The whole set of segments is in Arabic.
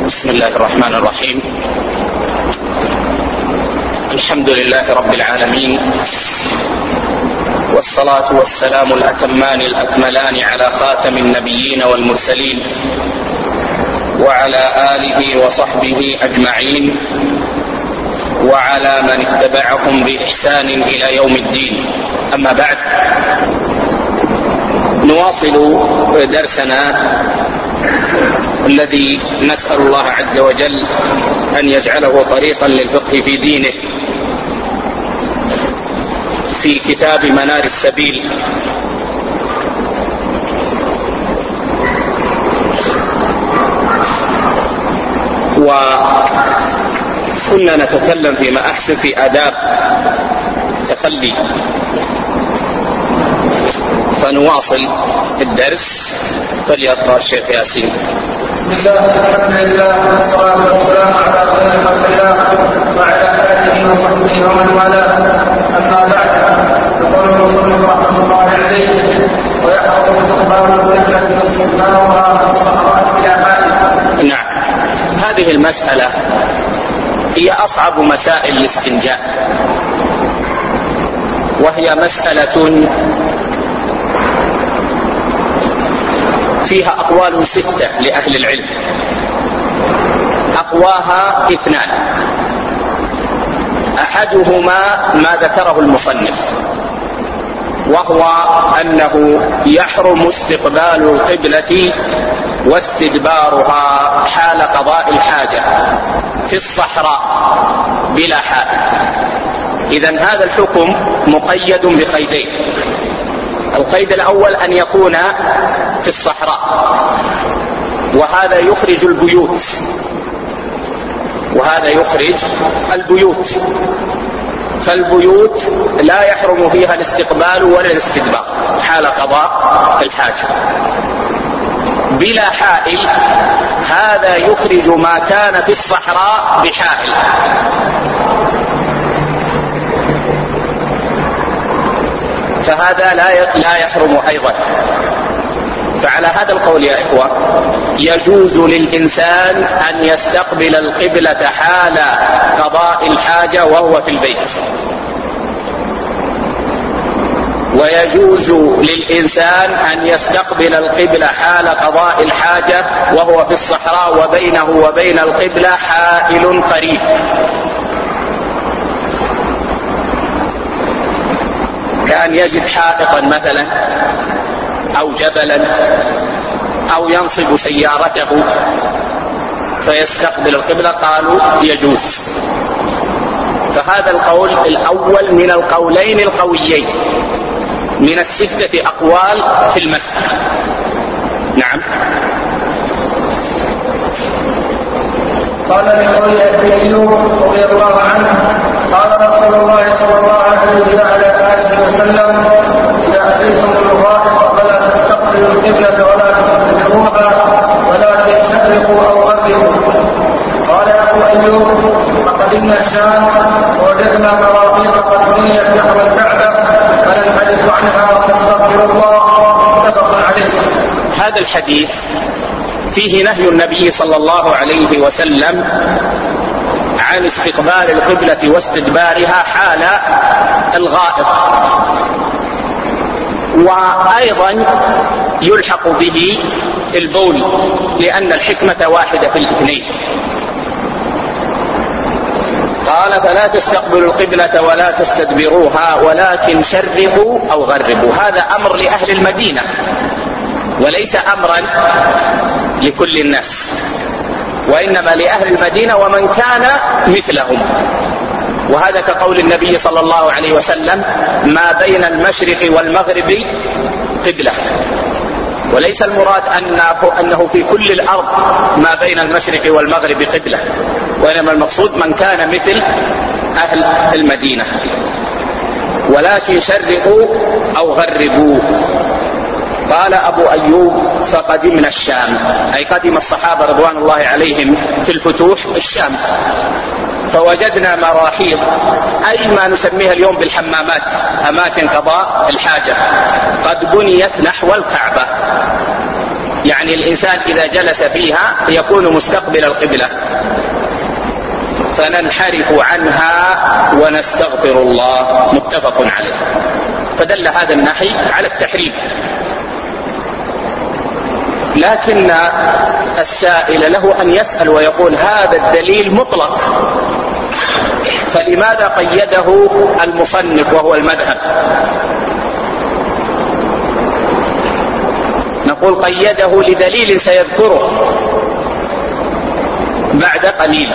بسم الله الرحمن الرحيم. الحمد لله رب العالمين، والصلاة والسلام الأتمان الأكملان على خاتم النبيين والمرسلين وعلى آله وصحبه أجمعين وعلى من اتبعهم بإحسان إلى يوم الدين. أما بعد، نواصل درسنا الذي نسأل الله عز وجل أن يجعله طريقا للفقه في دينه في كتاب منار السبيل. وكنا نتكلم فيما أحسن في آداب التخلي، فنواصل الدرس. فليقرأ الشيخ ياسين. بسم الله، الحمد لله، والصلاة والسلام على خير خلق الله وعلى آله وصحبه ومن والاه. أما بعد، يقول المصنف رحمه الله عليه: ويحفظ استقبال القبلة واستدبارها الصحراء إلى حاله. نعم، هذه المسألة هي أصعب مسائل الاستنجاء، وهي مسألة فيها أقوال 6 لأهل العلم، أقواها 2. أحدهما ما ذكره المصنف، وهو أنه يحرم استقبال القبلة واستدبارها حال قضاء الحاجة في الصحراء بلا حال. إذن هذا الحكم مقيد بقيدين: القيد الأول أن يكون في الصحراء، وهذا يخرج البيوت، فالبيوت لا يحرم فيها الاستقبال ولا الاستدبار حال قضاء الحاجة. بلا حائل، هذا يخرج ما كان في الصحراء بحائل. فهذا لا يحرم أيضا. فعلى هذا القول يا إخوة، يجوز للإنسان أن يستقبل القبلة حال قضاء الحاجة وهو في البيت، ويجوز للإنسان أن يستقبل القبلة حال قضاء الحاجة وهو في الصحراء وبينه وبين القبلة حائل قريب، كأن يجد حائطا مثلا أو جبلا أو ينصب سيارته فيستقبل القبلة، قالوا يجوز. فهذا القول الأول من القولين القويين من 6 أقوال في المسألة. نعم. قال لقول أبي أيوب رضي الله عنه: قال رسول الله صلى الله عليه وعلى آله وسلم: إذا أتيتم الغائط فلا تستقبلوا القبلة ولا تستدبروها ولكن شرقوا أو غربوا. قال أبو أيوب: فقدمنا الشام ووجدنا مراقيق قد بنيت نحو الكعبة فننحدث عنها ونستغفر الله. متفق عليه. هذا الحديث فيه نهي النبي صلى الله عليه وسلم عن استقبال القبلة واستدبارها حال الغائط، وأيضا يلحق به البول، لأن الحكمة واحدة في الاثنين. قال: فلا تستقبلوا القبلة ولا تستدبروها ولكن شرقوا أو غربوا. هذا أمر لأهل المدينة وليس أمرا لكل الناس، وإنما لأهل المدينة ومن كان مثلهم. وهذا كقول النبي صلى الله عليه وسلم: ما بين المشرق والمغرب قبلة. وليس المراد أنه في كل الأرض ما بين المشرق والمغرب قبلة، وإنما المقصود من كان مثل أهل المدينة. ولكن شرقوا أو غربوا. قال أبو أيوب: فقدمنا الشام، أي قدم الصحابة رضوان الله عليهم في الفتوح الشام، فوجدنا مراحيض، أي ما نسميها اليوم بالحمامات، أماكن قضاء الحاجة، قد بنيت نحو الكعبة. يعني الإنسان إذا جلس فيها يكون مستقبل القبلة، فننحرف عنها ونستغفر الله، متفق عليه. فدل هذا النهي على التحريم. لكن السائل له أن يسأل ويقول هذا الدليل مطلق، فلماذا قيده المصنف وهو المذهب؟ نقول قيده لدليل سيذكره بعد قليل.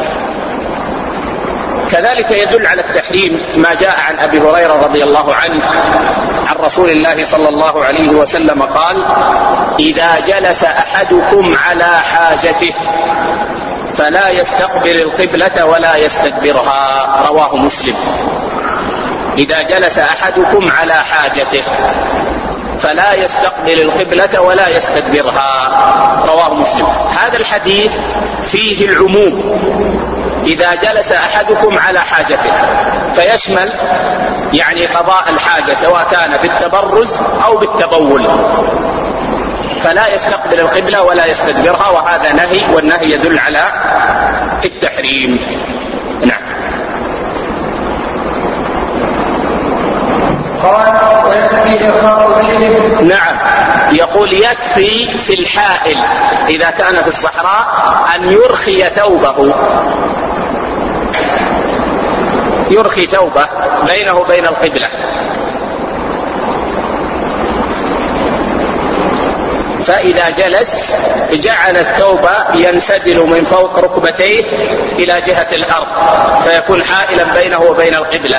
كذلك يدل على التحريم ما جاء عن أبي هريرة رضي الله عنه عن رسول الله صلى الله عليه وسلم قال: إذا جلس أحدكم على حاجته فلا يستقبل القبلة ولا يستدبرها، رواه مسلم. إذا جلس أحدكم على حاجته فلا يستقبل القبلة ولا يستدبرها، رواه مسلم. هذا الحديث فيه العموم، إذا جلس أحدكم على حاجته، فيشمل يعني قضاء الحاجة سواء كان بالتبرز أو بالتبول، فلا يستقبل القبلة ولا يستدبرها، وهذا نهي، والنهي يدل على التحريم. نعم. نعم، يقول يكفي في الحائل إذا كان في الصحراء أن يرخي ثوبه، يرخي ثوبه بينه وبين القبلة، فإذا جلس جعل الثوب ينسدل من فوق ركبتيه إلى جهة الأرض، فيكون حائلا بينه وبين القبلة.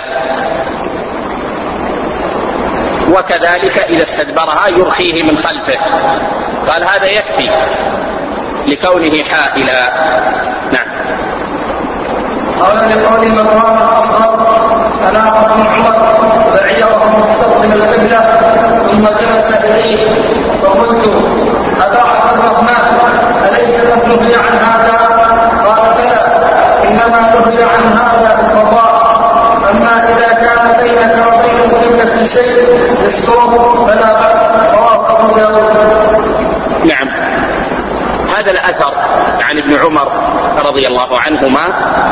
وكذلك إذا استدبرها يرخيه من خلفه، قال هذا يكفي لكونه حائلا. نعم. قال لقول مقام الأصغر: أناق ابن عمر بعيره مستقبل القبلة ثم جلس إليه، فقلت: أبا عبد الرحمن، أليس قد نهي عن هذا؟ قال: بلى، إنما نهي عن هذا بالقضاء، أما إذا كان بينك وبين القبلة شيء يستره فلا بأس، رواه أبو داود. نعم. هذا الأثر عن ابن عمر رضي الله عنهما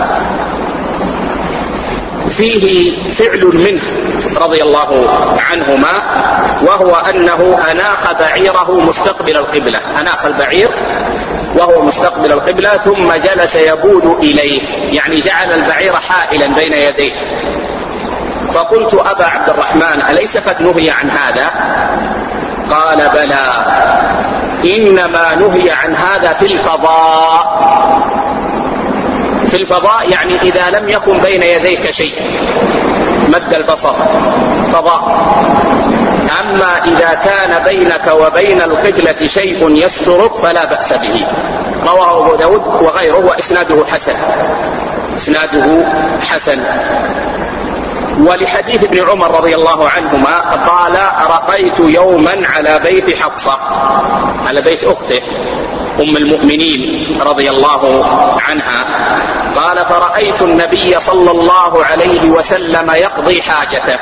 فيه فعل منه رضي الله عنهما، وهو أنه أناخ بعيره مستقبل القبلة، أناخ البعير وهو مستقبل القبلة ثم جلس يبول إليه، يعني جعل البعير حائلا بين يديه. فقلت: أبا عبد الرحمن، أليس قد نهي عن هذا؟ قال: بلى، إنما نهي عن هذا في الفضاء. في الفضاء يعني إذا لم يكن بين يديك شيء، مد البصر، فضاء. أما إذا كان بينك وبين القبلة شيء يسترك فلا بأس به، رواه أبو داود وغيره، وإسناده حسن، إسناده حسن. ولحديث ابن عمر رضي الله عنهما قال: رقيت يوما على بيت حفصة، على بيت أخته أم المؤمنين رضي الله عنها، قال: فرأيت النبي صلى الله عليه وسلم يقضي حاجته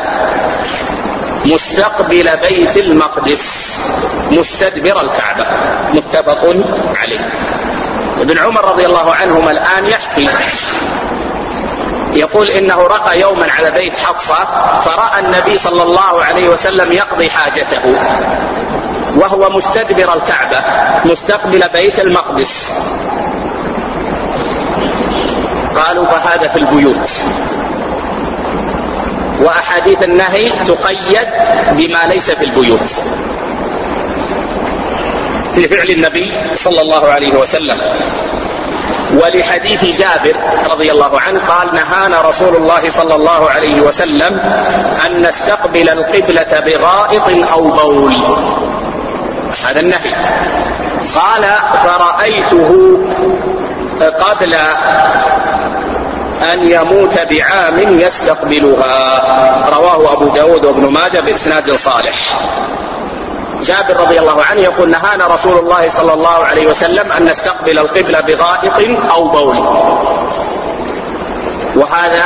مستقبل بيت المقدس مستدبر الكعبة، متفق عليه. ابن عمر رضي الله عنهما الآن يحكي، يقول إنه رقى يوما على بيت حفصة فرأى النبي صلى الله عليه وسلم يقضي حاجته وهو مستدبر الكعبة مستقبل بيت المقدس. قالوا: فهذا في البيوت. وأحاديث النهي تقيد بما ليس في البيوت في فعل النبي صلى الله عليه وسلم. ولحديث جابر رضي الله عنه قال: نهانا رسول الله صلى الله عليه وسلم أن نستقبل القبلة بغائط أو بول، هذا النهي. قال: فرأيته قبل أن يموت بعام يستقبلها، رواه أبو داود وابن ماجه بإسناد صالح. جابر رضي الله عنه يقول: نهانا رسول الله صلى الله عليه وسلم أن نستقبل القبلة بغائط أو بول. وهذا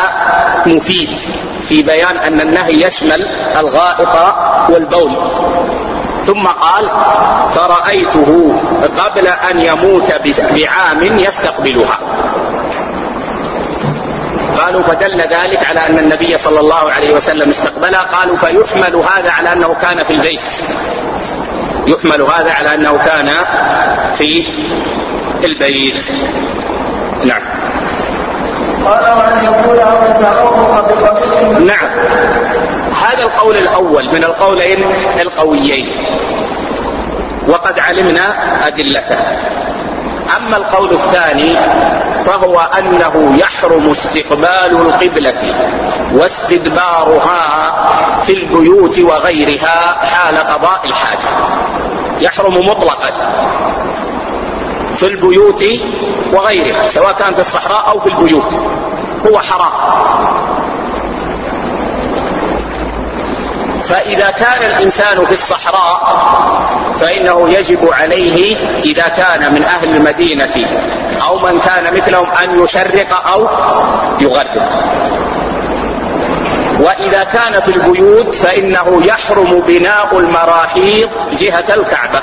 مفيد في بيان أن النهي يشمل الغائط والبول، ثم قال فرأيته قبل أن يموت بعام يستقبلها. قالوا فدل ذلك على أن النبي صلى الله عليه وسلم استقبلها. قالوا فيحمل هذا على أنه كان في البيت، يحمل هذا على أنه كان في البيت. نعم. قال وأن يقول أو يتعرض بالبصر. نعم، هذا القول الأول من القولين القويين وقد علمنا أدلته. أما القول الثاني فهو أنه يحرم استقبال القبلة واستدبارها في البيوت وغيرها حال قضاء الحاجة، يحرم مطلقا في البيوت وغيرها، سواء كان في الصحراء أو في البيوت، هو حرام. فإذا كان الإنسان في الصحراء فإنه يجب عليه إذا كان من أهل المدينة أو من كان مثلهم أن يشرق أو يغرب. وإذا كان في البيوت فإنه يحرم بناء المراحيض جهة الكعبة.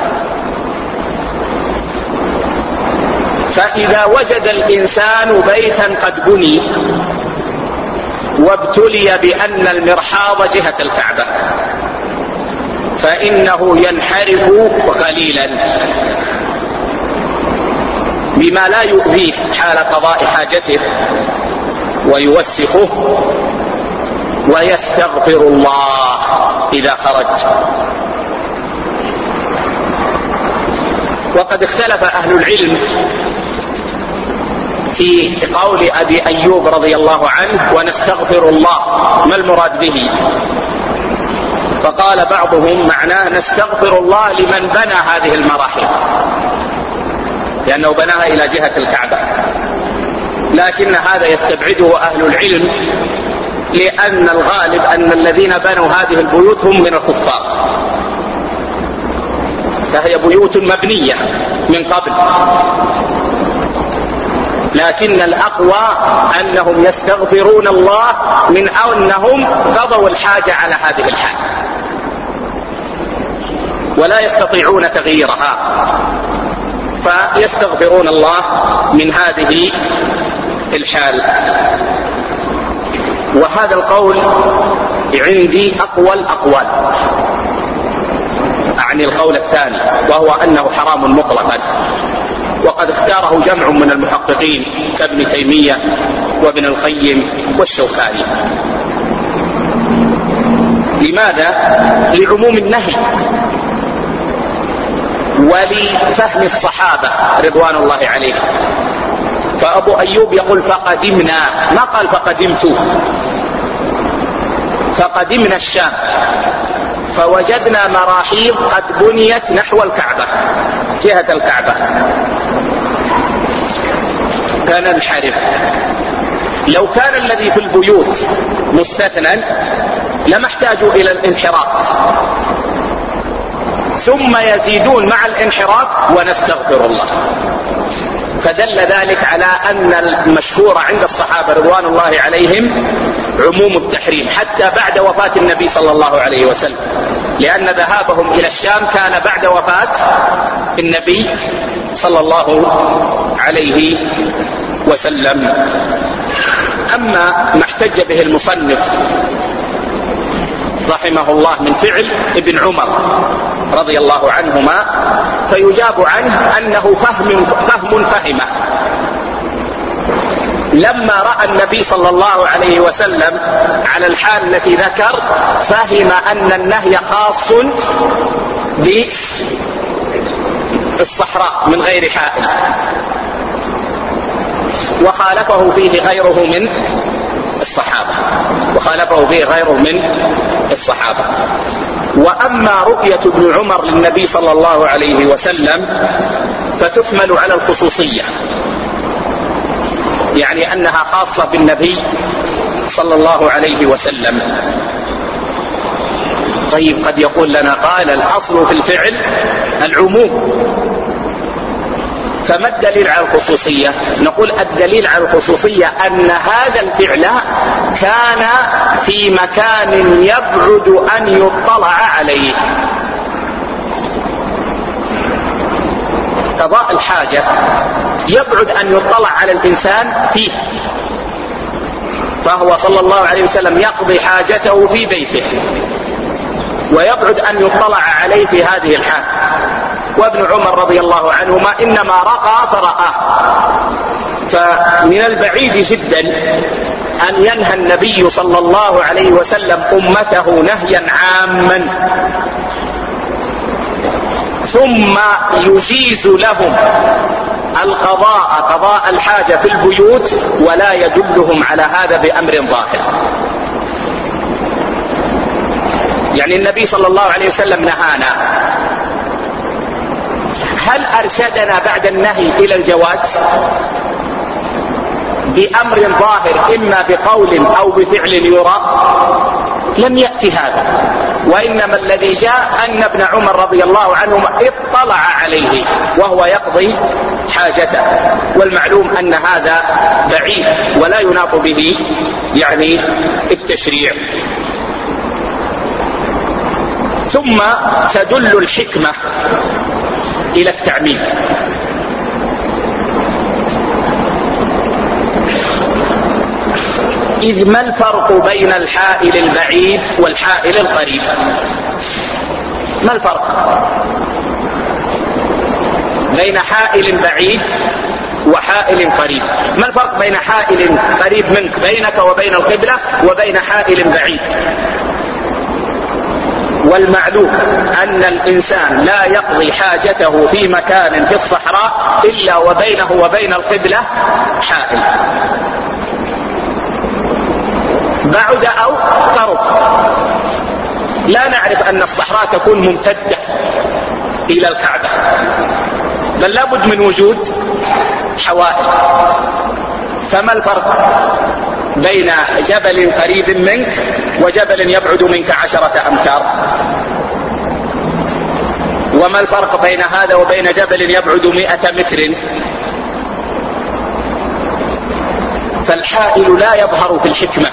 فإذا وجد الإنسان بيتا قد بني وابتلي بأن المرحاض جهة الكعبة فإنه ينحرف قليلا بما لا يؤذيه حال قضاء حاجته ويوسخه ويستغفر الله إذا خرج. وقد اختلف أهل العلم في قول أبي أيوب رضي الله عنه ونستغفر الله ما المراد به؟ فقال بعضهم معناه نستغفر الله لمن بنى هذه المراحل لأنه بناها إلى جهة الكعبة، لكن هذا يستبعده أهل العلم لأن الغالب أن الذين بنوا هذه البيوت هم من الكفار، فهي بيوت مبنية من قبل، لكن الأقوى أنهم يستغفرون الله من أنهم قضوا الحاجة على هذه الحال ولا يستطيعون تغييرها، فيستغفرون الله من هذه الحال. وهذا القول عندي أقوى الأقوال، أعني القول الثاني وهو أنه حرام مطلقا، وقد اختاره جمع من المحققين كابن تيمية وابن القيم والشوكاني. لماذا؟ لعموم النهي ولفهم الصحابة رضوان الله عليهم. فأبو أيوب يقول فقدمنا، ما قال فقدمت، فقدمنا الشام فوجدنا مراحيض قد بنيت نحو الكعبة جهة الكعبة فننحرف. لو كان الذي في البيوت مستثنى لما احتاجوا إلى الانحراف، ثم يزيدون مع الانحراف ونستغفر الله. فدل ذلك على أن المشهور عند الصحابة رضوان الله عليهم عموم التحريم حتى بعد وفاة النبي صلى الله عليه وسلم، لأن ذهابهم إلى الشام كان بعد وفاة النبي صلى الله عليه وسلم. أما ما احتج به المصنف رحمه الله من فعل ابن عمر رضي الله عنهما فيجاب عنه أنه فهم فهمه لما رأى النبي صلى الله عليه وسلم على الحال التي ذكر فهم أن النهي خاص بالصحراء من غير حائل، وخالفه فيه غيره من الصحابة. وأما رؤية ابن عمر للنبي صلى الله عليه وسلم فتحمل على الخصوصية، يعني أنها خاصة بالنبي صلى الله عليه وسلم. طيب قد يقول لنا قال الأصل في الفعل العموم، فما الدليل على الخصوصية؟ نقول الدليل على الخصوصية أن هذا الفعل كان في مكان يبعد أن يطلع عليه، قضاء الحاجة يبعد أن يطلع على الإنسان فيه، فهو صلى الله عليه وسلم يقضي حاجته في بيته، ويبعد أن يطلع عليه في هذه الحال. وابن عمر رضي الله عنهما إنما رقى فرآه. فمن البعيد جدا أن ينهى النبي صلى الله عليه وسلم أمته نهيا عاما ثم يجيز لهم قضاء الحاجة في البيوت ولا يدلهم على هذا بأمر ظاهر. يعني النبي صلى الله عليه وسلم نهانا، هل أرشدنا بعد النهي إلى الجواز بأمر ظاهر إما بقول أو بفعل يرى؟ لم يأتي هذا، وإنما الذي جاء أن ابن عمر رضي الله عنهما اطلع عليه وهو يقضي حاجته، والمعلوم أن هذا بعيد ولا يناط به يعني التشريع. ثم تدل الحكمة إلى التعميم. إذ ما الفرق بين الحائل البعيد والحائل القريب؟ ما الفرق بين حائل بعيد وحائل قريب؟ ما الفرق بين حائل قريب منك بينك وبين القبلة وبين حائل بعيد؟ والمعلوم أن الإنسان لا يقضي حاجته في مكان في الصحراء إلا وبينه وبين القبلة حائل، بعد أو قرب. لا نعرف أن الصحراء تكون ممتدة إلى الكعبة، بل لابد من وجود حوائل. فما الفرق بين جبل قريب منك وجبل يبعد منك 10 أمتار؟ وما الفرق بين هذا وبين جبل يبعد 100 متر؟ فالحائل لا يظهر في الحكمة،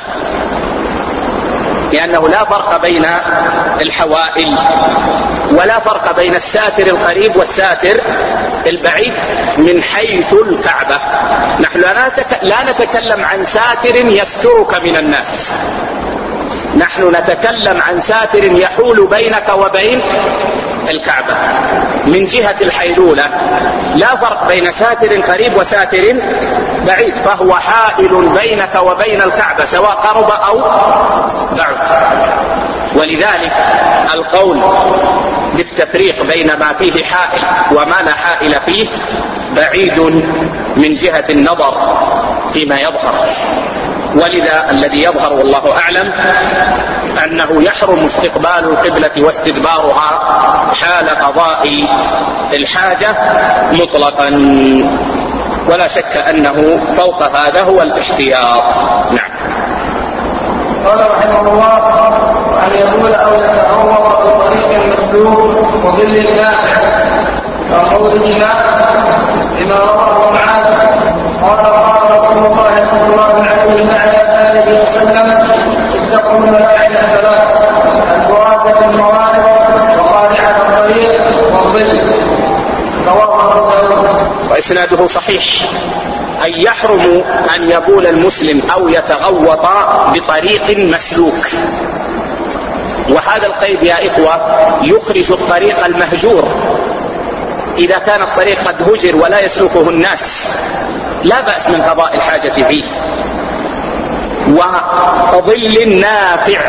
لأنه لا فرق بين الحوائل ولا فرق بين الساتر القريب والساتر البعيد من حيث الكعبة. نحن لا نتكلم عن ساتر يسترك من الناس، نحن نتكلم عن ساتر يحول بينك وبين الكعبة. من جهة الحيلولة لا فرق بين ساتر قريب وساتر بعيد، فهو حائل بينك وبين الكعبة سواء قرب أو بعد. ولذلك القول بالتفريق بين ما فيه حائل وما لا حائل فيه بعيد من جهة النظر فيما يظهر. ولذا الذي يظهر والله أعلم أنه يحرم استقبال القبلة واستدبارها حال قضاء الحاجة مطلقا، ولا شك أنه فوق هذا هو الاحتياط. نعم. قال رحمه الله: أن يقول أو يتعوض بطريق مسلوك وظل النافع وقولهما لما رواه معاذ قال رسول الله صلى الله عليه وعلى آله وسلم: اتقوا الملاعن 3: البرادة الموارد وقارعة الطريق والظل. رواه أبو داود. وإسناده صحيح. أن يحرم أن يبول المسلم أو يتغوط بطريق مسلوك. وهذا القيد يا إخوة يخرج الطريق المهجور. إذا كان الطريق قد هجر ولا يسلكه الناس لا بأس من قضاء الحاجة فيه. وظل نافع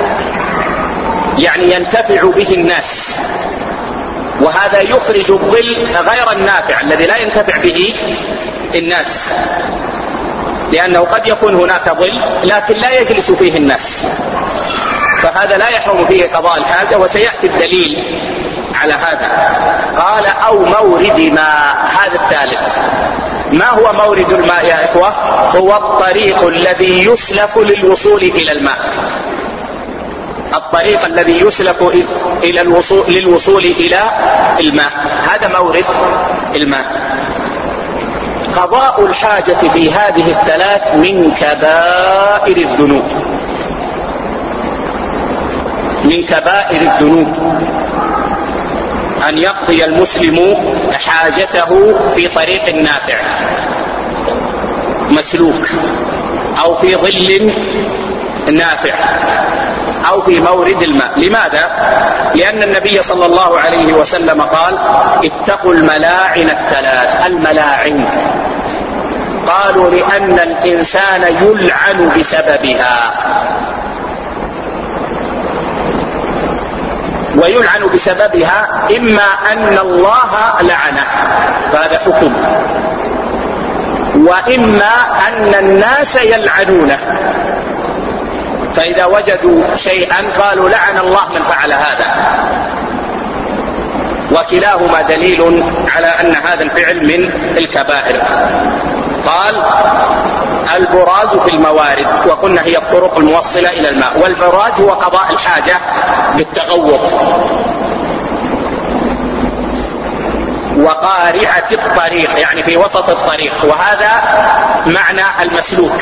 يعني ينتفع به الناس، وهذا يخرج الظل غير النافع الذي لا ينتفع به الناس، لأنه قد يكون هناك ظل لكن لا يجلس فيه الناس، فهذا لا يحرم فيه قضاء الحاجة، وسيأتي الدليل على هذا. قال: أو مورد ماء. هذا الثالث. ما هو مورد الماء يا إخوة؟ هو الطريق الذي يسلك للوصول إلى الماء، الطريق الذي يسلك للوصول إلى الماء، هذا مورد الماء. قضاء الحاجة في هذه الثلاث من كبائر الذنوب، من كبائر الذنوب. أن يقضي المسلم حاجته في طريق نافع مسلوك، أو في ظل نافع، أو في مورد الماء. لماذا؟ لأن النبي صلى الله عليه وسلم قال: اتقوا الملاعن الثلاث. الملاعن قالوا لأن الإنسان يلعن بسببها، ويلعن بسببها إما أن الله لعنه فهذا حكم، وإما أن الناس يلعنونه، فإذا وجدوا شيئا قالوا لعن الله من فعل هذا، وكلاهما دليل على أن هذا الفعل من الكبائر. قال: البراز في الموارد، وقلنا هي الطرق الموصلة إلى الماء، والبراز هو قضاء الحاجة بالتغوط. وقارعة الطريق يعني في وسط الطريق، وهذا معنى المسلوك.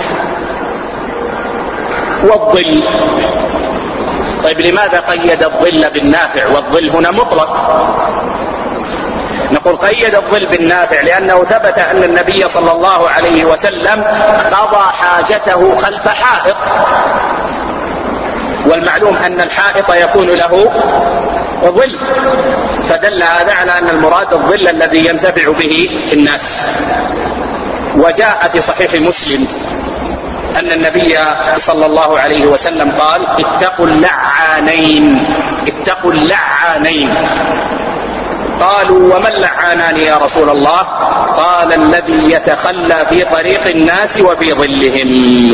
والظل، طيب لماذا قيد الظل بالنافع والظل هنا مطلق؟ نقول قيد الظل بالنافع لأنه ثبت أن النبي صلى الله عليه وسلم قضى حاجته خلف حائط، والمعلوم أن الحائط يكون له ظل، فدل هذا على أن المراد الظل الذي ينتفع به الناس. وجاء في صحيح مسلم أن النبي صلى الله عليه وسلم قال: اتقوا اللعانين، اتقوا اللعانين. قالوا: وما اللعانان يا رسول الله؟ قال: الذي يتخلى في طريق الناس وفي ظلهم.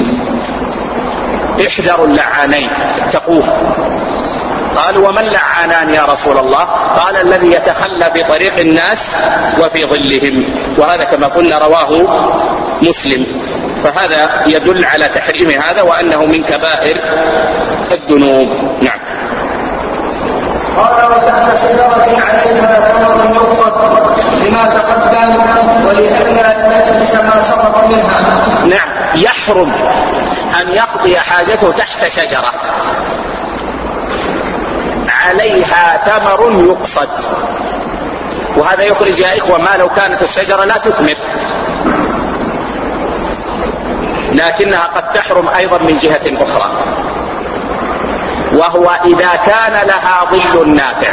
احذروا اللعانين، اتقوه. قالوا: وما اللعانان يا رسول الله؟ قال: الذي يتخلى في طريق الناس وفي ظلهم. وهذا كما قلنا رواه مسلم، فهذا يدل على تحريم هذا وأنه من كبائر الذنوب. نعم. قال: وتحت شجرة عليها ثمر يقصد لما تقدم ولئلا ينجس ما سقط منها. نعم، يحرم أن يقضي حاجته تحت شجرة عليها ثمر يقصد، وهذا يخرج يا إخوة ما لو كانت الشجرة لا تثمر، لكنها قد تحرم أيضا من جهة أخرى، وهو إذا كان لها ظل نافع،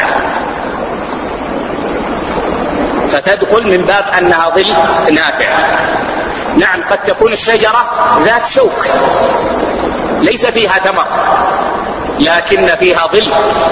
فتدخل من باب أنها ظل نافع. نعم، قد تكون الشجرة ذات شوك ليس فيها ثمر لكن فيها ظل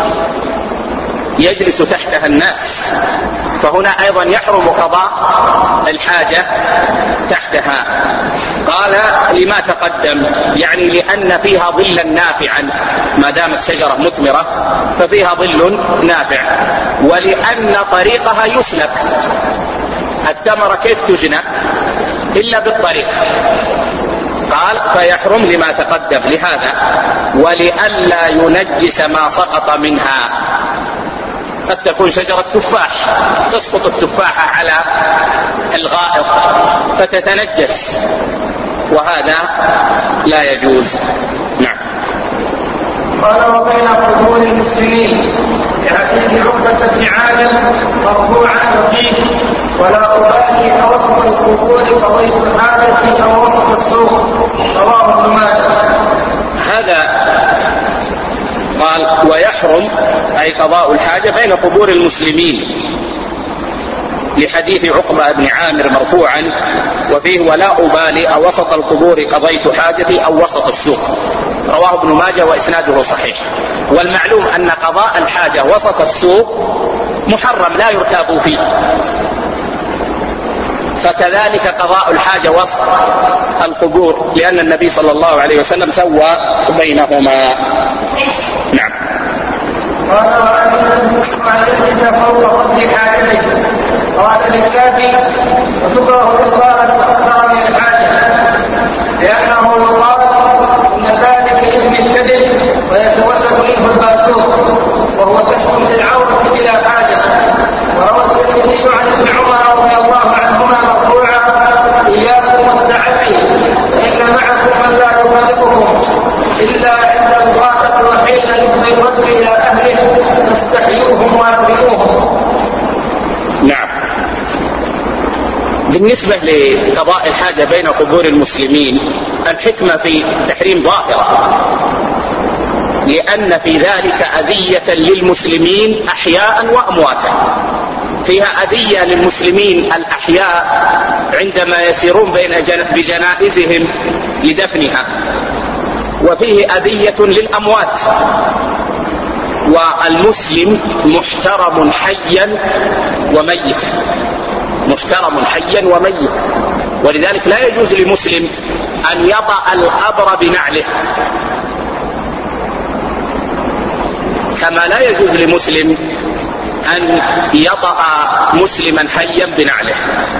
يجلس تحتها الناس، فهنا أيضا يحرم قضاء الحاجة تحتها. قال: لما تقدم، يعني لأن فيها ظلا نافعا، ما دامت شجرة مثمرة ففيها ظل نافع، ولأن طريقها يسلك. الثمرة كيف تجنى إلا بالطريق؟ قال: فيحرم لما تقدم لهذا، ولئلا ينجس ما سقط منها. قد تكون شجرة تفاح تسقط التفاحة على الغائط فتتنجس، وهذا لا يجوز. نعم. قال: وبين قبور المسلمين لحديث عقبة بن عامر مرفوعا فيه: ولا أبالي أوسط القبور قضيت حاجتي أو وسط السوق. رواه ابن ماجه. هذا قال: ويحرم أي قضاء الحاجة بين قبور المسلمين لحديث عقبة بن عامر مرفوعا وفيه: ولا أبالي أوسط القبور قضيت حاجتي أو وسط السوق. رواه ابن ماجه وإسناده صحيح. والمعلوم أن قضاء الحاجة وسط السوق محرم لا يرتاب فيه، فكذلك قضاء الحاجة وسط القبور، لأن النبي صلى الله عليه وسلم سوى بينهما. نعم. قال: وعن يجلس فوق قدر حاجته. قال للكافي: وتكره الإطالة أكثر من الحاجة، لأنه يقال إن ذلك يجمي الكذب ويتولد منه الباشور، وهو كشف للعورة بلا حاجة. وروى الترمذي عن ابن عمر رضي الله عنهما مرفوعا: إياكم والتعدي، فإن معكم من لا يفارقكم إلا عند الغاية وحين يفضي الرجل إلى أهله فاستحيوهم وأكرموهم. بالنسبة لقضاء الحاجة بين قبور المسلمين، الحكمة في التحريم ظاهرة، لأن في ذلك أذية للمسلمين أحياء وأمواتا. فيها أذية للمسلمين الأحياء عندما يسيرون بجنائزهم لدفنها، وفيه أذية للأموات. والمسلم محترم حيا وميتا، محترم حيا وميتا، ولذلك لا يجوز لمسلم أن يضع القبر بنعله، كما لا يجوز لمسلم أن يضع مسلما حيا بنعله.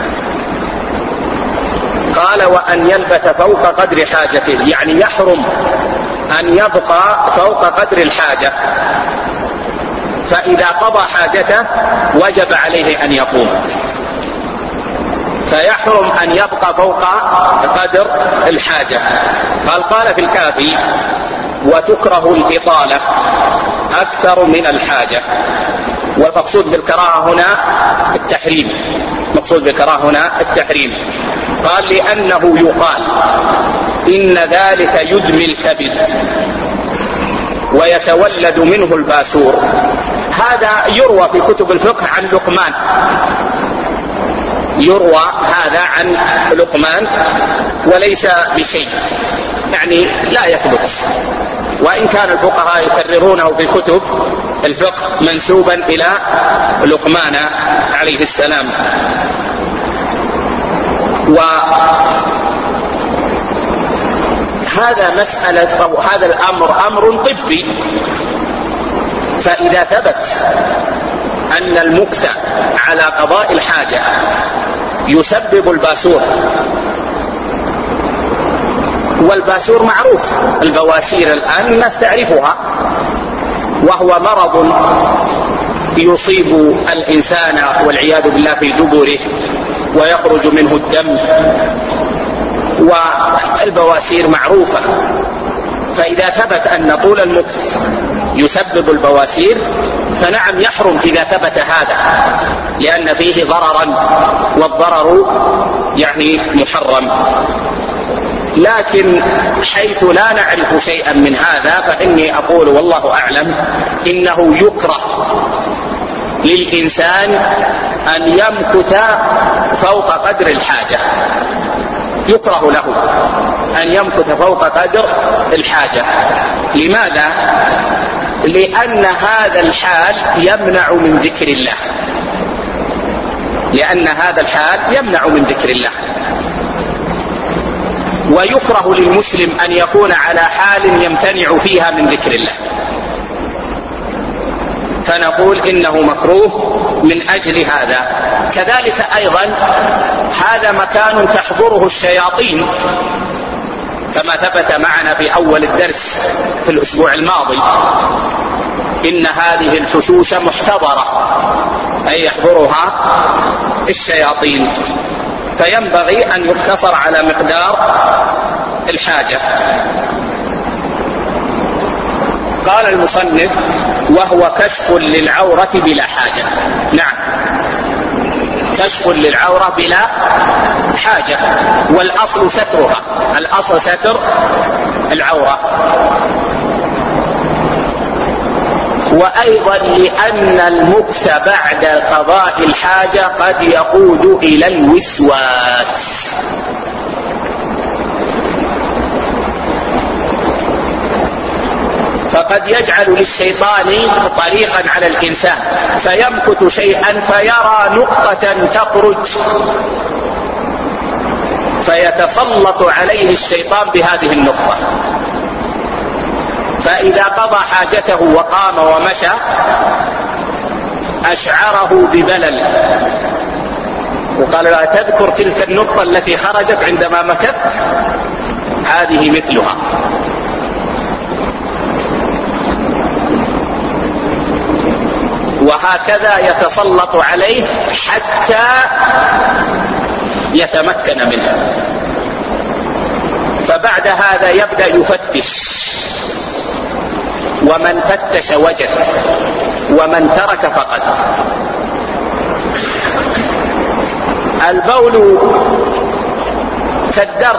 قال وأن يلبث فوق قدر حاجته، يعني يحرم أن يبقى فوق قدر الحاجة، فإذا قضى حاجته وجب عليه أن يقوم، فيحرم أن يبقى فوق قدر الحاجة. قال في الكافي وتكره الإطالة أكثر من الحاجة، والمقصود بالكراهة هنا التحريم، مقصود بالكراهة هنا التحريم. قال لأنه يقال إن ذلك يدمي الكبد ويتولد منه الباسور. هذا يروى في كتب الفقه عن لقمان، يروى هذا عن لقمان وليس بشيء، يعني لا يثبت، وإن كان الفقهاء يكررونه في كتب الفقه منسوبا إلى لقمان عليه السلام. وهذا مسألة أو هذا الأمر أمر طبي، فإذا ثبت أن المكث على قضاء الحاجة يسبب الباسور، والباسور معروف، البواسير الآن الناس تعرفها، وهو مرض يصيب الإنسان والعياذ بالله في دبره ويخرج منه الدم، والبواسير معروفة. فإذا ثبت أن طول المكث يسبب البواسير فنعم يحرم إذا ثبت هذا، لأن فيه ضررا، والضرر يعني محرم. لكن حيث لا نعرف شيئا من هذا فإني أقول والله أعلم إنه يكره للإنسان أن يمكث فوق قدر الحاجة، يكره له أن يمكث فوق قدر الحاجة. لماذا؟ لأن هذا الحال يمنع من ذكر الله، لأن هذا الحال يمنع من ذكر الله. ويكره للمسلم أن يكون على حال يمتنع فيها من ذكر الله، فنقول إنه مكروه من أجل هذا. كذلك أيضا هذا مكان تحضره الشياطين، كما ثبت معنا في أول الدرس في الأسبوع الماضي، إن هذه الحشوش محتضرة، أي يحضرها الشياطين، فينبغي أن يقتصر على مقدار الحاجة. قال المصنف وهو كشف للعورة بلا حاجة. نعم، كشف للعورة بلا حاجة، والأصل سترها، الأصل ستر العورة. وأيضا لأن المكث بعد قضاء الحاجة قد يقود إلى الوسواس، فقد يجعل للشيطان طريقا على الإنسان، فيمكث شيئا فيرى نقطة تخرج فيتسلط عليه الشيطان بهذه النقطة، فإذا قضى حاجته وقام ومشى أشعره ببلل، وقال لا تذكر تلك النقطة التي خرجت عندما مكثت، هذه مثلها. وهكذا يتسلط عليه حتى يتمكن منه، فبعد هذا يبدأ يفتش، ومن فتش وجد، ومن ترك فقد. البول كالدر،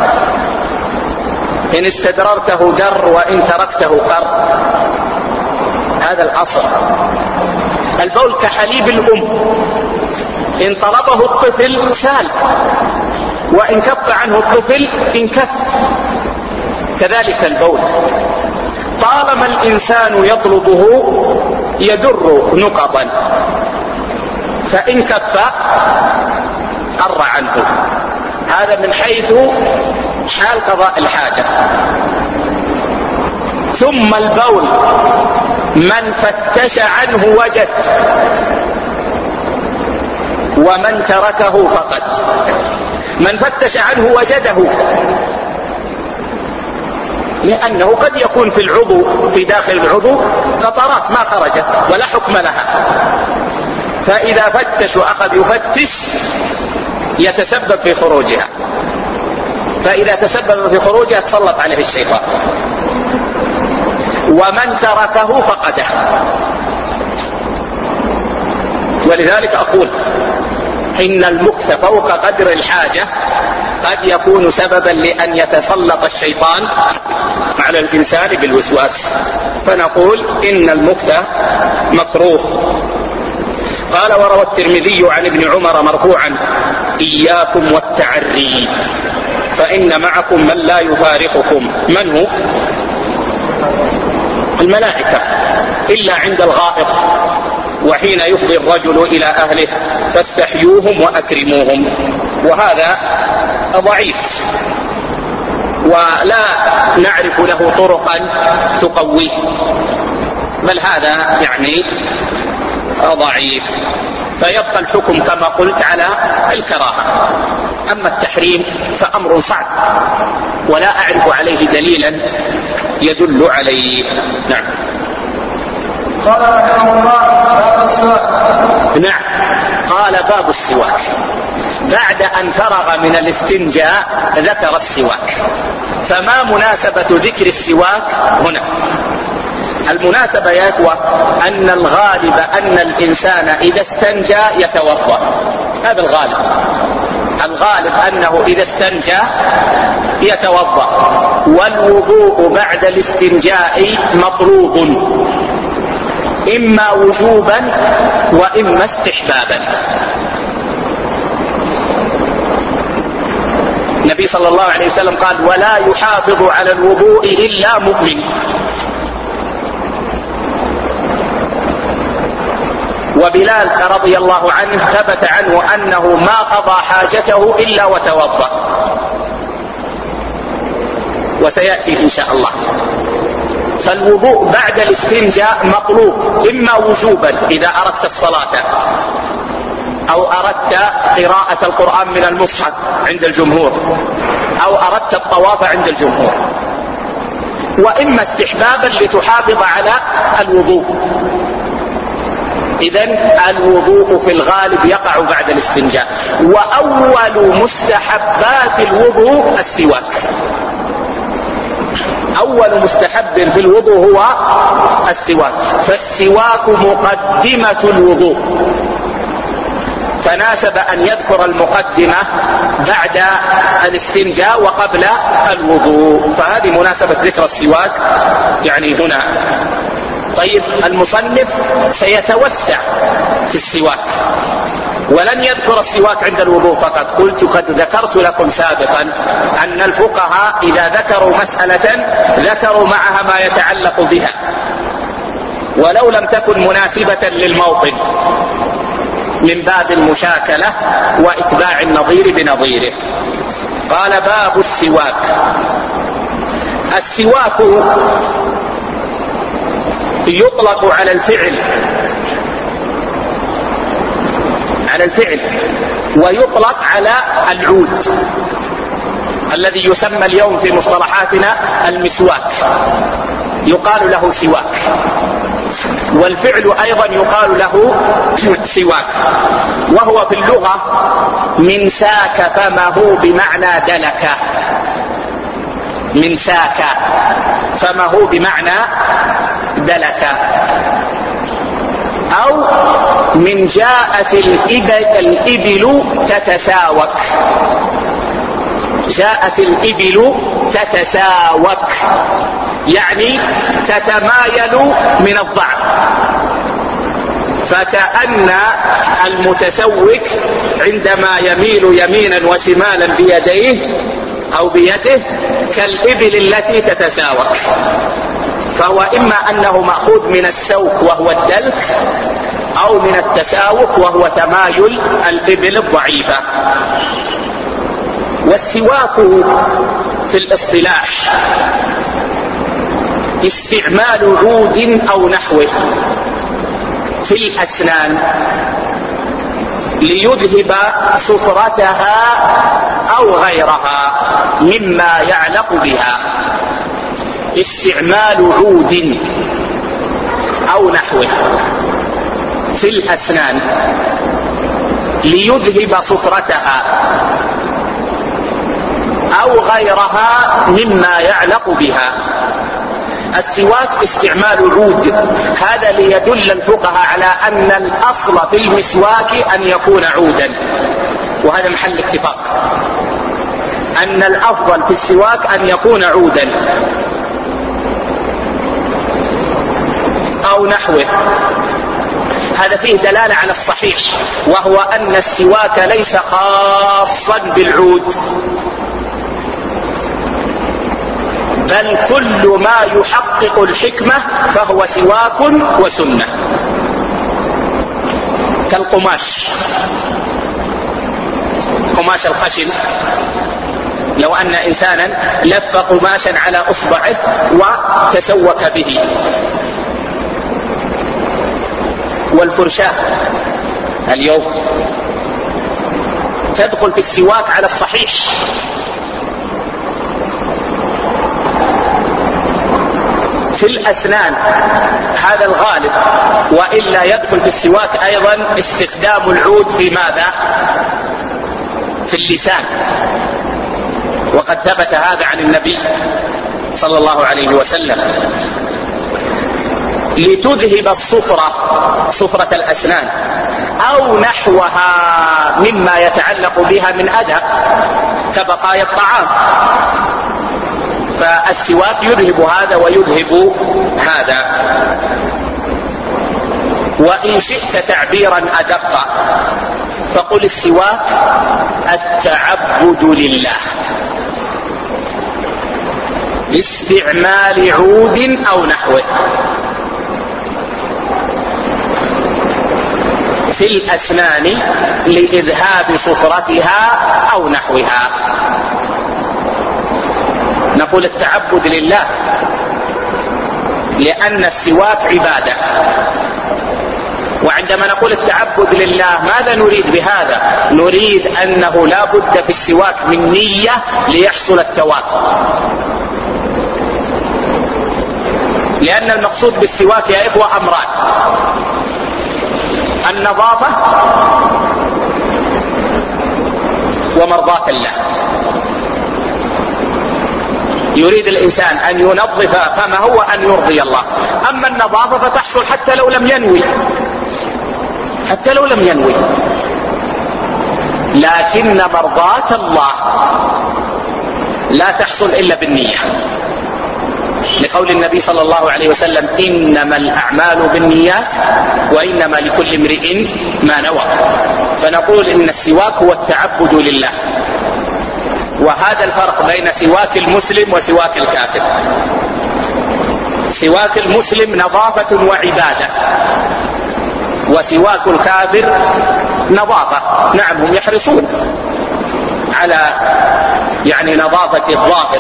إن استدررته در وإن تركته قر، هذا الأصل. البول كحليب الأم، إن طلبه الطفل سال، وإن كف عنه الطفل انكف. كذلك البول طالما الإنسان يطلبه يدر نقضا، فإن كف قر عنه. هذا من حيث حال قضاء الحاجة. ثم البول من فتش عنه وجد، ومن تركه فقد. من فتش عنه وجده، لأنه قد يكون في العضو، في داخل العضو قطرات ما خرجت ولا حكم لها، فإذا فتش وأخذ يفتش يتسبب في خروجها، فإذا تسبب في خروجها تسلط عليه الشيطان. ومن تركه فقده. ولذلك أقول إن المكث فوق قدر الحاجة قد يكون سببا لأن يتسلط الشيطان على الإنسان بالوسواس، فنقول إن المكث مكروه. قال: وروى الترمذي عن ابن عمر مرفوعا: إياكم والتعري فإن معكم من لا يفارقكم. من هو؟ الملائكة، إلا عند الغائط وحين يفضي الرجل إلى أهله فاستحيوهم وأكرموهم، وهذا ضعيف ولا نعرف له طرقا تقويه، بل هذا يعني ضعيف، فيبقى الحكم كما قلت على الكراهة. أما التحريم فأمر صعب ولا أعرف عليه دليلا يدل عليه. نعم. قال رحمه الله: باب السواك. نعم، قال: باب السواك. بعد أن فرغ من الاستنجاء ذكر السواك. فما مناسبة ذكر السواك هنا؟ المناسبة يا إخوة أن الغالب أن الإنسان إذا استنجى يتوضأ، هذا الغالب. الغالب أنه إذا استنجى يتوضأ، والوضوء بعد الاستنجاء مطلوب، إما وجوبا وإما استحبابا. النبي صلى الله عليه وسلم قال: ولا يحافظ على الوضوء إلا مؤمن. وبلال رضي الله عنه ثبت عنه أنه ما قضى حاجته إلا وتوضأ، وسيأتي إن شاء الله. فالوضوء بعد الاستنجاء مطلوب، إما وجوبا إذا أردت الصلاة أو أردت قراءة القرآن من المصحف عند الجمهور، أو أردت الطواف عند الجمهور، وإما استحبابا لتحافظ على الوضوء. إذن الوضوء في الغالب يقع بعد الاستنجاء. وأول مستحبات الوضوء السواك. أول مستحب في الوضوء هو السواك، فالسواك مقدمة الوضوء، فناسب أن يذكر المقدمة بعد الاستنجاء وقبل الوضوء، فهذه مناسبة ذكر السواك يعني هنا. طيب، المصنف سيتوسع في السواك ولن يذكر السواك عند الوضوء فقط. قد ذكرت لكم سابقا أن الفقهاء إذا ذكروا مسألة ذكروا معها ما يتعلق بها ولو لم تكن مناسبة للموطن، من باب المشاكلة وإتباع النظير بنظيره. قال: باب السواك. السواك يطلق على الفعل ويطلق على العود الذي يسمى اليوم في مصطلحاتنا المسواك، يقال له سواك، والفعل أيضا يقال له سواك، وهو في اللغة من ساك فمه بمعنى دلك. من ساك فمه بمعنى دلك. أو من جاءت الإبل تتساوك. جاءت الإبل تتساوك يعني تتمايل من الضعف، فكأن المتسوك عندما يميل يمينا وشمالا بيديه أو بيده كالإبل التي تتساوك، فهو إما أنه مأخوذ من السوك وهو الدلك، أو من التساوك وهو تمايل الإبل الضعيفة. والسواك في الاصطلاح استعمال عود أو نحوه في الأسنان ليذهب صفرتها أو غيرها مما يعلق بها. استعمال عود أو نحوه في الأسنان ليذهب صفرتها أو غيرها مما يعلق بها. السواك استعمال عود، هذا ليدل الفقهاء على أن الأصل في المسواك أن يكون عودا، وهذا محل اتفاق أن الأفضل في السواك أن يكون عودا أو نحوه. هذا فيه دلالة على الصحيح، وهو أن السواك ليس خاصا بالعود، بل كل ما يحقق الحكمة فهو سواك وسنة، كالقماش، قماش الخشن، لو أن إنسانا لف قماشا على أصبعه وتسوك به. والفرشاة اليوم تدخل في السواك على الصحيح، في الأسنان هذا الغالب، وإلا يدخل في السواك أيضا استخدام العود في ماذا؟ في اللسان، وقد ثبت هذا عن النبي صلى الله عليه وسلم. لتذهب الصفرة، صفرة الأسنان، أو نحوها مما يتعلق بها من أذى كبقايا الطعام، فالسواك يذهب هذا ويذهب هذا. وإن شئت تعبيرا أدق فقل السواك التعبد لله باستعمال عود أو نحوه في الأسنان لإذهاب صفرتها أو نحوها. نقول التعبد لله لأن السواك عبادة، وعندما نقول التعبد لله ماذا نريد بهذا؟ نريد أنه لا بد في السواك من نية ليحصل الثواب، لأن المقصود بالسواك يا إخوة أمران: النظافة ومرضاة الله. يريد الإنسان أن ينظف فما هو أن يرضي الله. أما النظافة فتحصل حتى لو لم ينوي، حتى لو لم ينوي، لكن مرضاة الله لا تحصل إلا بالنية، لقول النبي صلى الله عليه وسلم: إنما الأعمال بالنيات وإنما لكل امرئ ما نوى. فنقول إن السواك هو التعبد لله، وهذا الفرق بين سواك المسلم وسواك الكافر. سواك المسلم نظافة وعبادة، وسواك الكافر نظافة. نعم هم يحرصون على نظافة الظاهر،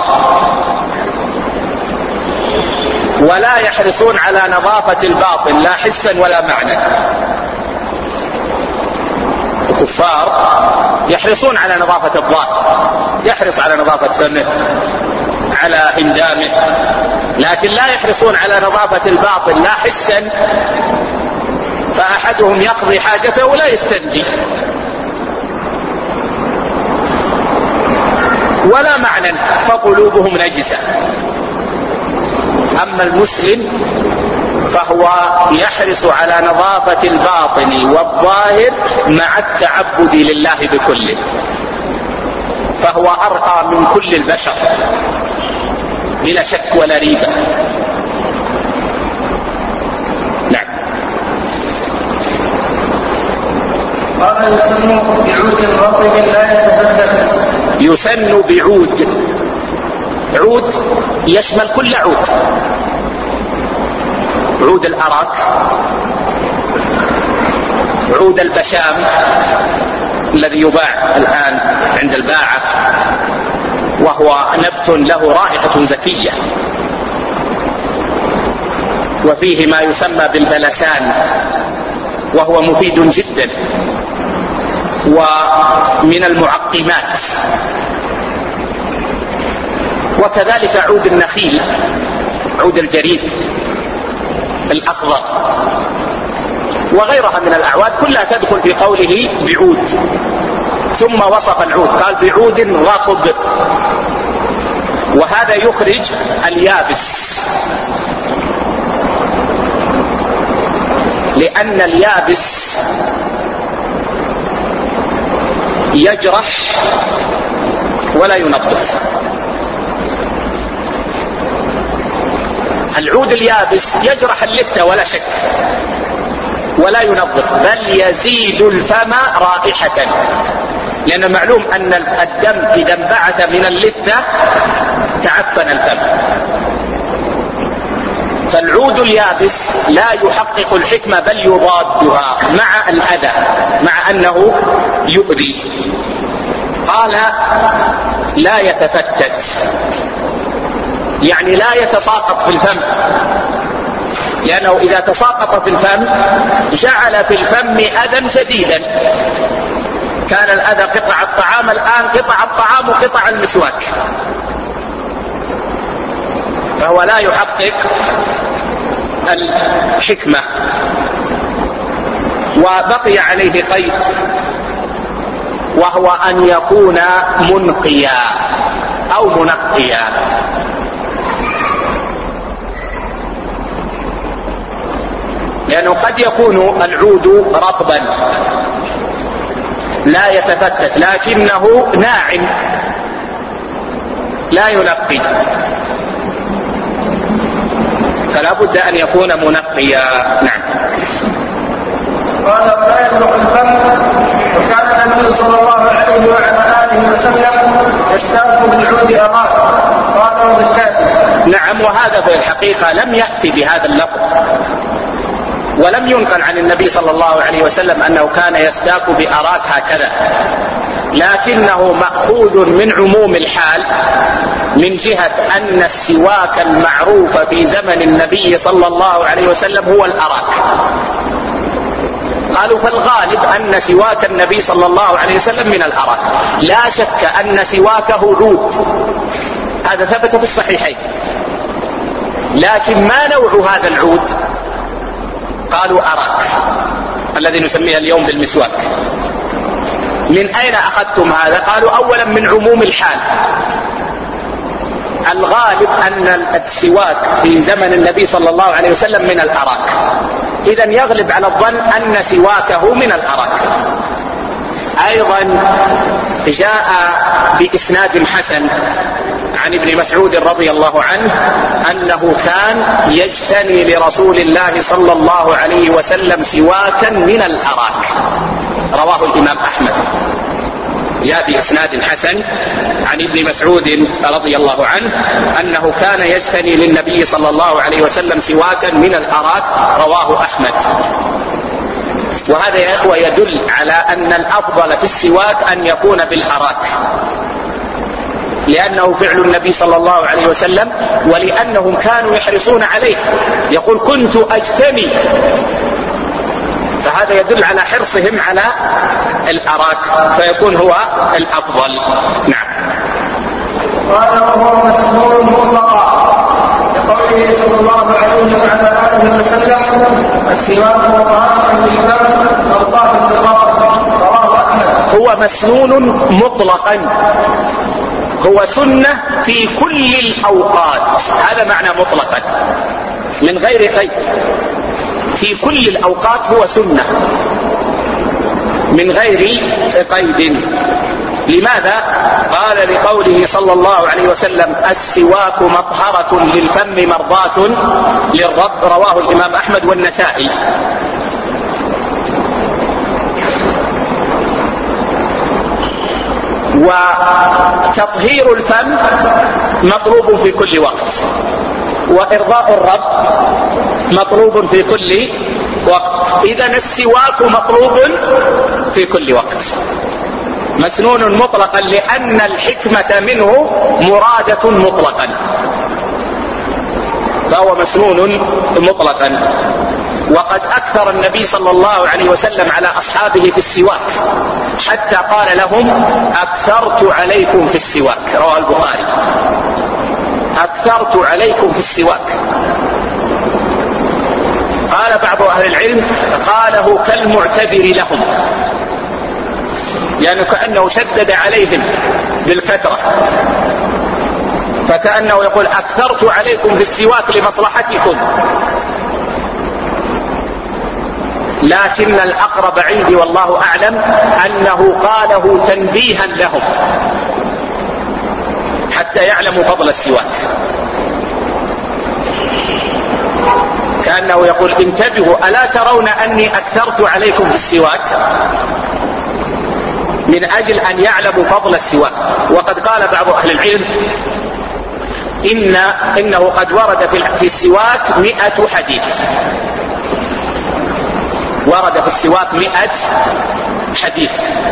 ولا يحرصون على نظافة الباطن لا حسا ولا معنى. الكفار يحرصون على نظافة الظاهر، يحرص على نظافة فمه، على هندامه، لكن لا يحرصون على نظافة الباطن لا حسا، فأحدهم يقضي حاجته ولا يستنجي ولا معنى، فقلوبهم نجسة. أما المسلم فهو يحرص على نظافة الباطن والظاهر مع التعبد لله بكله، فهو أرقى من كل البشر بلا شك ولا ريبة. نعم. قال يسن بعود رطب لا يتفتت. يسن بعود، عود يشمل كل عود، عود الأراك، عود البشام الذي يباع الآن عند الباعة، وهو نبت له رائحة زكية، وفيه ما يسمى بالبلسان وهو مفيد جدا ومن المعقمات، وكذلك عود النخيل، عود الجريد الأخضر وغيرها من الأعواد كلها تدخل في قوله بعود. ثم وصف العود قال بعود رطب، وهذا يخرج اليابس، لأن اليابس يجرح ولا ينظف. العود اليابس يجرح اللثة ولا شك ولا ينظف، بل يزيد الفم رائحة، لأن معلوم أن الدم إذا انبعث من اللثة تعفن الفم. فالعود اليابس لا يحقق الحكمة بل يضادها مع الأذى، مع أنه يؤذي. قال لا يتفتت، يعني لا يتساقط في الفم، لأنه إذا تساقط في الفم جعل في الفم أذى شديدا. كان الأذى قطع الطعام، الآن قطع الطعام وقطع المسواك، فهو لا يحقق الحكمة. وبقي عليه قيد، وهو أن يكون منقيا أو منقيا. لأنه قد يكون العود رطبا لا يتفتت لكنه ناعم لا ينقي، فلا بد أن يكون منقيا. نعم. قال لا يدرك الفم. وكان النبي صلى الله عليه وعلى آله وسلم يستاق بالعود أراك، قال بالكافي. نعم. وهذا في الحقيقة لم يأتي بهذا اللفظ، ولم ينقل عن النبي صلى الله عليه وسلم أنه كان يستاك بأراك هكذا، لكنه مأخوذ من عموم الحال، من جهة أن السواك المعروف في زمن النبي صلى الله عليه وسلم هو الأراك. قالوا فالغالب أن سواك النبي صلى الله عليه وسلم من الأراك، لا شك أن سواكه عود، هذا ثبت في الصحيحين، لكن ما نوع هذا العود؟ قالوا أراك الذي نسميه اليوم بالمسواك. من أين أخذتم هذا؟ قالوا أولا من عموم الحال، الغالب أن السواك في زمن النبي صلى الله عليه وسلم من الأراك، إذن يغلب على الظن أن سواكه من الأراك. أيضا جاء بإسناد حسن عن ابن مسعود رضي الله عنه أنه كان يجتني لرسول الله صلى الله عليه وسلم سواكا من الأراك، رواه الإمام أحمد. جاء بإسناد حسن عن ابن مسعود رضي الله عنه أنه كان يجتني للنبي صلى الله عليه وسلم سواكا من الأراك، رواه أحمد. وهذا يا إخوة يدل على أن الأفضل في السواك أن يكون بالأراك، لأنه فعل النبي صلى الله عليه وسلم، ولأنهم كانوا يحرصون عليه، يقول كنت أجتني، فهذا يدل على حرصهم على الأراك، فيكون هو الأفضل. نعم. قال وهو مسنون مطلقا لقوله صلى الله عليه وعلى آله وسلم السواك وطهارة للفم وطهارة للبطن، رواه أحمد. هو مسنون مطلقا، هو سنة في كل الأوقات، هذا معنى مطلقا، من غير قيد في كل الأوقات هو سنة من غير قيد. لماذا؟ قال لقوله صلى الله عليه وسلم السواك مطهرة للفم مرضاة للرب، رواه الإمام أحمد والنسائي. وتطهير الفم مطلوب في كل وقت، وإرضاء الرب مطلوب في كل وقت. إذن السواك مطلوب في كل وقت، مسنون مطلقا، لأن الحكمة منه مرادة مطلقا، فهو مسنون مطلقا. وقد أكثر النبي صلى الله عليه وسلم على أصحابه في السواك، حتى قال لهم أكثرت عليكم في السواك، رواه البخاري، أكثرت عليكم في السواك. قال بعض أهل العلم قاله كالمعتذر لهم، يعني كأنه شدد عليهم بالكثرة، فكأنه يقول أكثرت عليكم في السواك لمصلحتكم، لكن الأقرب عندي والله أعلم أنه قاله تنبيها لهم حتى يعلموا فضل السواك، كأنه يقول انتبهوا ألا ترون أني أكثرت عليكم في السواك، من أجل أن يعلموا فضل السواك. وقد قال بعض أهل العلم إنه قد ورد في السواك 100 حديث، ورد في السواك 100 حديث.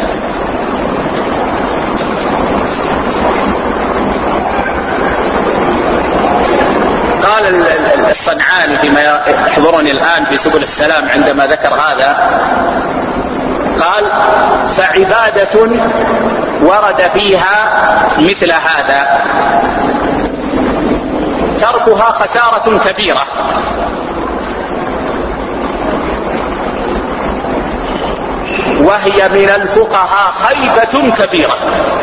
قال الصنعاني فيما يحضرني الآن في سبل السلام عندما ذكر هذا، قال فعبادة ورد فيها مثل هذا تركها خسارة كبيرة، وهي من الفقهاء خيبة كبيرة.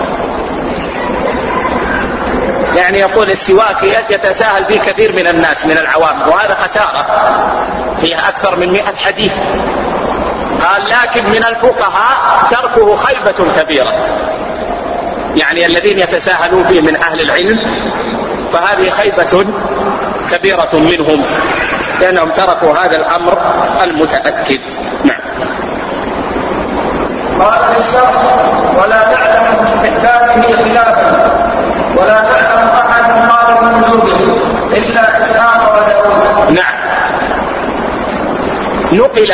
يعني يقول السواك يتساهل فيه كثير من الناس من العوام، وهذا خسارة فيها أكثر من 100 حديث. قال لكن من الفقهاء تركه خيبة كبيرة، يعني الذين يتساهلون فيه من أهل العلم، فهذه خيبة كبيرة منهم، لأنهم تركوا هذا الأمر المتأكد. نعم. قال الشرح ولا نعلم في استحبابه خلافا، ولا نعلم أحد قال من وجوبه إلا إسحاق وداود. نعم. نقل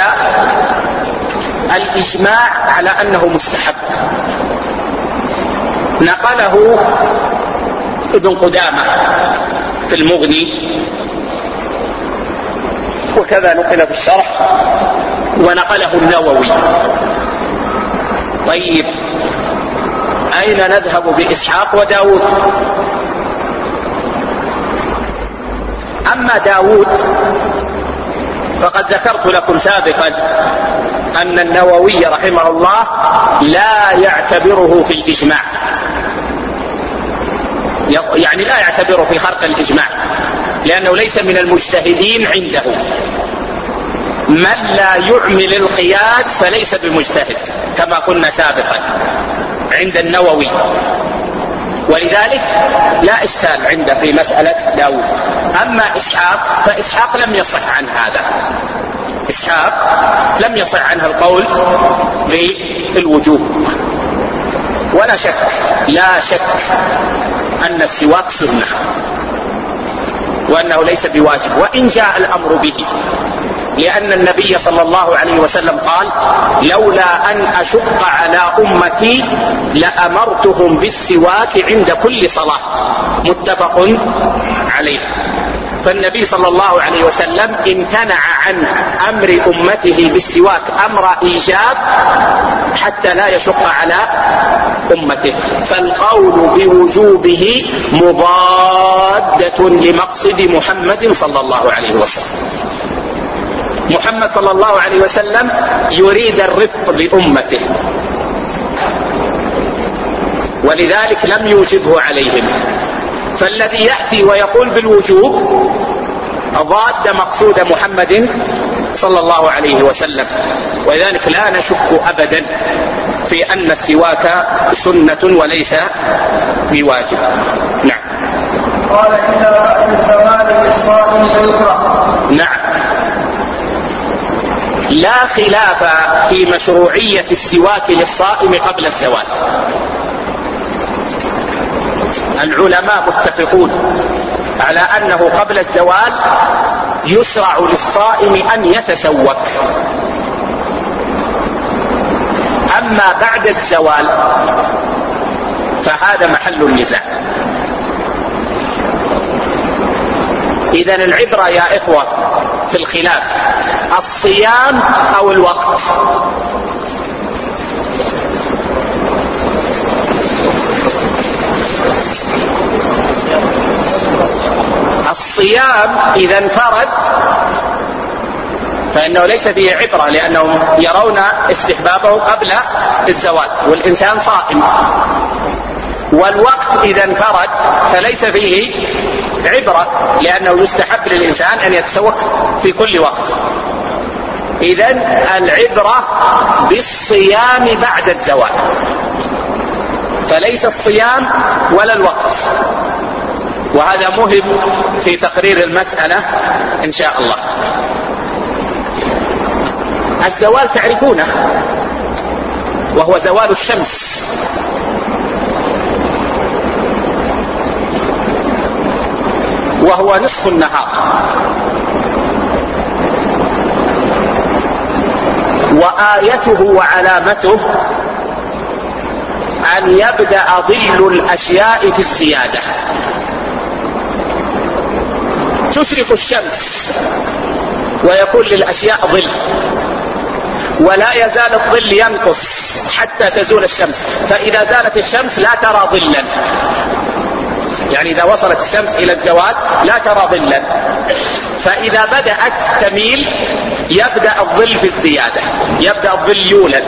الإجماع على أنه مستحب، نقله ابن قدامة في المغني، وكذا نقل في الشرح، ونقله النووي. طيب أين نذهب بإسحاق وداود؟ أما داود فقد ذكرت لكم سابقا أن النووي رحمه الله لا يعتبره في الإجماع، يعني لا يعتبره في خرق الإجماع، لأنه ليس من المجتهدين عنده. من لا يعمل القياس فليس بمجتهد كما قلنا سابقا عند النووي، ولذلك لا إشكال عنده في مسألة داود. أما إسحاق فإسحاق لم يصح عن هذا، إسحاق لم يصح عنها القول بالوجوب. ولا شك لا شك أن السواك سنة، وأنه ليس بواجب وإن جاء الأمر به، لأن النبي صلى الله عليه وسلم قال لولا أن أشق على أمتي لأمرتهم بالسواك عند كل صلاة، متفق عليه. فالنبي صلى الله عليه وسلم امتنع عن أمر أمته بالسواك أمر إيجاب حتى لا يشق على أمته، فالقول بوجوبه مضادة لمقصد محمد صلى الله عليه وسلم. محمد صلى الله عليه وسلم يريد الرفق بأمته، ولذلك لم يوجبه عليهم. فالذي يأتي ويقول بالوجوب ضاد مقصود محمد صلى الله عليه وسلم. ولذلك لا نشك أبدا في أن السواك سنة وليس بواجب. نعم. قال إذا رأت الزوال للصائم يكره. نعم، لا خلاف في مشروعية السواك للصائم قبل الزوال. العلماء متفقون على أنه قبل الزوال يشرع للصائم أن يتسوك. أما بعد الزوال فهذا محل النزاع. إذن العبرة يا إخوة في الخلاف الصيام أو الوقت. الصيام إذا انفرد فإنه ليس فيه عبرة، لأنهم يرون استحبابه قبل الزوال والإنسان صائم. والوقت إذا انفرد فليس فيه عبرة، لأنه يستحب للإنسان أن يتسوق في كل وقت. إذن العبرة بالصيام بعد الزوال، فليس الصيام ولا الوقت. وهذا مهم في تقرير المسألة إن شاء الله. الزوال تعرفونه، وهو زوال الشمس، وهو نصف النهار. وآيته وعلامته أن يبدأ ظل الأشياء في الزيادة. تشرق الشمس ويكون للأشياء ظل، ولا يزال الظل ينقص حتى تزول الشمس، فإذا زالت الشمس لا ترى ظلا، يعني إذا وصلت الشمس إلى الزوال لا ترى ظلا. فإذا بدأت تميل يبدأ الظل في الزيادة، يبدأ الظل يولد،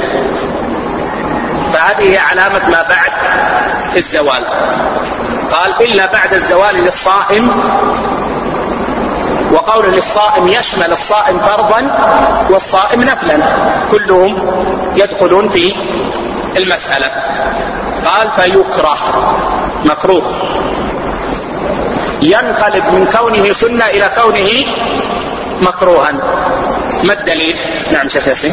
فهذه علامة ما بعد في الزوال. قال إلا بعد الزوال للصائم، وقول للصائم يشمل الصائم فرضا والصائم نفلا، كلهم يدخلون في المسألة. قال فيكره، مكروه، ينقلب من كونه سنة إلى كونه مكروها. ما الدليل؟ نعم شيخ ياسين.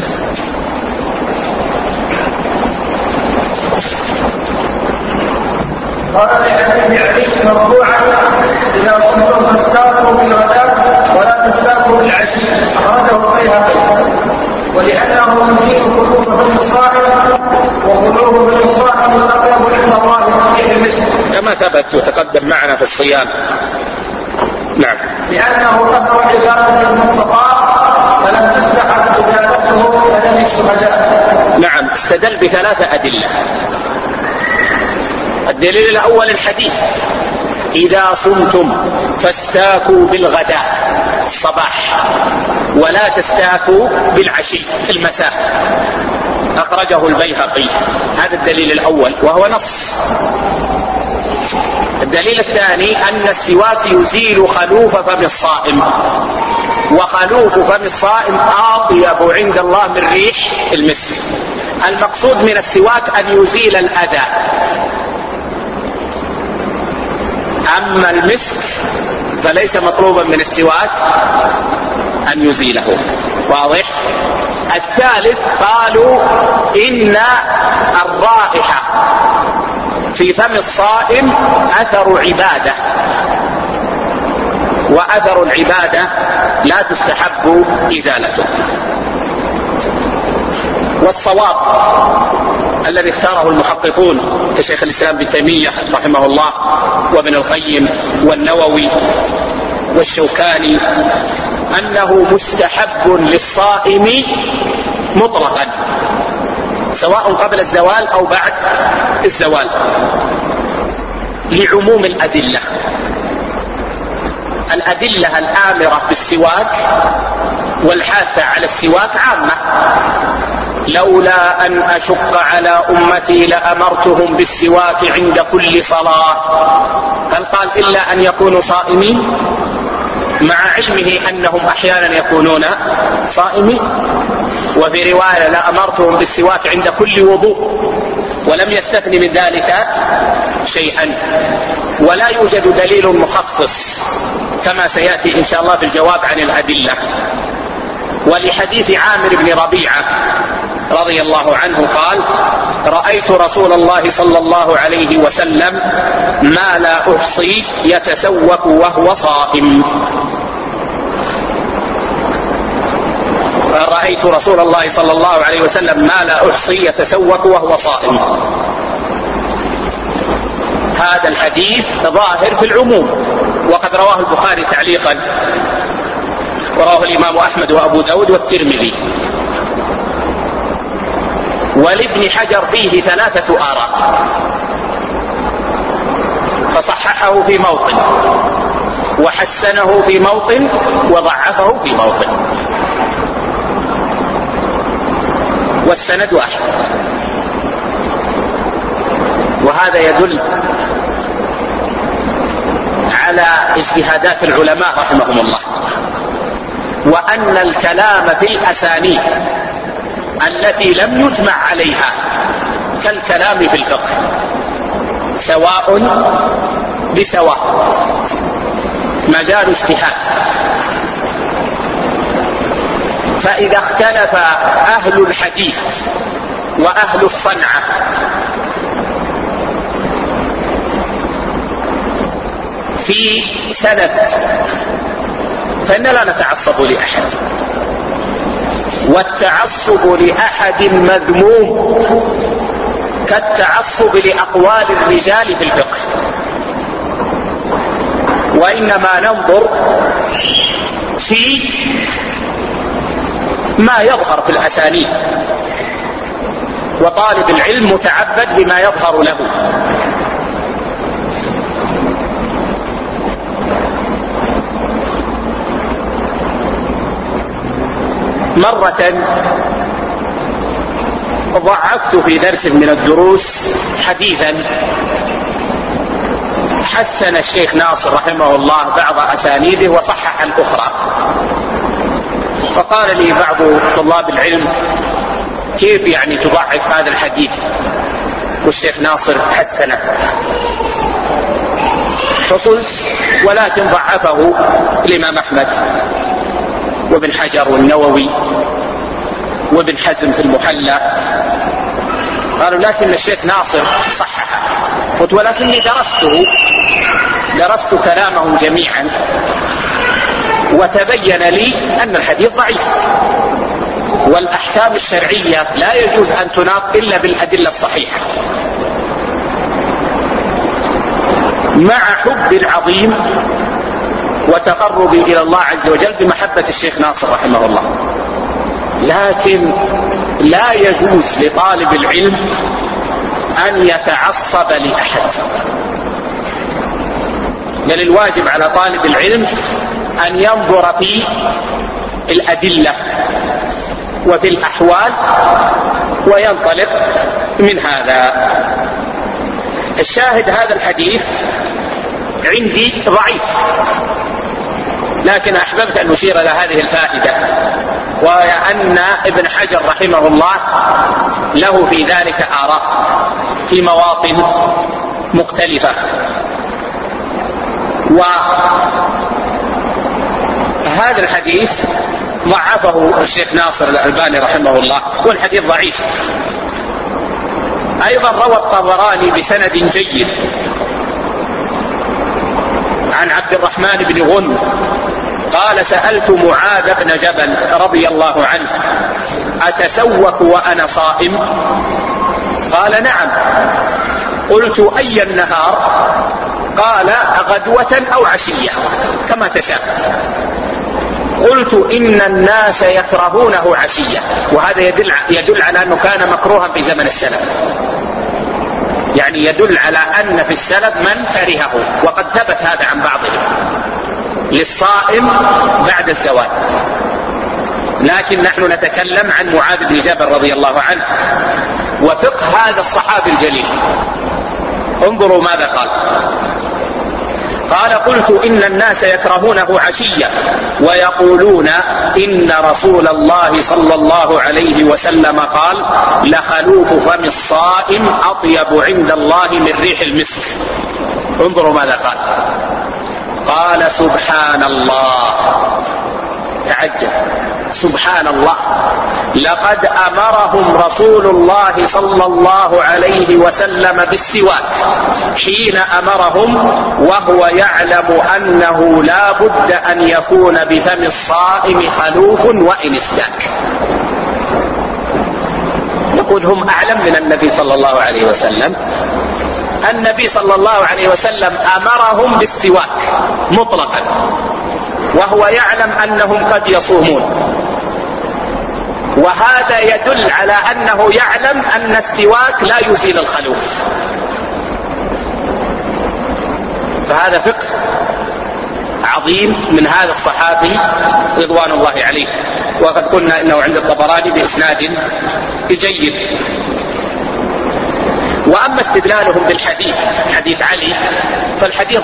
قال لحديث علي مرفوعا إذا صمتم فاستاكوا بالغداء ولا تستاكوا بالعشي، أخرجه البيهقي. ولأنه يزيد خلوفه للصائم، وخلوفه للصائم الأطيب عند الله من ريح المسك، كما ثبت وتقدم معنا في الصيام. نعم. لأنه قدر عبادة المستطاع فلم تستحق إجابته كدم الشهداء. نعم، استدل بثلاثة أدلة. الدليل الأول الحديث إذا صمتم فاستاكوا بالغداء الصباح ولا تستاكوا بالعشي المساء، أخرجه البيهقي. هذا الدليل الأول وهو نص. الدليل الثاني أن السواك يزيل خلوف فم الصائم، وخلوف فم الصائم أطيب عند الله من ريح المسك. المقصود من السواك أن يزيل الأذى، أما المسك فليس مطلوبا من السواك أن يزيله. واضح؟ الثالث قالوا إن الرائحة في فم الصائم أثر عبادة، وأثر العبادة لا تستحب إزالته. والصواب الذي اختاره المحققون كشيخ الإسلام ابن تيمية رحمه الله وابن القيم والنووي والشوكاني أنه مستحب للصائم مطلقا، سواء قبل الزوال أو بعد الزوال، لعموم الأدلة. الأدلة الآمرة بالسواك والحاثة على السواك عامة. لولا أن أشق على أمتي لأمرتهم بالسواك عند كل صلاة. هل قال إلا أن يكونوا صائمين؟ مع علمه أنهم أحيانا يكونون صائمين. وفي رواية لأمرتهم بالسواك عند كل وضوء، ولم يستثن من ذلك شيئا. ولا يوجد دليل مخصص كما سيأتي إن شاء الله في الجواب عن الأدلة. ولحديث عامر بن ربيعة رضي الله عنه قال: رأيت رسول الله صلى الله عليه وسلم ما لا أحصي يتسوك وهو صائم. رأيت رسول الله صلى الله عليه وسلم ما لا أحصي يتسوك وهو صائم. هذا الحديث ظاهر في العموم، وقد رواه البخاري تعليقا، ورواه الإمام أحمد وأبو داود والترمذي. ولابن حجر فيه 3 آراء، فصححه في موطن، وحسنه في موطن، وضعفه في موطن، والسند واحد. وهذا يدل على اجتهادات العلماء رحمهم الله، وأن الكلام في الأسانيد التي لم يجمع عليها كالكلام في الفقه، سواء بسواء، مجال اجتهاد. فإذا اختلف أهل الحديث وأهل الصنعة في سند فإننا لا نتعصب لأحد، والتعصب لأحد مذموم كالتعصب لأقوال الرجال في الفقه. وإنما ننظر في ما يظهر في الأسانيد، وطالب العلم متعبد بما يظهر له. مرة ضعفت في درس من الدروس حديثا حسن الشيخ ناصر رحمه الله بعض أسانيده وصحح الأخرى، فقال لي بعض طلاب العلم: كيف يعني تضعف هذا الحديث والشيخ ناصر حسنه؟ فقلت: ولكن ضعفه الإمام أحمد وابن حجر والنووي وابن حزم في المحلى. قالوا: لكن الشيخ ناصر صحح. قلت: ولكني درست كلامهم جميعا، وتبين لي أن الحديث ضعيف، والأحكام الشرعية لا يجوز أن تناط إلا بالأدلة الصحيحة. مع حب العظيم وتقربي إلى الله عز وجل بمحبة الشيخ ناصر رحمه الله، لكن لا يجوز لطالب العلم أن يتعصب لأحد، بل الواجب على طالب العلم أن ينظر في الأدلة وفي الأحوال وينطلق من هذا. الشاهد: هذا الحديث عندي ضعيف، لكن أحببت أن أشير إلى هذه الفائدة، وهي أن ابن حجر رحمه الله له في ذلك آراء في مواطن مختلفة. وهذا الحديث ضعفه الشيخ ناصر الألباني رحمه الله، والحديث ضعيف. أيضا روى الطبراني بسند جيد عن عبد الرحمن بن غنم قال: سألت معاذ بن جبل رضي الله عنه: أتسوك وأنا صائم؟ قال: نعم. قلت: أي النهار؟ قال: غدوة أو عشية كما تشاء. قلت: إن الناس يكرهونه عشية. وهذا يدل على أنه كان مكروها في زمن السلف، يعني يدل على أن في السلف من كرهه، وقد ثبت هذا عن بعضهم للصائم بعد الزوال. لكن نحن نتكلم عن معاذ بن جبل رضي الله عنه وفقه هذا الصحابي الجليل. انظروا ماذا قال: قال قلت إن الناس يكرهونه عشية ويقولون إن رسول الله صلى الله عليه وسلم قال لخلوف فم الصائم أطيب عند الله من ريح المسك. انظروا ماذا قال. قال سبحان الله، تعجب، سبحان الله، لقد أمرهم رسول الله صلى الله عليه وسلم بالسواك حين أمرهم وهو يعلم أنه لا بد أن يكون بفم الصائم خلوف وإن استاك. يقول هم أعلم من النبي صلى الله عليه وسلم. النبي صلى الله عليه وسلم أمرهم بالسواك مطلقا وهو يعلم أنهم قد يصومون، وهذا يدل على أنه يعلم أن السواك لا يزيل الخلوف. فهذا فقه عظيم من هذا الصحابي رضوان الله عليه، وقد قلنا إنه عند الطبراني بإسناد جيد. وأما استدلالهم بالحديث، حديث علي، فالحديث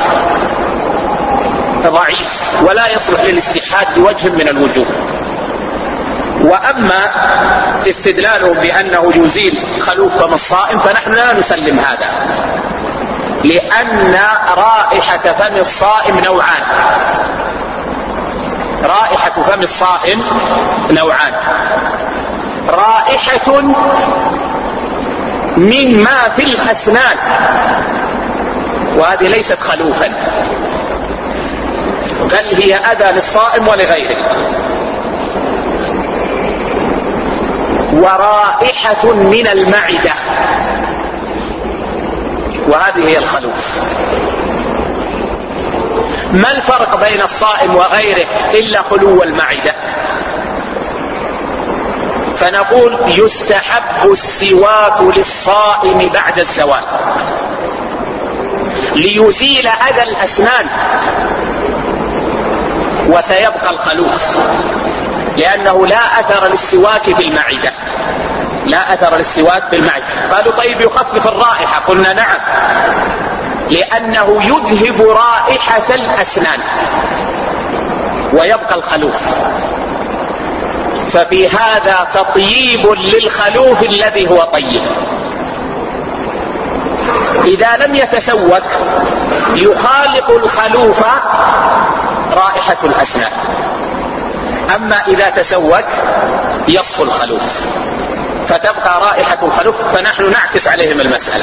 ضعيف ولا يصلح للاستشهاد بوجه من الوجوه. وأما استدلالهم بأنه يزيل خلوف فم الصائم فنحن لا نسلم هذا، لأن رائحة فم الصائم نوعان. رائحة فم الصائم نوعان، رائحة مما في الأسنان وهذه ليست خلوفا، بل هي أذى للصائم ولغيره، ورائحة من المعدة وهذه هي الخلوف. ما الفرق بين الصائم وغيره إلا خلو المعدة؟ فنقول يستحب السواك للصائم بعد الزوال ليزيل أذى الأسنان، وسيبقى الخلوف لأنه لا أثر للسواك في المعدة، لا أثر للسواك في المعدة. قالوا طيب يخفف الرائحة، قلنا نعم، لأنه يذهب رائحة الأسنان ويبقى الخلوف، ففي هذا تطييب للخلوف الذي هو طيب. إذا لم يتسوك يخالط الخلوف رائحة الأسنان، أما إذا تسوك يصفو الخلوف فتبقى رائحة الخلوف. فنحن نعكس عليهم المسألة،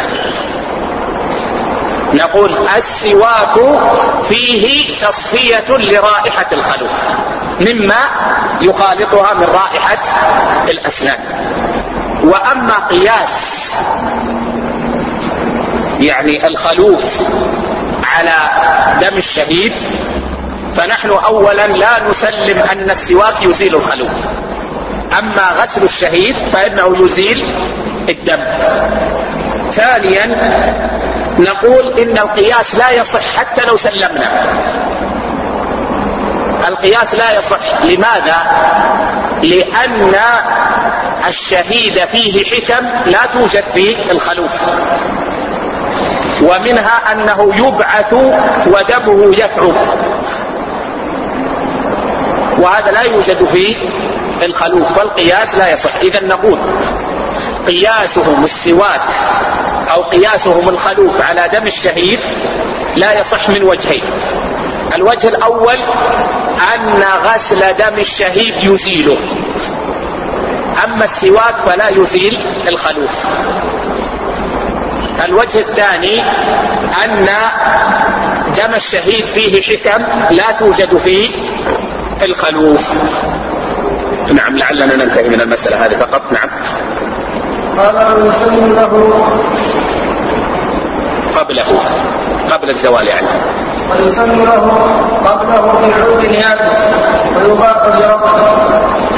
نقول السواك فيه تصفية لرائحة الخلوف مما يخالطها من رائحة الأسنان. وأما قياس يعني الخلوف على دم الشهيد فنحن أولا لا نسلم أن السواك يزيل الخلوف، أما غسل الشهيد فإنه يزيل الدم. ثانيا نقول إن القياس لا يصح حتى لو سلمنا، القياس لا يصح. لماذا؟ لأن الشهيد فيه حكم لا توجد في الخلوف، ومنها أنه يبعث ودمه يثعب، وهذا لا يوجد في الخلوف، فالقياس لا يصح. إذا نقول قياسهم السواك أو قياسهم الخلوف على دم الشهيد لا يصح من وجهين. الوجه الأول أن غسل دم الشهيد يزيله، أما السواك فلا يزيل الخلوف. الوجه الثاني أن دم الشهيد فيه حكم لا توجد فيه الخلوف. نعم، لعلنا ننتهي من المسألة هذه فقط. نعم. قال ويسن له قبل الزوال يعني. ويسن له قبله بعود يابس ويضاف برطب،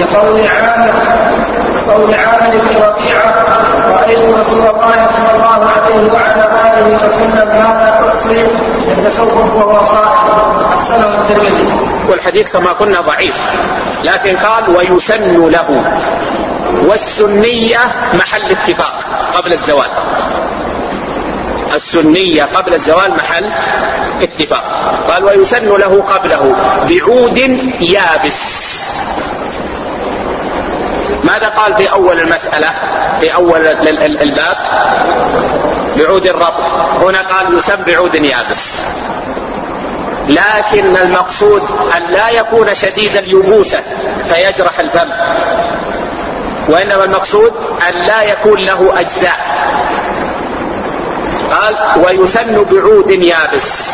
لقول عامر بن ربيعة رأيت رسول الله صلى الله عليه وعلى آله وسلم هذا أحصي يتصوف وهو صائم، أحسنه الترمذي. والحديث كما قلنا ضعيف، لكن قال ويسن له، والسنية محل اتفاق قبل الزوال. السنية قبل الزوال محل اتفاق. قال ويسن له قبله بعود يابس. ماذا قال في أول المسألة في أول الباب؟ بعود الرطب. هنا قال يسن بعود يابس، لكن المقصود أن لا يكون شديد اليبوسة فيجرح الفم، وإنما المقصود أن لا يكون له أجزاء. قال ويسن بعود يابس.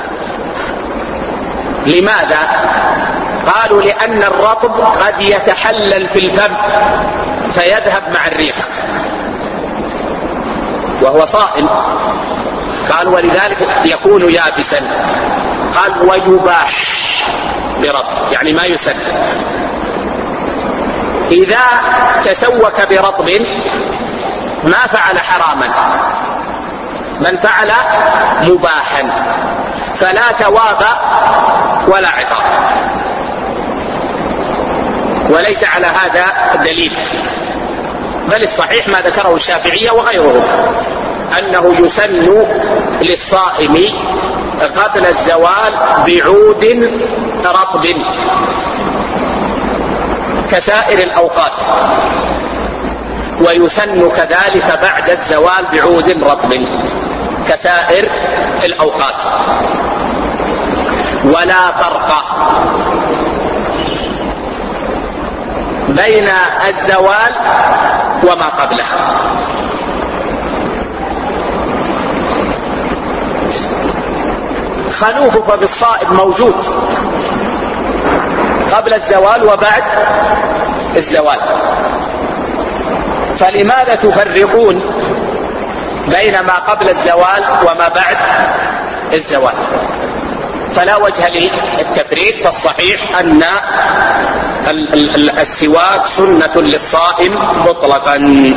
لماذا؟ قالوا لأن الرطب قد يتحلل في الفم فيذهب مع الريق وهو صائم. قال ولذلك يكون يابسا. قال ويباح برطب، يعني ما يسن. إذا تسوك برطب ما فعل حراما بل فعل مباحا، فلا ثواب ولا عقاب، وليس على هذا دليل. بل الصحيح ما ذكره الشافعية وغيرهم أنه يسن للصائم قبل الزوال بعود رطب كسائر الأوقات، ويسن كذلك بعد الزوال بعود رطب كسائر الأوقات. ولا فرق بين الزوال وما قبله. خلوف ففي الصائم موجود قبل الزوال وبعد الزوال، فلماذا تفرقون بين ما قبل الزوال وما بعد الزوال؟ فلا وجه للتفريق، فالصحيح أن السواك سنة للصائم مطلقا.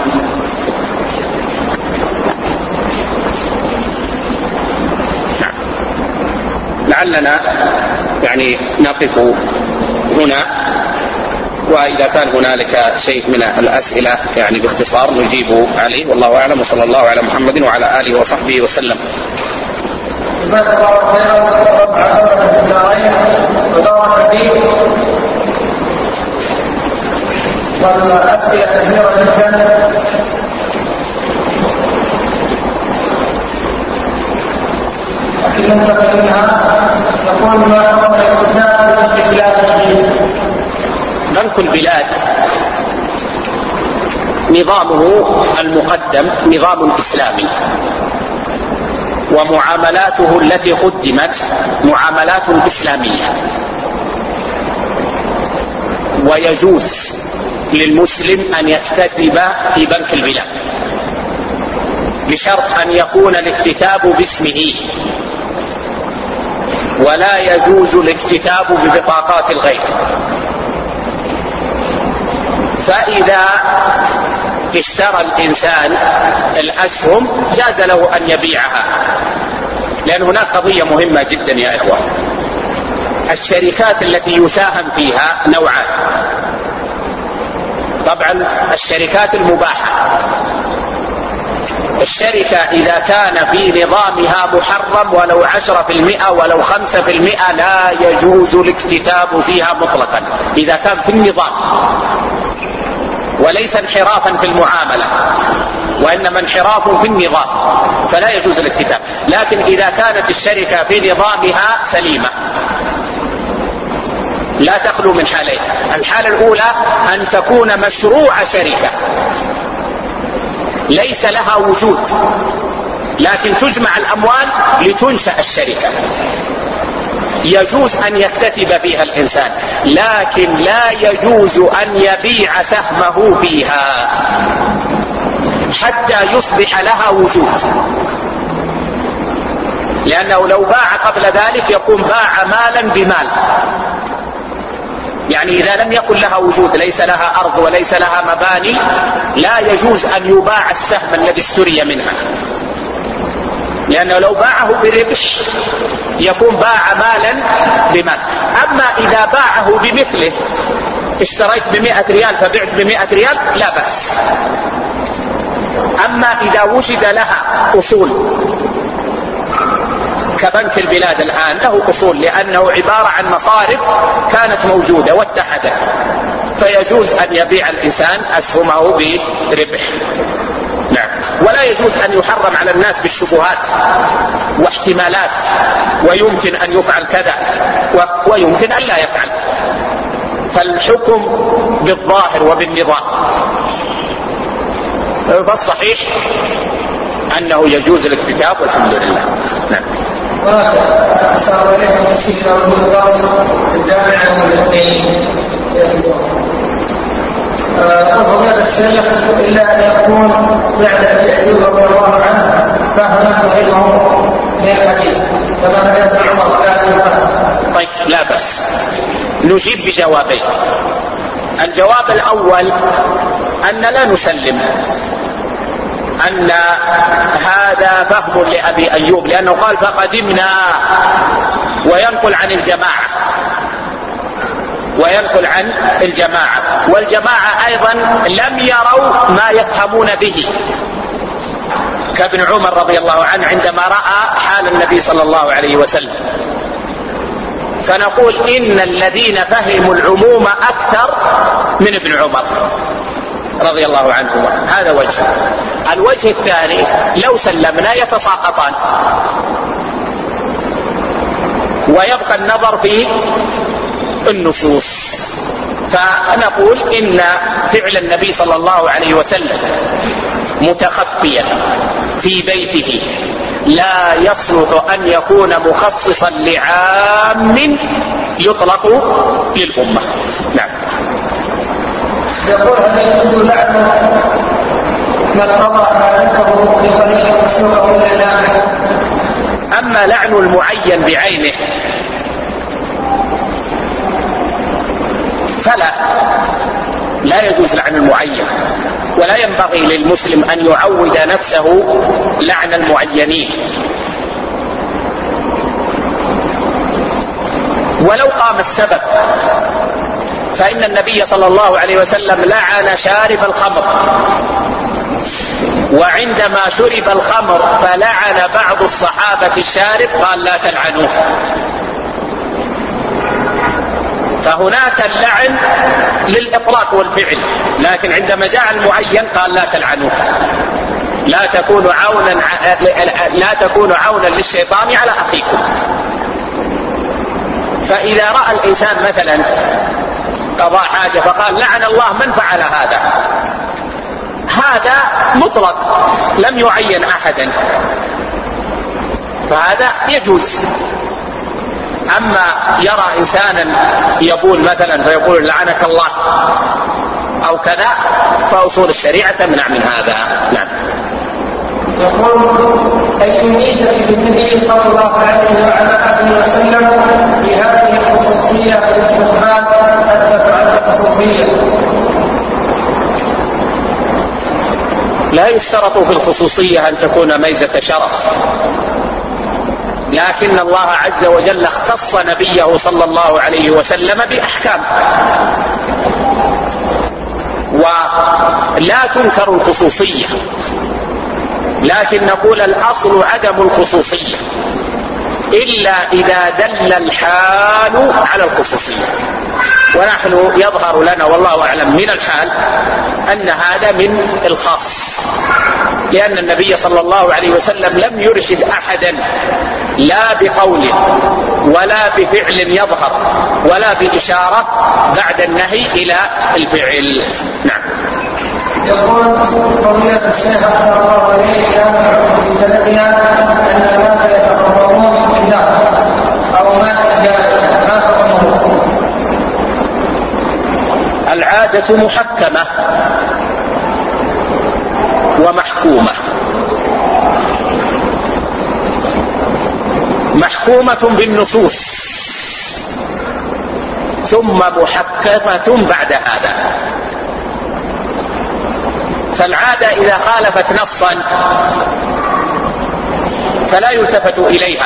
لعلنا يعني نقف هنا، وإذا كان هنالك شيء من الأسئلة يعني باختصار نجيب عليه، والله أعلم، وصلى الله على محمد وعلى آله وصحبه وسلم. جزاك الله خيرا. رفع حضرة في الدارين وبارك فيك. والأسئلة كثيرة جدا، لكن ننتقل منها. يقول ما حكم الاغتسال في بلاد بنك البلاد نظامه المقدم نظام إسلامي، ومعاملاته التي قدمت معاملات إسلامية، ويجوز للمسلم أن يكتسب في بنك البلاد بشرط أن يكون الاكتتاب باسمه، ولا يجوز الاكتتاب ببطاقات الغير. فإذا اشترى الإنسان الأسهم جاز له أن يبيعها، لأن هناك قضية مهمة جدا يا إخوة. الشركات التي يساهم فيها نوعان. طبعا الشركات المباحة، الشركة إذا كان في نظامها محرم ولو 10% ولو 5% لا يجوز الاكتتاب فيها مطلقا إذا كان في النظام، وليس انحرافا في المعاملة وإنما انحراف في النظام، فلا يجوز الاكتتاب. لكن إذا كانت الشركة في نظامها سليمة لا تخلو من حالين. الحالة الأولى أن تكون مشروع شركة ليس لها وجود، لكن تجمع الأموال لتنشأ الشركة، يجوز أن يكتتب فيها الإنسان، لكن لا يجوز أن يبيع سهمه فيها حتى يصبح لها وجود، لأنه لو باع قبل ذلك يكون باع مالا بمال. يعني إذا لم يكن لها وجود، ليس لها أرض وليس لها مباني، لا يجوز أن يباع السهم الذي اشتري منها، لأنه لو باعه بربح يكون باع مالا بمال. أما إذا باعه بمثله، اشتريت ب100 ريال فبعت ب100 ريال لا بأس. أما إذا وجد لها أصول كبنك البلاد الآن له أصول، لأنه عبارة عن مصارف كانت موجودة واتحدت، فيجوز أن يبيع الإنسان أسهمه بربح. نعم. ولا يجوز أن يحرم على الناس بالشبهات واحتمالات، ويمكن أن يفعل كذا ويمكن أن لا يفعل، فالحكم بالظاهر وبالنظام. فالصحيح أنه يجوز الاكتتاب والحمد لله. نعم. أسأل عليكم الشيخ أبو القاسم الجامعة المدنية فضيلة الشيخ إلا أن يكون بعد أبي أيوب رضي الله عنه فهما غيره من الحديث كما كان ابن عمر كاتبا. طيب لا بأس، نجيب بجوابين. الجواب الأول أن لا نسلم أن هذا فهم لأبي أيوب، لأنه قال فقدمنا، وينقل عن الجماعة، والجماعة أيضا لم يروا ما يفهمون به، كابن عمر رضي الله عنه عندما رأى حال النبي صلى الله عليه وسلم. فنقول إن الذين فهموا العموم أكثر من ابن عمر رضي الله عنهما. هذا وجه. الوجه الثاني لو سلمنا يتساقطان، ويبقى النظر في النصوص. فنقول إن فعل النبي صلى الله عليه وسلم متخفيا في بيته لا يصلح أن يكون مخصصا لعام يطلق للأمة. نعم. يقول هل يجوز لعنه من قضى حاجته بطريق مشروع ولا لا؟ أما لعن المعين بعينه لا يجوز لعن المعين، ولا ينبغي للمسلم أن يعود نفسه لعن المعينين. ولو قام السبب، فإن النبي صلى الله عليه وسلم لعن شارب الخمر، وعندما شرب الخمر فلعن بعض الصحابة الشارب قال لا تلعنوه. فهناك اللعن للإطلاق والفعل، لكن عندما جاء المعين قال لا تلعنوه، لا تكونوا عونا للشيطان على أخيكم. فإذا رأى الإنسان مثلا قضاء حاجة فقال لعن الله من فعل هذا مطلق لم يعين أحدا، فهذا يجوز. أما يرى إنسانا يقول مثلا فيقول لعنك الله أو كذا، فأصول الشريعة تمنع من هذا. نعم. يقول أي ميزة بالنبي صلى الله عليه وعلى آله وسلم بهذه الخصوصية في الاستحباب أثبت على الخصوصية؟ لا يشترط في الخصوصية أن تكون ميزة شرف، لكن الله عز وجل اختص نبيه صلى الله عليه وسلم بأحكام، ولا تنكر الخصوصية، لكن نقول الأصل عدم الخصوصية إلا إذا دل الحال على الخصوصية. ونحن يظهر لنا والله أعلم من الحال أن هذا من الخاص، لأن النبي صلى الله عليه وسلم لم يرشد أحدا لا بقول ولا بفعل يظهر ولا بإشارة بعد النهي إلى الفعل. نعم. يقول فضيلة الشيخ أحسن الله إليه كان في بلدنا أن الناس يتقربون بالله أو ما إجابة ما حكمه؟ العادة محكمة ومحكومة. محكومة بالنصوص ثم محكمة بعد هذا. فالعادة إذا خالفت نصا فلا يلتفت إليها،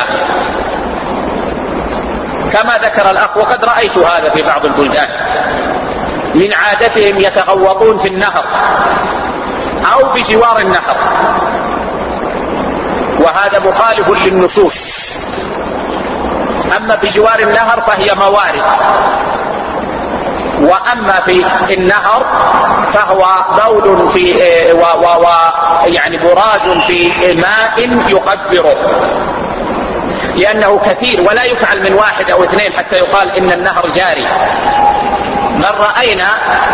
كما ذكر الأخ وقد رأيت هذا في بعض البلدان، من عادتهم يتغوطون في النهر أو بجوار النهر، وهذا مخالف للنصوص أما بجوار النهر فهي موارد، وأما في النهر فهو بول في يعني براز في ماء يقدره، لأنه كثير ولا يفعل من 1 أو 2 حتى يقال إن النهر جاري، بل رأينا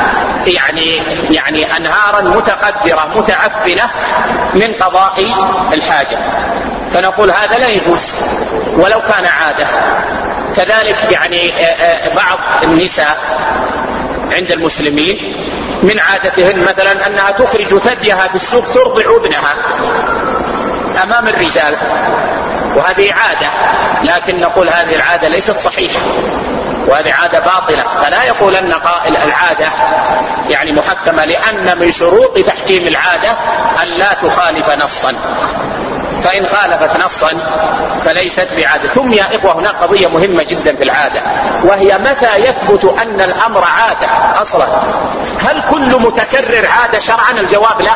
يعني أنهارا متقدرة متعفنة من قضاء الحاجة، فنقول هذا لا يجوز ولو كان عادة. كذلك يعني بعض النساء عند المسلمين من عادتهن مثلا أنها تخرج ثديها في السوق ترضع ابنها أمام الرجال، وهذه عادة، لكن نقول هذه العادة ليست صحيحة وهذه عادة باطلة، فلا يقول أن قائل العادة يعني محكمة، لأن من شروط تحكيم العادة أن لا تخالف نصا، فإن خالفت نصا فليست بعادة. ثم يا إخوة هناك قضية مهمة جدا في العادة، وهي متى يثبت أن الأمر عادة أصلا؟ هل كل متكرر عادة شرعا؟ الجواب لا،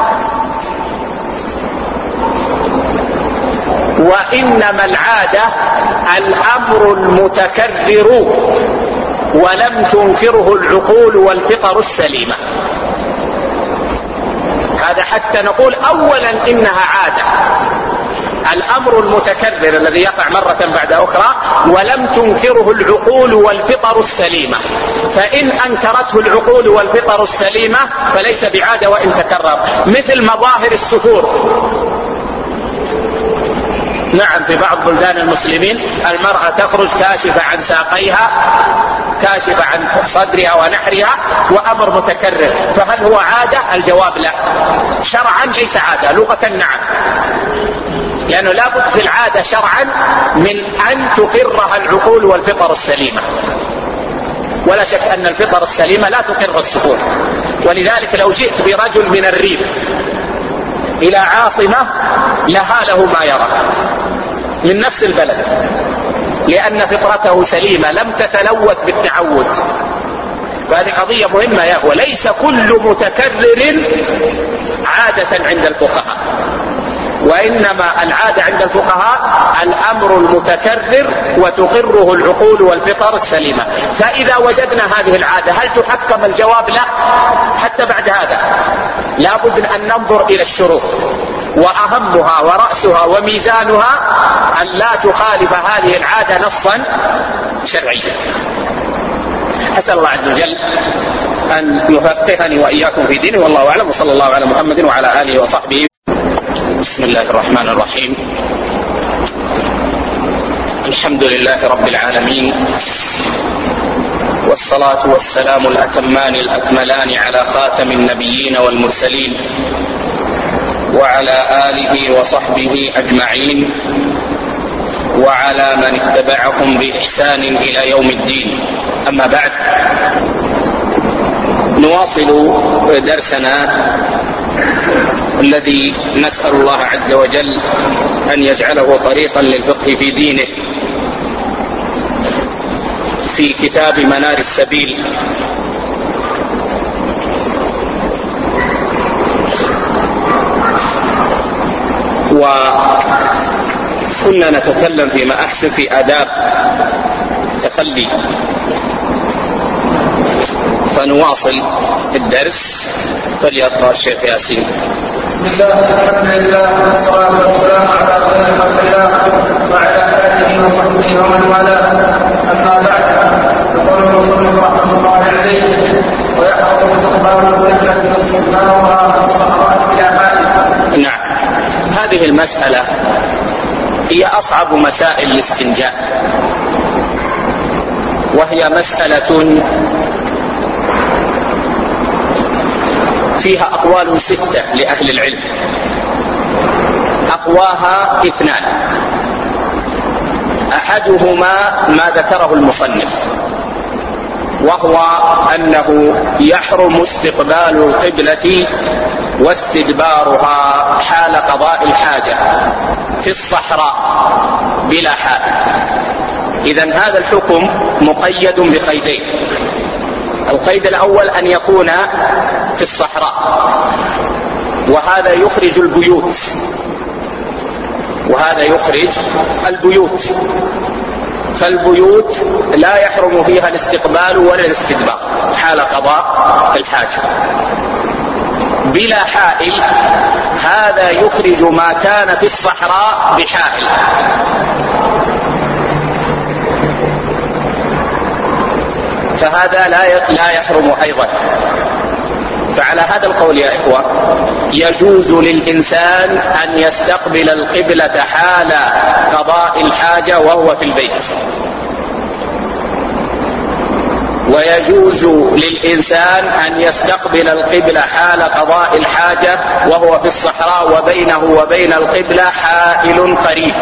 وإنما العادة الأمر المتكرر ولم تنكره العقول والفطر السليمة. هذا حتى نقول أولا إنها عادة، الأمر المتكرر الذي يقع مرة بعد أخرى ولم تنكره العقول والفطر السليمة، فإن أنكرته العقول والفطر السليمة فليس بعادة وإن تكرر، مثل مظاهر السفور. نعم في بعض بلدان المسلمين المرأة تخرج كاشفة عن ساقيها كاشفة عن صدرها ونحرها، وأمر متكرر، فهل هو عادة؟ الجواب لا، شرعا ليس عادة، لغة نعم، لأنه لا بد في العادة شرعا من أن تقرها العقول والفطر السليمة، ولا شك أن الفطر السليمة لا تقر السفور. ولذلك لو جئت برجل من الريف إلى عاصمة لها له ما يرى من نفس البلد، لأن فطرته سليمة لم تتلوث بالتعود. فهذه قضية مهمة يا أخوة، ليس كل متكرر عادة عند الفقهاء، وإنما العادة عند الفقهاء الأمر المتكرر وتقره العقول والفطر السليمة. فإذا وجدنا هذه العادة هل تحكم؟ الجواب لا، حتى بعد هذا لا بد أن ننظر إلى الشروط، وأهمها ورأسها وميزانها أن لا تخالف هذه العادة نصا شرعيا. أسأل الله عز وجل أن يفقهني وإياكم في دينه، والله أعلم، وصلى الله على محمد وعلى آله وصحبه. بسم الله الرحمن الرحيم، الحمد لله رب العالمين، والصلاة والسلام الأتمان الأكملان على خاتم النبيين والمرسلين وعلى آله وصحبه أجمعين وعلى من اتبعهم بإحسان إلى يوم الدين. أما بعد، نواصل درسنا الذي نسأل الله عز وجل أن يجعله طريقا للفقه في دينه في كتاب منار السبيل. وكنا نتكلم فيما أحسن في آداب التخلي، فنواصل الدرس. فليقرأ الشيخ ياسين. بسم الله الحمد لله والصلاة والسلام على خير خلق الله وعلى آله وصحبه ومن والاه. أما بعد، يقول المصنف رحمه الله عليه: ويحفظ استقبال القبلة واستقبالها الصحراء إلى حاله. نعم، هذه المسألة هي أصعب مسائل الاستنجاء، وهي مسألة فيها أقوال 6 لأهل العلم، أقواها 2، أحدهما ما ذكره المصنف، وهو أنه يحرم استقبال القبلة واستدبارها حال قضاء الحاجة في الصحراء بلا حال. إذن هذا الحكم مقيد بقيدين: القيد الأول أن يكون في الصحراء، وهذا يخرج البيوت، فالبيوت لا يحرم فيها الاستقبال ولا الاستدبار حال قضاء الحاجة. بلا حائل هذا يخرج ما كان في الصحراء بحائل، فهذا لا يحرم أيضا. فعلى هذا القول يا إخوة يجوز للإنسان أن يستقبل القبلة حال قضاء الحاجة وهو في البيت، ويجوز للإنسان أن يستقبل القبلة حال قضاء الحاجة وهو في الصحراء وبينه وبين القبلة حائل قريب.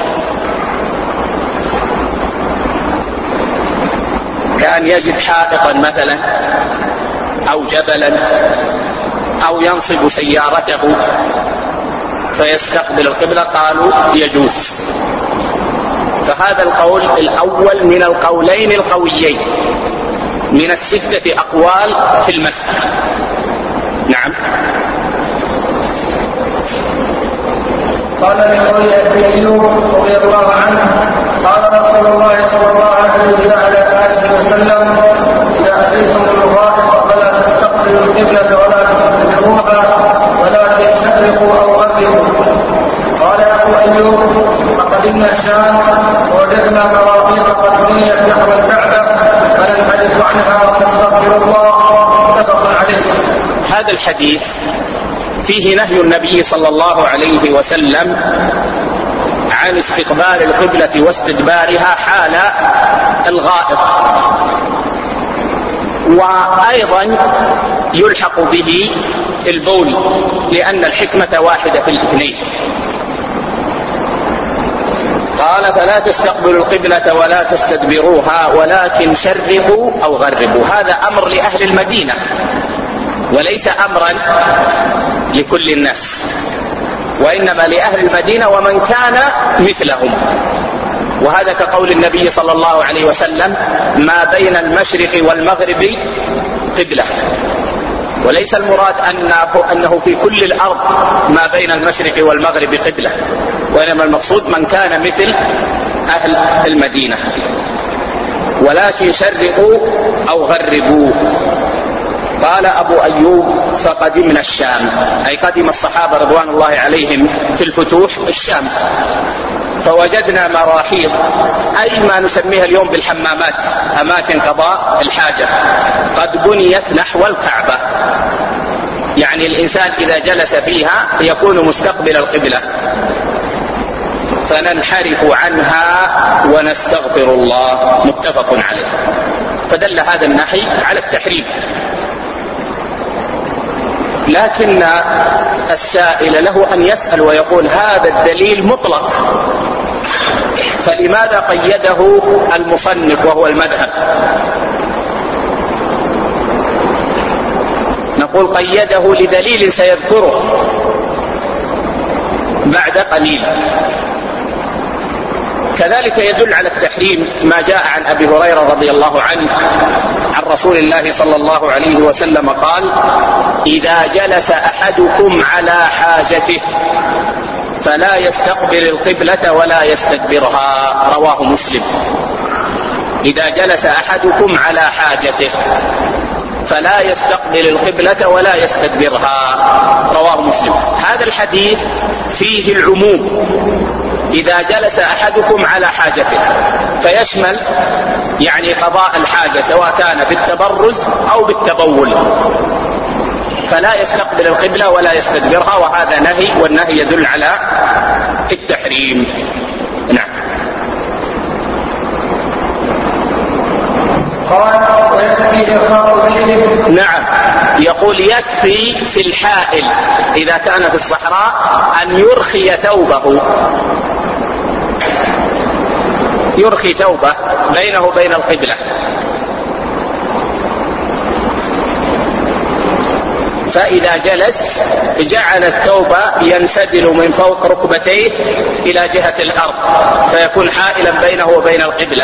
كأن يجد حائطا مثلا أو جبلا أو ينصب سيارته فيستقبل القبلة، قالوا يجوز. فهذا القول الأول من القولين القويين من 6 أقوال في المسألة. نعم. قال لقول أبي أيوب رضي الله عنه قال رسول الله صلى الله عليه وآله وسلم إذا أتيتم الغائط فلا تستقبلوا القبلة ولا تستدبروها ولكن شرقوا أو غربوا. قال أبو أيوب فقدمنا الشام ووجدنا مراقيق قد بنيت نحو الكعبة فننحدث عنها ونستغفر الله. متفق عليه. هذا الحديث فيه نهي النبي صلى الله عليه وسلم عن استقبال القبلة واستدبارها حال الغائط، وأيضا يلحق به البول لأن الحكمة واحدة في الاثنين. قال فلا تستقبلوا القبلة ولا تستدبروها ولكن شرقوا أو غربوا. هذا أمر لأهل المدينة وليس أمرا لكل الناس، وإنما لأهل المدينة ومن كان مثلهم. وهذا كقول النبي صلى الله عليه وسلم ما بين المشرق والمغرب قبلة، وليس المراد أنه في كل الأرض ما بين المشرق والمغرب قبلة، وإنما المقصود من كان مثل أهل المدينة. ولكن شرقوا أو غربوا. قال أبو أيوب فقدمنا الشام، أي قدم الصحابة رضوان الله عليهم في الفتوح الشام، فوجدنا مراحيض أي ما نسميها اليوم بالحمامات، أماكن قضاء الحاجة، قد بنيت نحو الكعبة، يعني الإنسان إذا جلس فيها يكون مستقبل القبلة، فننحرف عنها ونستغفر الله. متفق عليه. فدل هذا النهي على التحريم. لكن السائل له أن يسأل ويقول هذا الدليل مطلق، فلماذا قيده المصنف وهو المذهب؟ نقول قيده لدليل سيذكره بعد قليل. كذلك يدل على التحريم ما جاء عن أبي هريرة رضي الله عنه عن رسول الله صلى الله عليه وسلم قال إذا جلس أحدكم على حاجته فلا يستقبل القبلة ولا يستدبرها. رواه مسلم. إذا جلس أحدكم على حاجته فلا يستقبل القبلة ولا يستدبرها. رواه مسلم. هذا الحديث فيه العموم، إذا جلس أحدكم على حاجته، فيشمل يعني قضاء الحاجة سواء كان بالتبرز أو بالتبول، فلا يستقبل القبلة ولا يستدبرها، وهذا نهي، والنهي يدل على التحريم. نعم. نعم. يقول يكفي في الحائل إذا كان في الصحراء أن يرخي ثوبه، يرخي ثوبه بينه وبين القبلة، فإذا جلس جعل الثوب ينسدل من فوق ركبتيه إلى جهة الأرض، فيكون حائلا بينه وبين القبلة.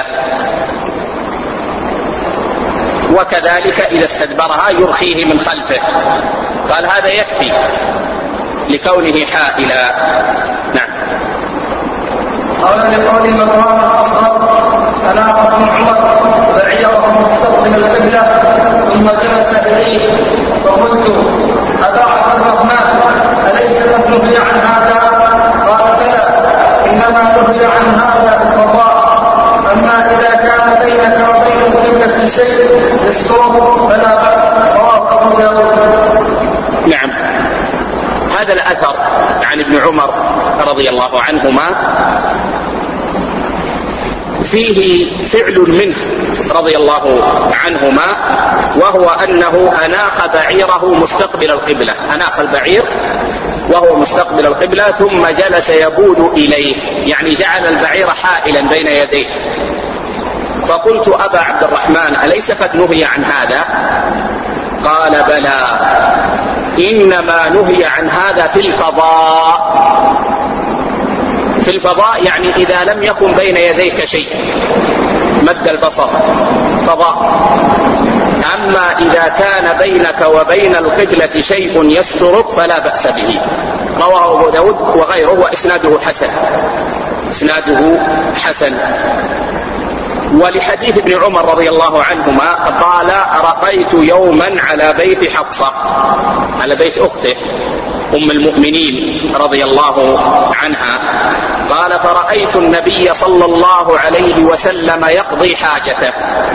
وكذلك إذا استدبرها يرخيه من خلفه. قال هذا يكفي لكونه حائلا. نعم. قال لقول مقام الأصغر يديه فقلت أبا عبد الرحمن أليس قد نهي عن هذا؟ قال بلى إنما نهي عن هذا بالقضاء، أما إذا كان بينك وبين القبلة شيء يستره فلا بأس. رواه أبو داود. نعم، هذا الأثر عن ابن عمر رضي الله عنهما فيه فعل منه رضي الله عنهما، وهو أنه أناخ بعيره مستقبل القبلة، أناخ البعير وهو مستقبل القبلة ثم جلس يبول إليه، يعني جعل البعير حائلا بين يديه. فقلت أبا عبد الرحمن أليس قد نهي عن هذا؟ قال بلى إنما نهي عن هذا في الفضاء. في الفضاء يعني إذا لم يكن بين يديك شيء مد البصر فضاء، أما إذا كان بينك وبين القبلة شيء يسترك فلا بأس به. رواه أبو داود وغيره وإسناده حسن، إسناده حسن. ولحديث ابن عمر رضي الله عنهما قال رقيت يوما على بيت حفصة، على بيت أخته أم المؤمنين رضي الله عنها، قال فرأيت النبي صلى الله عليه وسلم يقضي حاجته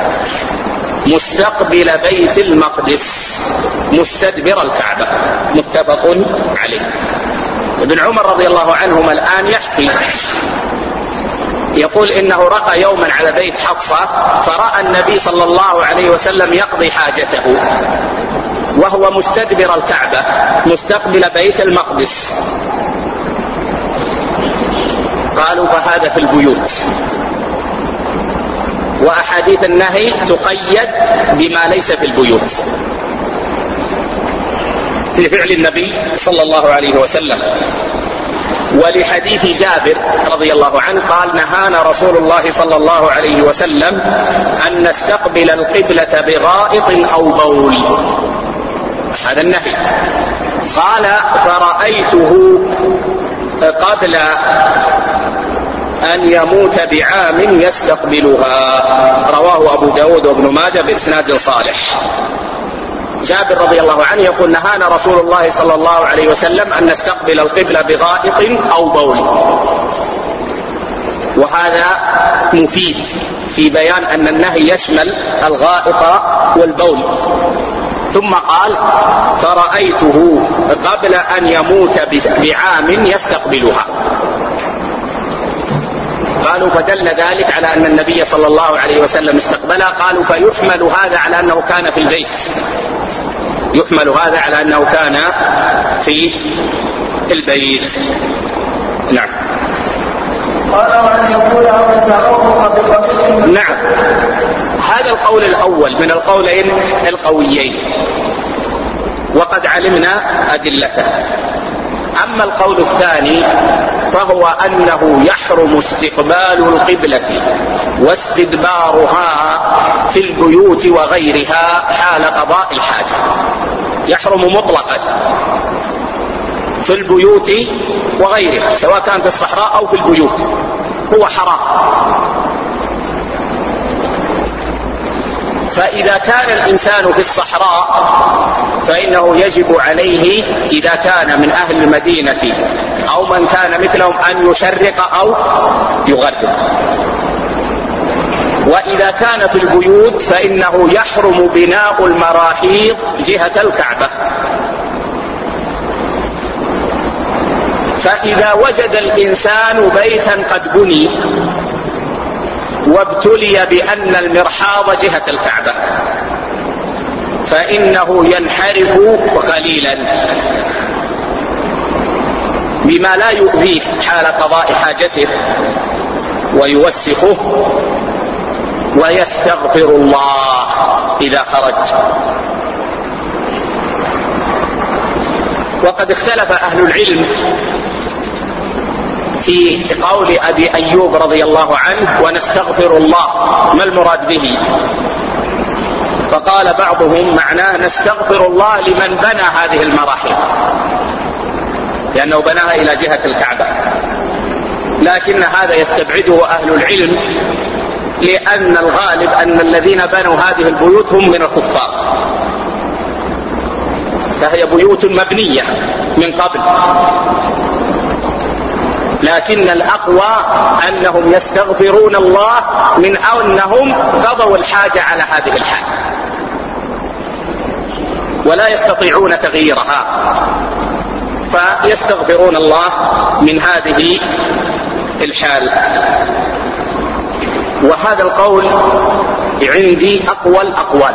مستقبل بيت المقدس مستدبر الكعبة، متفق عليه. ابن عمر رضي الله عنهما الآن يحكي يقول إنه رقى يوما على بيت حفصة فرأى النبي صلى الله عليه وسلم يقضي حاجته وهو مستدبر الكعبة مستقبل بيت المقدس. قالوا فهذا في البيوت، وأحاديث النهي تقيد بما ليس في البيوت في فعل النبي صلى الله عليه وسلم. ولحديث جابر رضي الله عنه قال نهانا رسول الله صلى الله عليه وسلم أن نستقبل القبلة بغائط أو بول، هذا النهي. قال فرأيته قبل أن يموت بعام يستقبلها، رواه أبو داود وابن ماجه بإسناد صالح. جابر رضي الله عنه يقول نهانا رسول الله صلى الله عليه وسلم أن نستقبل القبلة بغائط أو بول، وهذا مفيد في بيان أن النهي يشمل الغائط والبول. ثم قال فرأيته قبل أن يموت بعام يستقبلها. قالوا فدل ذلك على أن النبي صلى الله عليه وسلم استقبلها. قالوا فيحمل هذا على أنه كان في البيت، يحمل هذا على أنه كان في البيت. نعم. قال وأن يقول أو يتعرض بالبصر. نعم، هذا القول الأول من القولين القويين وقد علمنا أدلته. أما القول الثاني فهو أنه يحرم استقبال القبلة واستدبارها في البيوت وغيرها حال قضاء الحاجة، يحرم مطلقا في البيوت وغيرها سواء كان في الصحراء أو في البيوت، هو حرام. فإذا كان الإنسان في الصحراء فإنه يجب عليه إذا كان من أهل المدينة أو من كان مثلهم أن يشرق أو يغرب. وإذا كان في البيوت فإنه يحرم بناء المراحيض جهة الكعبة. فإذا وجد الإنسان بيتا قد بني وابتلي بأن المرحاض جهة الكعبة فإنه ينحرف قليلا بما لا يؤذيه حال قضاء حاجته ويوسخه ويستغفر الله إذا خرج. وقد اختلف أهل العلم في قول أبي أيوب رضي الله عنه ونستغفر الله ما المراد به؟ فقال بعضهم معناه نستغفر الله لمن بنى هذه المراحل لأنه بناها إلى جهة الكعبة، لكن هذا يستبعده أهل العلم لأن الغالب أن الذين بنوا هذه البيوت هم من الكفار فهي بيوت مبنية من قبل، لكن الأقوى أنهم يستغفرون الله من أنهم قضوا الحاجة على هذه الحال ولا يستطيعون تغييرها، فيستغفرون الله من هذه الحال. وهذا القول عندي أقوى الأقوال،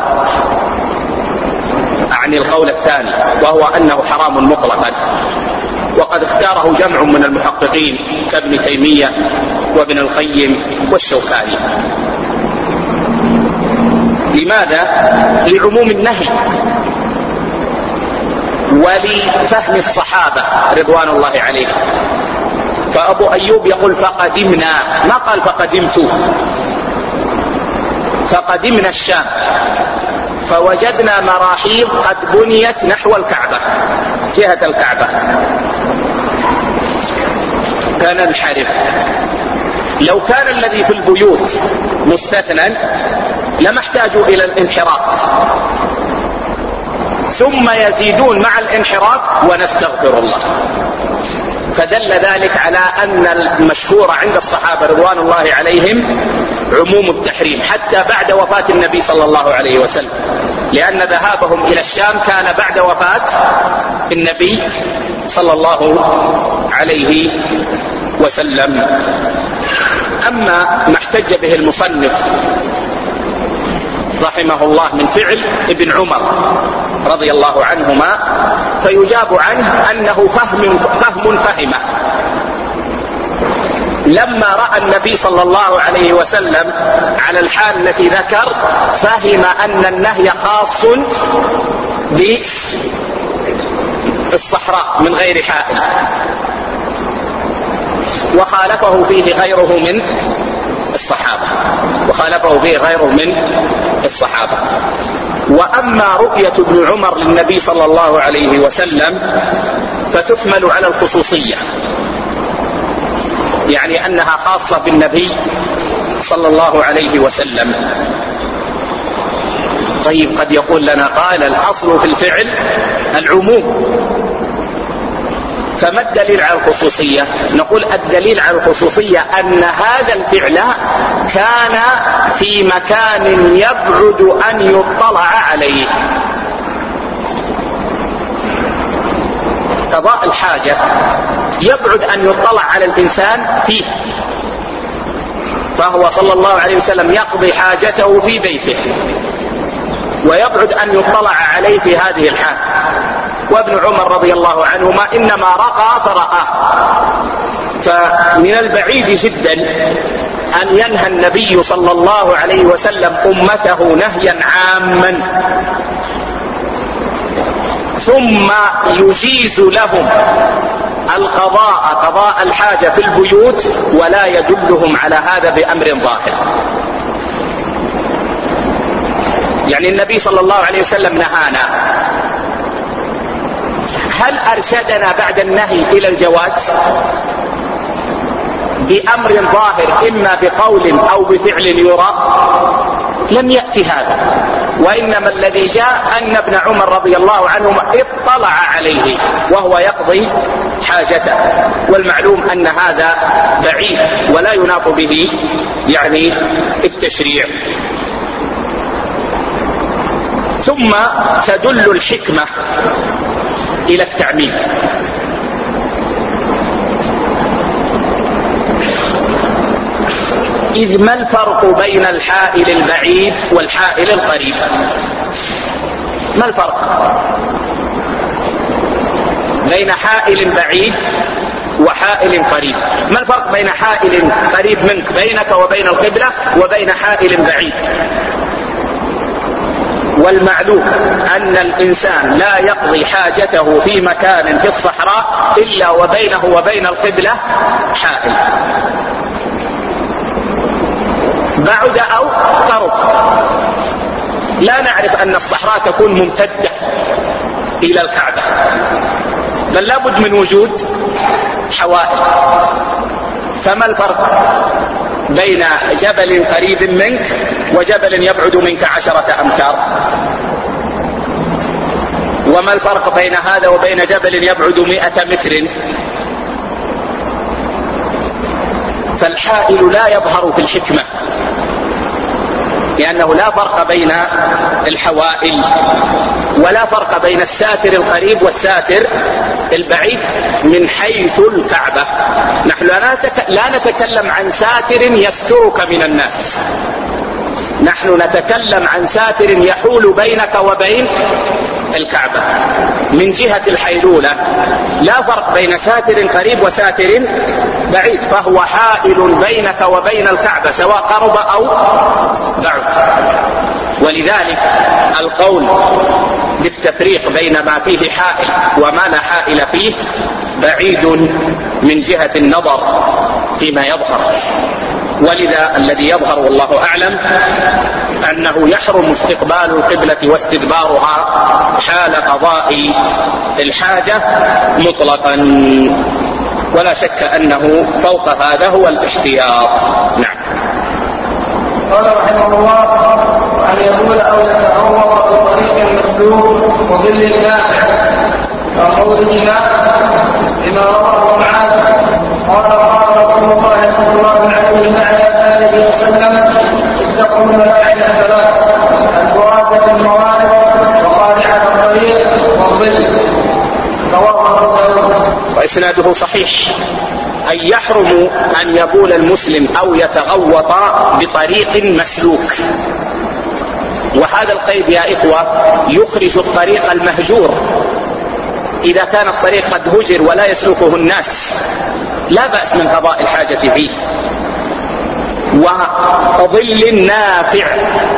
أعني القول الثاني، وهو أنه حرام مطلقا، وقد اختاره جمع من المحققين كابن تيمية وابن القيم والشوكاني. لماذا؟ لعموم النهي ولفهم الصحابة رضوان الله عليهم. فأبو أيوب يقول فقدمنا، ما قال فقدمت، فقدمنا الشام فوجدنا مراحيض قد بنيت نحو الكعبة جهة الكعبة فننحرف. لو كان الذي في البيوت مستثنى لما احتاجوا إلى الانحراف، ثم يزيدون مع الانحراف ونستغفر الله. فدل ذلك على أن المشهور عند الصحابة رضوان الله عليهم عموم التحريم حتى بعد وفاة النبي صلى الله عليه وسلم، لأن ذهابهم إلى الشام كان بعد وفاة النبي صلى الله عليه وسلم. أما ما احتج به المصنف رحمه الله من فعل ابن عمر رضي الله عنهما، فيجاب عنه أنه فهم فهمه لما رأى النبي صلى الله عليه وسلم على الحال التي ذكر، فهم أن النهي خاص بالصحراء من غير حائل، وخالفه فيه غيره من الصحابة. وأما رؤية ابن عمر للنبي صلى الله عليه وسلم فتحمل على الخصوصية، يعني أنها خاصة بالنبي صلى الله عليه وسلم. طيب قد يقول لنا قال الأصل في الفعل العموم، فما الدليل على الخصوصية؟ نقول الدليل على الخصوصية أن هذا الفعل كان في مكان يبعد أن يطلع عليه. قضاء الحاجة يبعد أن يطلع على الإنسان فيه، فهو صلى الله عليه وسلم يقضي حاجته في بيته ويبعد أن يطلع عليه في هذه الحال. وابن عمر رضي الله عنهما إنما رأى فرآه، فمن البعيد جدا أن ينهى النبي صلى الله عليه وسلم أمته نهيا عاما ثم يجيز لهم قضاء الحاجة في البيوت ولا يدلهم على هذا بأمر ظاهر. يعني النبي صلى الله عليه وسلم نهانا، هل أرشدنا بعد النهي إلى الجواز بأمر ظاهر إما بقول أو بفعل يرى؟ لم يأتي هذا، وإنما الذي جاء أن ابن عمر رضي الله عنهما اطلع عليه وهو يقضي حاجته، والمعلوم أن هذا بعيد ولا يناط به يعني التشريع. ثم تدل الحكمة إلى التعميم. إذ ما الفرق بين الحائل البعيد والحائل القريب؟ ما الفرق بين حائل بعيد وحائل قريب؟ ما الفرق بين حائل قريب منك بينك وبين القبلة وبين حائل بعيد؟ والمعلوم أن الإنسان لا يقضي حاجته في مكان في الصحراء إلا وبينه وبين القبلة حائل، بعد أو قرب. لا نعرف أن الصحراء تكون ممتدة إلى الكعبة، بل لابد من وجود حوائل. فما الفرق بين جبل قريب منك وجبل يبعد منك 10 أمتار؟ وما الفرق بين هذا وبين جبل يبعد 100 متر؟ فالحائل لا يظهر في الحكمة، لأنه لا فرق بين الحوائل ولا فرق بين الساتر القريب والساتر البعيد من حيث الكعبة. نحن لا نتكلم عن ساتر يسترك من الناس، نحن نتكلم عن ساتر يحول بينك وبين الكعبة. من جهة الحيلولة لا فرق بين ساتر قريب وساتر بعيد، فهو حائل بينك وبين الكعبة سواء قرب أو بعد. ولذلك القول بالتفريق بين ما فيه حائل وما لا حائل فيه بعيد من جهة النظر فيما يظهر. ولذا الذي يظهر والله أعلم أنه يحرم استقبال القبلة واستدبارها حال قضاء الحاجة مطلقا، ولا شك أنه فوق هذا هو الاحتياط. نعم. قال رحمه الله: أن يقول أو يتعوض بطريق مسلوك وظل النافع وقولهما لما رواه معاذ قال رسول الله صلى الله عليه وعلى آله وسلم: اتقوا الملاعن ثلاث: البراد بالموارد وقارعة الطريق والظل. رواه أبو داود. وإسناده صحيح. أن يحرم أن يبول المسلم أو يتغوط بطريق مسلوك. وهذا القيد يا إخوة يخرج الطريق المهجور. إذا كان الطريق قد هجر ولا يسلكه الناس لا بأس من قضاء الحاجة فيه. وظل نافع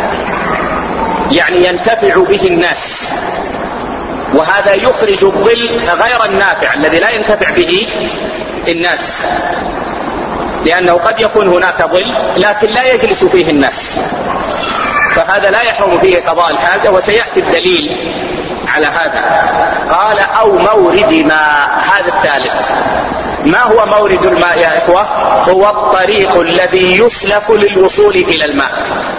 يعني ينتفع به الناس، وهذا يخرج الظل غير النافع الذي لا ينتفع به الناس، لأنه قد يكون هناك ظل لكن لا يجلس فيه الناس، فهذا لا يحرم فيه قضاء الحاجة، وسيأتي الدليل على هذا. قال: أو مورد ماء. هذا الثالث. ما هو مورد الماء يا إخوة؟ هو الطريق الذي يسلك للوصول إلى الماء،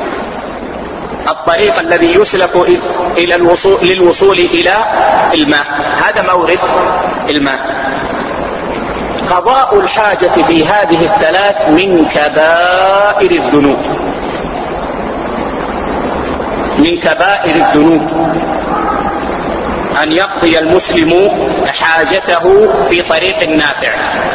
الطريق الذي يسلك للوصول إلى الماء، هذا مورد الماء. قضاء الحاجة في هذه الثلاث من كبائر الذنوب، من كبائر الذنوب أن يقضي المسلم حاجته في طريق نافع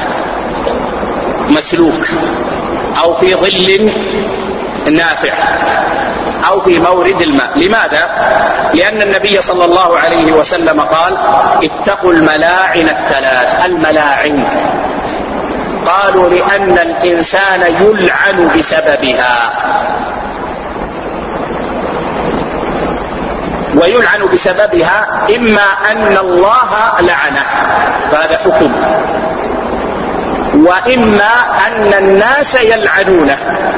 مسلوك، أو في ظل نافع، أو في مورد الماء. لماذا؟ لأن النبي صلى الله عليه وسلم قال: اتقوا الملاعن الثلاث. الملاعن قالوا لأن الإنسان يلعن بسببها، ويلعن بسببها إما أن الله لعنه فهذا حكم، وإما أن الناس يلعنونه،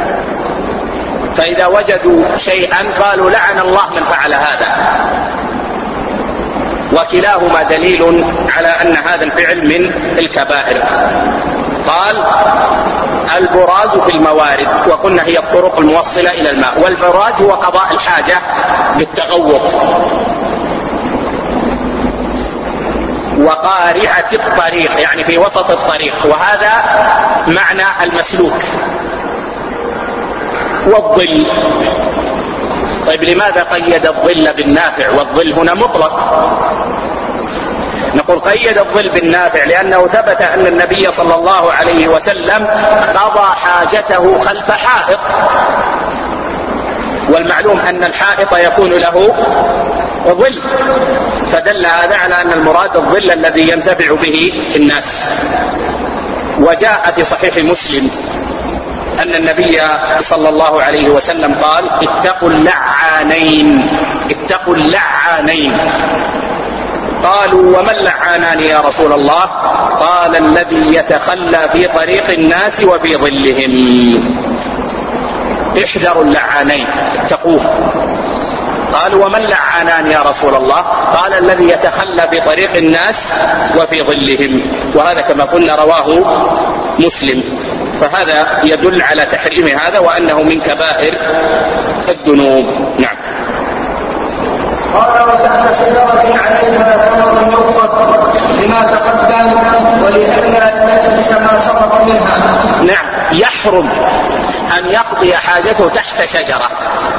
فإذا وجدوا شيئا قالوا لعن الله من فعل هذا، وكلاهما دليل على أن هذا الفعل من الكبائر. قال: البراز في الموارد، وقلنا هي الطرق الموصلة إلى الماء، والبراز هو قضاء الحاجة بالتغوط. وقارعة الطريق يعني في وسط الطريق، وهذا معنى المسلوك. والظل. طيب لماذا قيد الظل بالنافع والظل هنا مطلق؟ نقول قيد الظل بالنافع لأنه ثبت أن النبي صلى الله عليه وسلم قضى حاجته خلف حائط، والمعلوم أن الحائط يكون له ظل، فدل هذا على أن المراد الظل الذي ينتفع به الناس. وجاء في صحيح مسلم أن النبي صلى الله عليه وسلم قال: اتقوا اللعانين، اتقوا اللعانين. قالوا: وما اللعانان يا رسول الله؟ قال: الذي يتخلى في طريق الناس وفي ظلهم. احذروا اللعانين، اتقوه. قالوا: وما اللعانان يا رسول الله؟ قال: الذي يتخلى في طريق الناس وفي ظلهم. وهذا كما قلنا رواه مسلم، فهذا يدل على تحريم هذا وأنه من كبائر الذنوب. نعم. قال وتحت شجرة عليها ثمر يقصد لما تقدم ولئلا ينجس ما سقط منها. نعم، يحرم أن يقضي حاجته تحت شجرة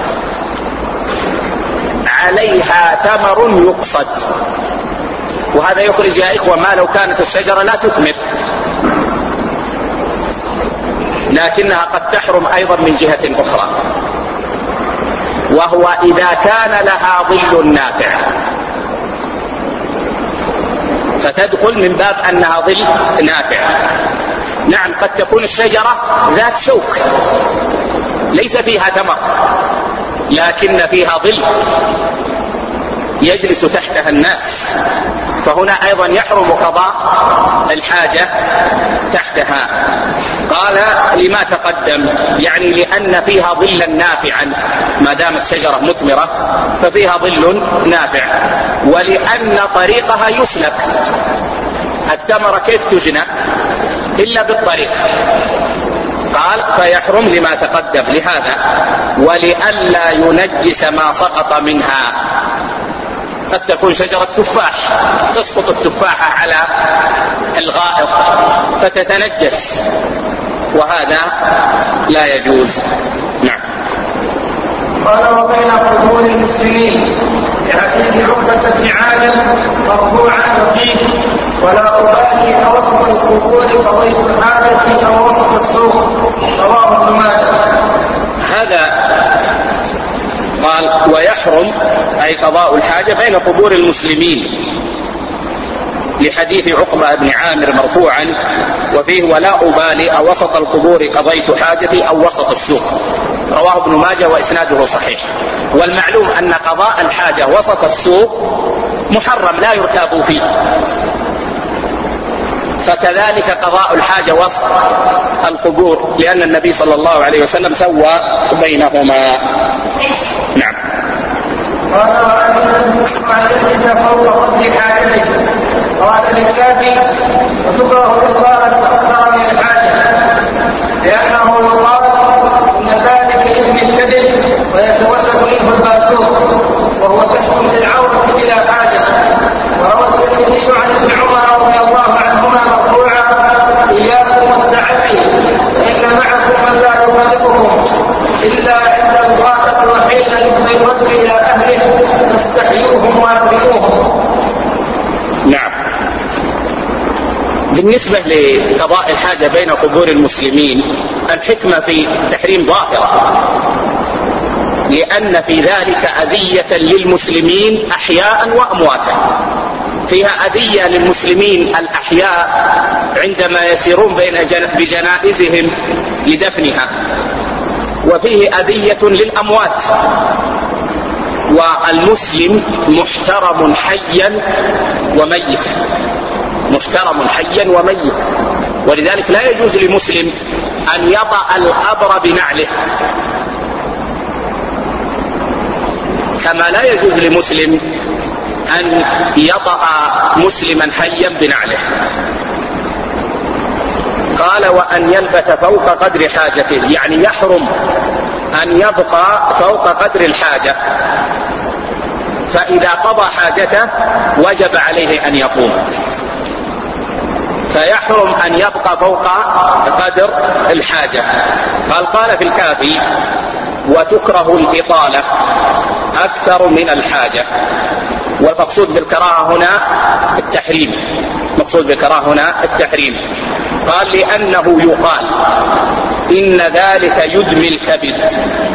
عليها ثمر يقصد، وهذا يخرج يا إخوة ما لو كانت الشجرة لا تثمر، لكنها قد تحرم أيضا من جهة أخرى، وهو إذا كان لها ظل نافع، فتدخل من باب أنها ظل نافع. نعم، قد تكون الشجرة ذات شوك ليس فيها ثمر لكن فيها ظل يجلس تحتها الناس، فهنا أيضا يحرم قضاء الحاجة تحتها. قال لما تقدم، يعني لأن فيها ظلا نافعا، ما دامت شجرة مثمرة ففيها ظل نافع، ولأن طريقها يسلك، الثمرة كيف تجنى إلا بالطريق. قال فيحرم لما تقدم لهذا ولئلا ينجس ما سقط منها. قد تكون شجرة تفاح تسقط التفاحة على الغائط فتتنجس، وهذا لا يجوز. نعم. قال وبين قبور المسلمين لحديث عقبة بن عامر مرفوعا فيه ولا أبالي أوسط القبور قضيت الحاجة أو وسط السوق، رواه ابن ماجه. هذا قال ويحرم أي قضاء الحاجة بين قبور المسلمين لحديث عقبة بن عامر مرفوعا وفيه ولا أبالي أوسط القبور قضيت حاجتي أو وسط السوق، رواه ابن ماجه وإسناده صحيح. والمعلوم أن قضاء الحاجة وسط السوق محرم لا يرتاب فيه، فكذلك قضاء الحاجة وسط القبور، لأن النبي صلى الله عليه وسلم سوى بينهما. نعم. قال وعن الجلس فوق قدر حاجته، قال بالكافي وتكره الإطالة أكثر من الحاجة، لأنه يقال إن ذلك يجمي الكذب ويتولد منه الباسور وهو كشف للعورة بلا حاجة. وروى الترمذي عن ابن عمر رضي الله عنهما مرفوعا إياكم والتعفي فإن معكم من لا يغلبكم إلا عند الغاية وحين يفضي الرد إلى أهله فاستحيوهم وأكرموهم. نعم. بالنسبة لقضاء الحاجة بين قبور المسلمين الحكمة في التحريم ظاهرة، لأن في ذلك أذية للمسلمين أحياء وأمواتا. فيها أذية للمسلمين الأحياء عندما يسيرون بجنائزهم لدفنها، وفيه أذية للأموات. والمسلم محترم حيا وميتا، محترم حيا وميتا، ولذلك لا يجوز لمسلم أن يضع القبر بنعله، كما لا يجوز لمسلم أن يضع مسلما حيا بنعله. قال وأن يلبث فوق قدر حاجته، يعني يحرم أن يبقى فوق قدر الحاجة، فإذا قضى حاجته وجب عليه أن يقوم، فيحرم أن يبقى فوق قدر الحاجة. قال في الكافي وتكره الإطالة أكثر من الحاجة، والمقصود بالكراهة هنا التحريم، مقصود بالكراهة هنا التحريم. قال لأنه يقال إن ذلك يدمي الكبد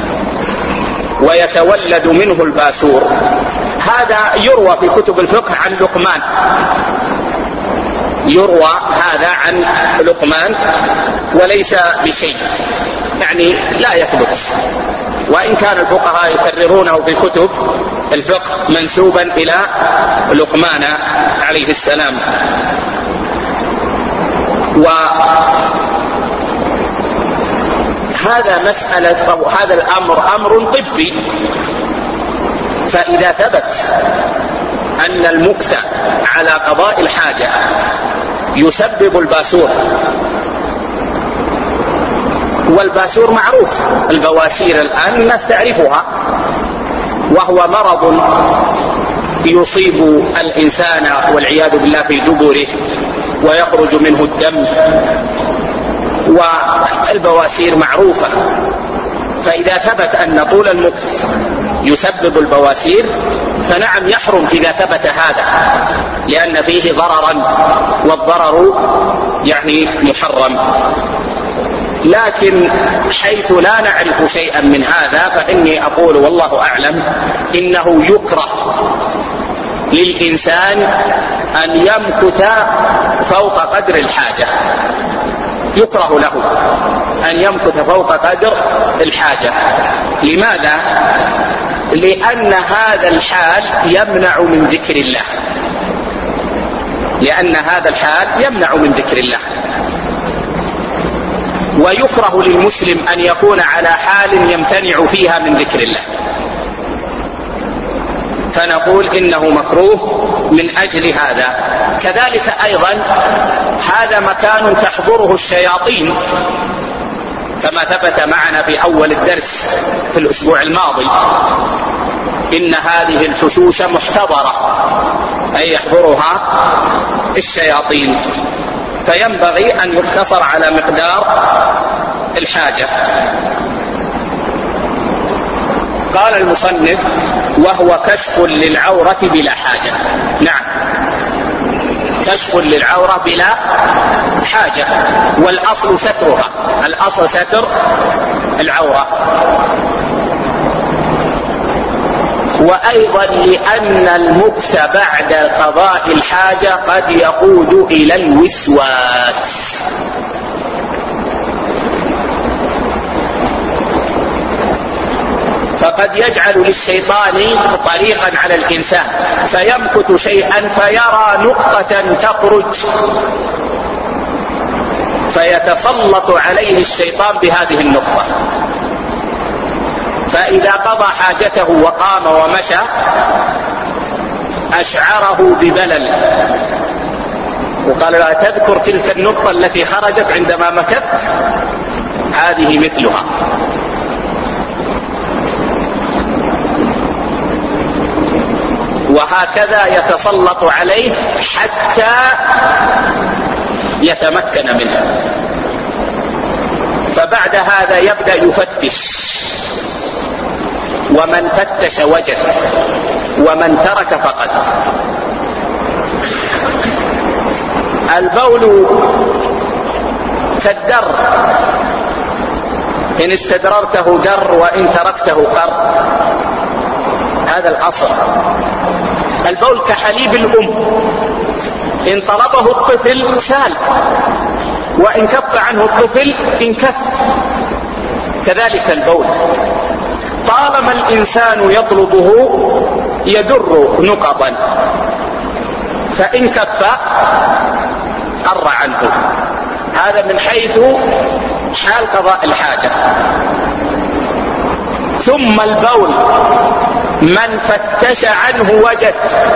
ويتولد منه الباسور. هذا يروى في كتب الفقه عن لقمان، يروى هذا عن لقمان وليس بشيء، يعني لا يثبت، وإن كان الفقهاء يكررونه في كتب الفقه منسوبا إلى لقمان عليه السلام. وهذا مسألة أو هذا الأمر أمر طبي، فإذا ثبت أن المكث على قضاء الحاجة يسبب الباسور، والباسور معروف، البواسير الآن الناس تعرفها، وهو مرض يصيب الإنسان والعياذ بالله في دبره ويخرج منه الدم، والبواسير معروفة. فإذا ثبت أن طول المكث يسبب البواسير فنعم يحرم إذا ثبت هذا، لأن فيه ضررا، والضرر يعني محرم. لكن حيث لا نعرف شيئا من هذا فإني أقول والله أعلم إنه يكره للإنسان أن يمكث فوق قدر الحاجة، يكره له أن يمكث فوق قدر الحاجة. لماذا؟ لأن هذا الحال يمنع من ذكر الله، لأن هذا الحال يمنع من ذكر الله. ويكره للمسلم أن يكون على حال يمتنع فيها من ذكر الله، فنقول إنه مكروه من أجل هذا. كذلك أيضا هذا مكان تحضره الشياطين، كما ثبت معنا في أول الدرس في الأسبوع الماضي، إن هذه الحشوش محتضرة، أي يحضرها الشياطين، فينبغي أن يقتصر على مقدار الحاجة. قال المصنف: وهو كشف للعورة بلا حاجة. نعم، كشف للعورة بلا حاجة، والأصل سترها، الأصل ستر العورة. وأيضا لأن المكث بعد قضاء الحاجة قد يقود إلى الوسواس، فقد يجعل للشيطان طريقا على الإنسان فيمكث شيئا فيرى نقطة تخرج فيتسلط عليه الشيطان بهذه النقطة، فإذا قضى حاجته وقام ومشى أشعره ببلل، وقال لا تذكر تلك النقطة التي خرجت عندما مكثت، هذه مثلها. وهكذا يتسلط عليه حتى يتمكن منه، فبعد هذا يبدأ يفتش، ومن فتش وجد، ومن ترك فقد. البول كالدر، إن استدررته در وإن تركته قر، هذا الأصل. البول كحليب الأم، إن طلبه الطفل سال، وإن كف عنه الطفل انكف. كذلك البول طالما الإنسان يطلبه يدر نقطا، فإن كف قر عنه. هذا من حيث حال قضاء الحاجة. ثم البول من فتش عنه وجد،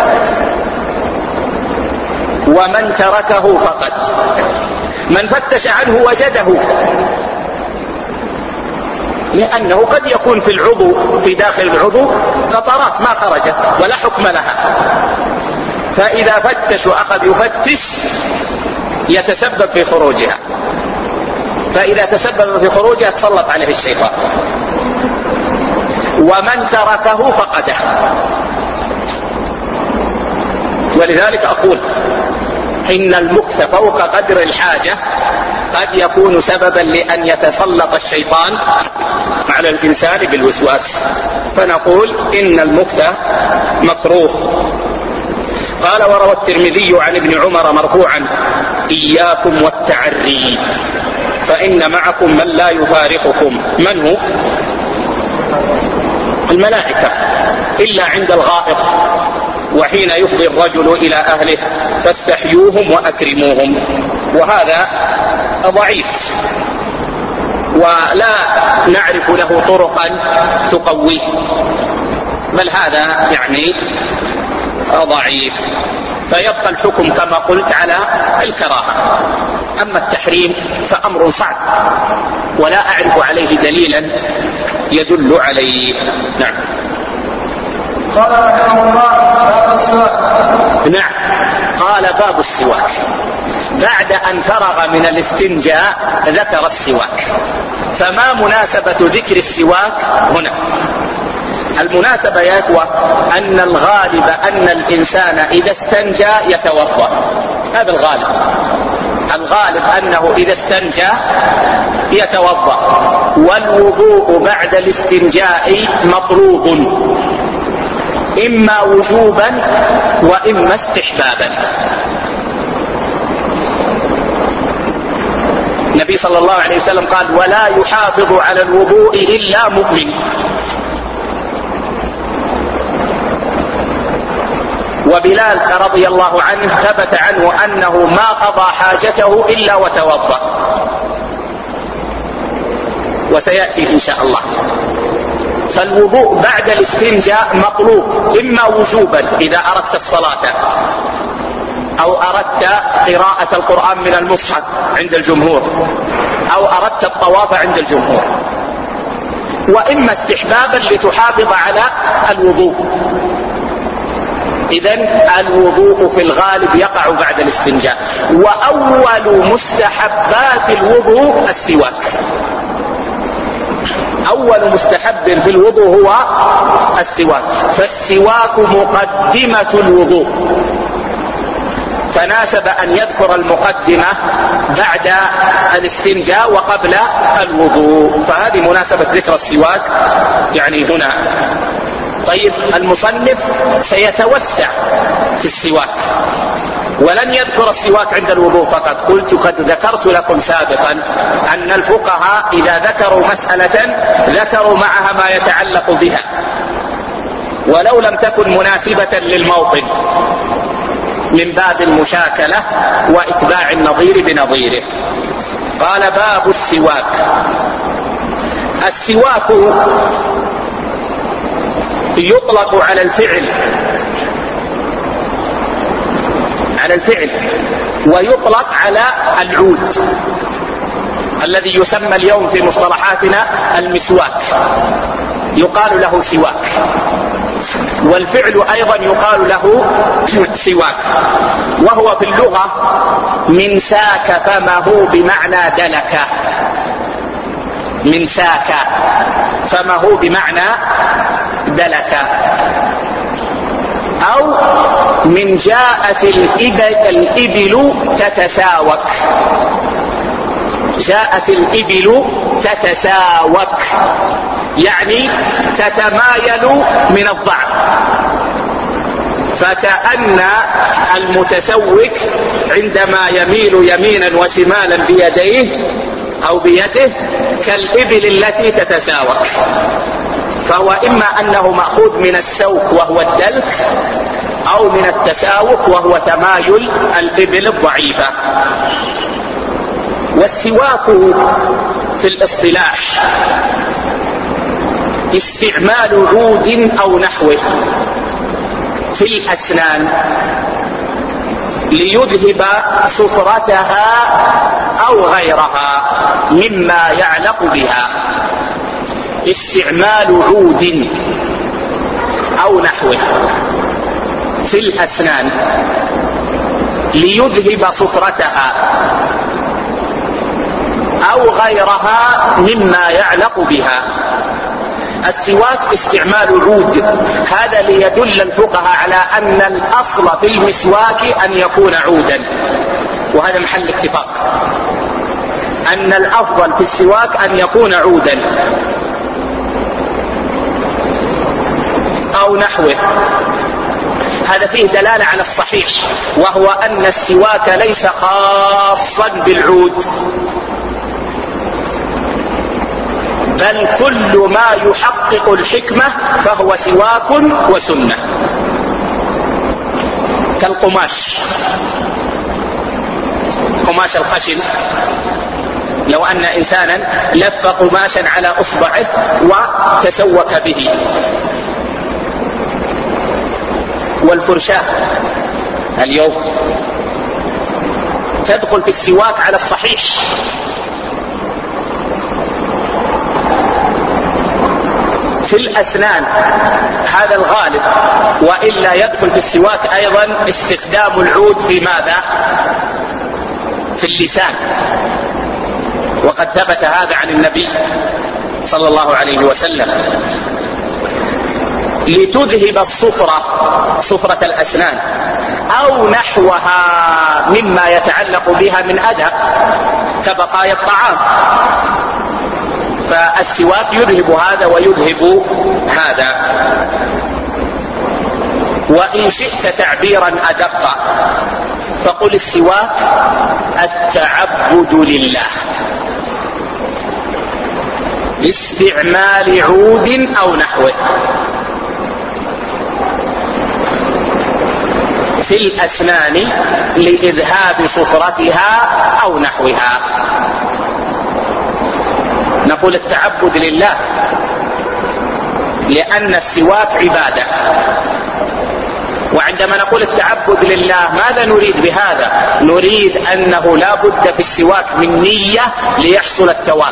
ومن تركه فقد. من فتش عنه وجده، لأنه قد يكون في العضو، في داخل العضو قطرات ما خرجت ولا حكم لها، فإذا فتش وأخذ يفتش يتسبب في خروجها، فإذا تسبب في خروجها تسلط عليه الشيطان. ومن تركه فقده. ولذلك أقول إن المكث فوق قدر الحاجة قد يكون سببا لأن يتسلط الشيطان على الإنسان بالوسواس، فنقول إن المكث مكروه. قال: وروى الترمذي عن ابن عمر مرفوعا: إياكم والتعري فإن معكم من لا يفارقكم. من هو؟ الملائكة، إلا عند الغائط وحين يفضي الرجل إلى أهله فاستحيوهم وأكرموهم. وهذا ضعيف ولا نعرف له طرقا تقويه، بل هذا يعني ضعيف، فيبقى الحكم كما قلت على الكراهة. أما التحريم فأمر صعب ولا أعرف عليه دليلا يدل عليه. نعم. قال رحمه الله باب السواك. نعم، قال باب السواك. بعد أن فرغ من الاستنجاء ذكر السواك. فما مناسبة ذكر السواك هنا؟ المناسبة يا إخوة أن الغالب أن الإنسان إذا استنجى يتوضأ، هذا الغالب. الغالب أنه إذا استنجى يتوضأ، والوضوء بعد الاستنجاء مطلوب إما وجوبا وإما استحبابا. النبي صلى الله عليه وسلم قال: ولا يحافظ على الوضوء إلا مؤمن. وبلال رضي الله عنه ثبت عنه أنه ما قضى حاجته إلا وتوضأ، وسيأتي إن شاء الله. فالوضوء بعد الاستنجاء مطلوب إما وجوبا إذا أردت الصلاة أو أردت قراءة القرآن من المصحف عند الجمهور أو أردت الطواف عند الجمهور، وإما استحبابا لتحافظ على الوضوء. إذن الوضوء في الغالب يقع بعد الاستنجاء. وأول مستحبات الوضوء السواك. أول مستحب في الوضوء هو السواك، فالسواك مقدمة الوضوء، فناسب أن يذكر المقدمة بعد الاستنجاء وقبل الوضوء، فهذه مناسبة ذكر السواك يعني هنا. طيب، المصنف سيتوسع في السواك ولن يذكر السواك عند الوضوء فقط. قد ذكرت لكم سابقا أن الفقهاء إذا ذكروا مسألة ذكروا معها ما يتعلق بها ولو لم تكن مناسبة للموطن، من باب المشاكلة وإتباع النظير بنظيره. قال: باب السواك. السواك يطلق على الفعل ويطلق على العود الذي يسمى اليوم في مصطلحاتنا المسواك، يقال له سواك. والفعل أيضا يقال له سواك، وهو في اللغة من ساك فمه بمعنى دلك. من ساك فمه بمعنى دلك، أو من جاءت الإبل تتساوك. جاءت الإبل تتساوك يعني تتمايل من الضعف، فكأن المتسوك عندما يميل يمينا وشمالا بيديه أو بيده كالإبل التي تتساوك. فهو إما أنه مأخوذ من السوك وهو الدلك، أو من التساوك وهو تمايل الإبل الضعيفة. والسواك في الاصطلاح استعمال عود أو نحوه في الأسنان ليذهب صفرتها أو غيرها مما يعلق بها. استعمال عود أو نحوه في الأسنان ليذهب صفرتها أو غيرها مما يعلق بها. السواك استعمال عود، هذا ليدل الفقهاء على أن الأصل في المسواك أن يكون عودا، وهذا محل اتفاق أن الأفضل في السواك أن يكون عودا أو نحوه. هذا فيه دلالة على الصحيح، وهو أن السواك ليس خاصا بالعود، بل كل ما يحقق الحكمة فهو سواك وسنة، كالقماش، قماش الخشن. لو أن إنسانا لف قماشا على أصبعه وتسوك به. والفرشاة اليوم تدخل في السواك على الصحيح، في الأسنان هذا الغالب، وإلا يدخل في السواك أيضا استخدام العود في ماذا؟ في اللسان، وقد ثبت هذا عن النبي صلى الله عليه وسلم. لتذهب صفرة الأسنان أو نحوها مما يتعلق بها من أذى كبقايا الطعام، فالسواك يذهب هذا ويذهب هذا. وإن شئت تعبيرا أدق فقل السواك التعبد لله باستعمال عود أو نحوه في الأسنان لإذهاب صفرتها أو نحوها. نقول التعبد لله لأن السواك عبادة، وعندما نقول التعبد لله ماذا نريد بهذا؟ نريد أنه لا بد في السواك من نية ليحصل الثواب،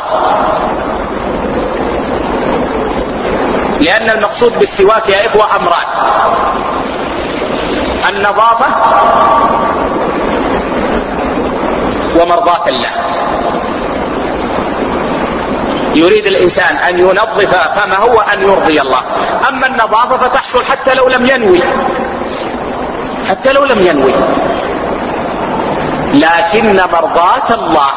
لأن المقصود بالسواك يا إخوة أمران: النظافة ومرضاة الله. يريد الإنسان أن ينظف فما هو أن يرضي الله. أما النظافة فتحصل حتى لو لم ينوي، لكن مرضاة الله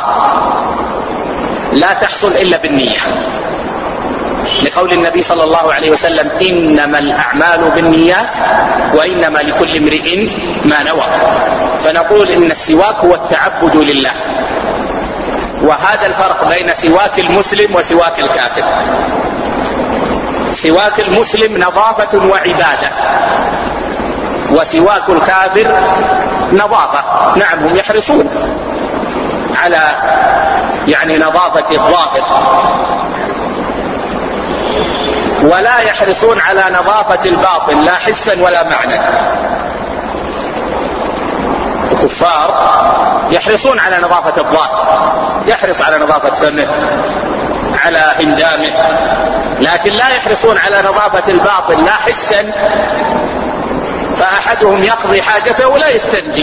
لا تحصل إلا بالنية، لقول النبي صلى الله عليه وسلم: إنما الأعمال بالنيات وإنما لكل امرئ ما نوى. فنقول إن السواك هو التعبد لله، وهذا الفرق بين سواك المسلم وسواك الكافر. سواك المسلم نظافة وعبادة، وسواك الكافر نظافة. نعم هم يحرصون على نظافة الظاهر، ولا يحرصون على نظافة الباطن لا حسا ولا معنى. الكفار يحرصون على نظافة الظاهر، يحرص على نظافة فمه، على هندامه، لكن لا يحرصون على نظافة الباطن لا حسا، فأحدهم يقضي حاجته ولا يستنجي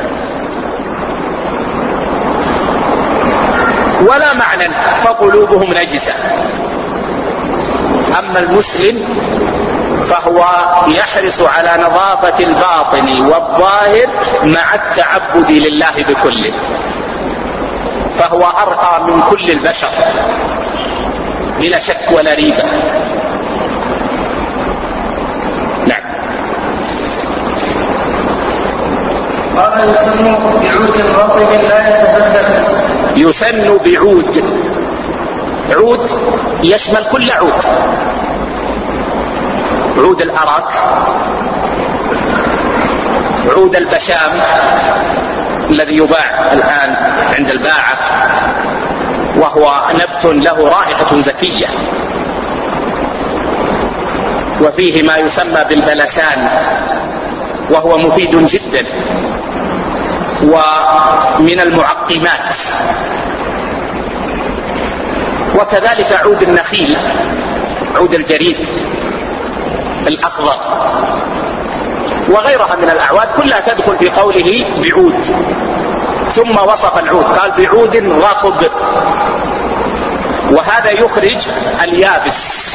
ولا معنى، فقلوبهم نجسة. أما المسلم فهو يحرص على نظافة الباطن والظاهر مع التعبد لله بكله، فهو أرقى من كل البشر بلا شك ولا ريبة. نعم. قال: يسن بعود رطب لا يتفتت. يسن بعود، عود يشمل كل عود: عود الأراك، عود البشام الذي يباع الآن عند الباعة، وهو نبت له رائحة زكية، وفيه ما يسمى بالبلسان وهو مفيد جدا ومن المعقمات، وكذلك عود النخيل، عود الجريد الأخضر، وغيرها من الأعواد كلها تدخل في قوله بعود. ثم وصف العود قال: بعود رطب، وهذا يخرج اليابس،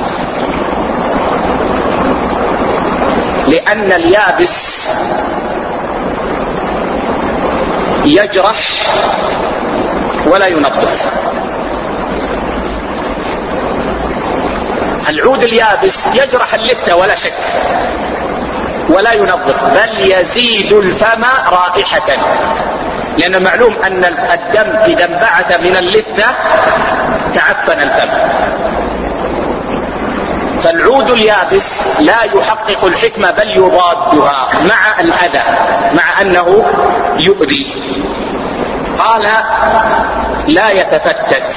لأن اليابس يجرح ولا ينظف. العود اليابس يجرح اللثة ولا شك، ولا ينظف، بل يزيد الفم رائحة، لأن معلوم أن الدم إذا انبعث من اللثة تعفن الفم. فالعود اليابس لا يحقق الحكمة بل يضادها مع الأذى، مع أنه يؤذي. قال: لا يتفتت،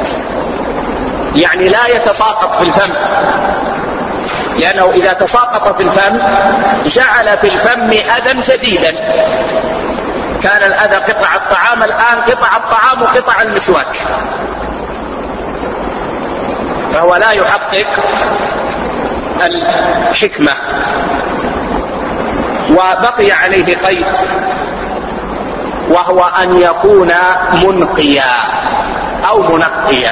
يعني لا يتساقط في الفم، لأنه إذا تساقط في الفم جعل في الفم أذى شديدا. كان الأذى قطع الطعام، الآن قطع الطعام وقطع المسواك. فهو لا يحقق الحكمة. وبقي عليه قيد، وهو أن يكون منقيا أو منقيا.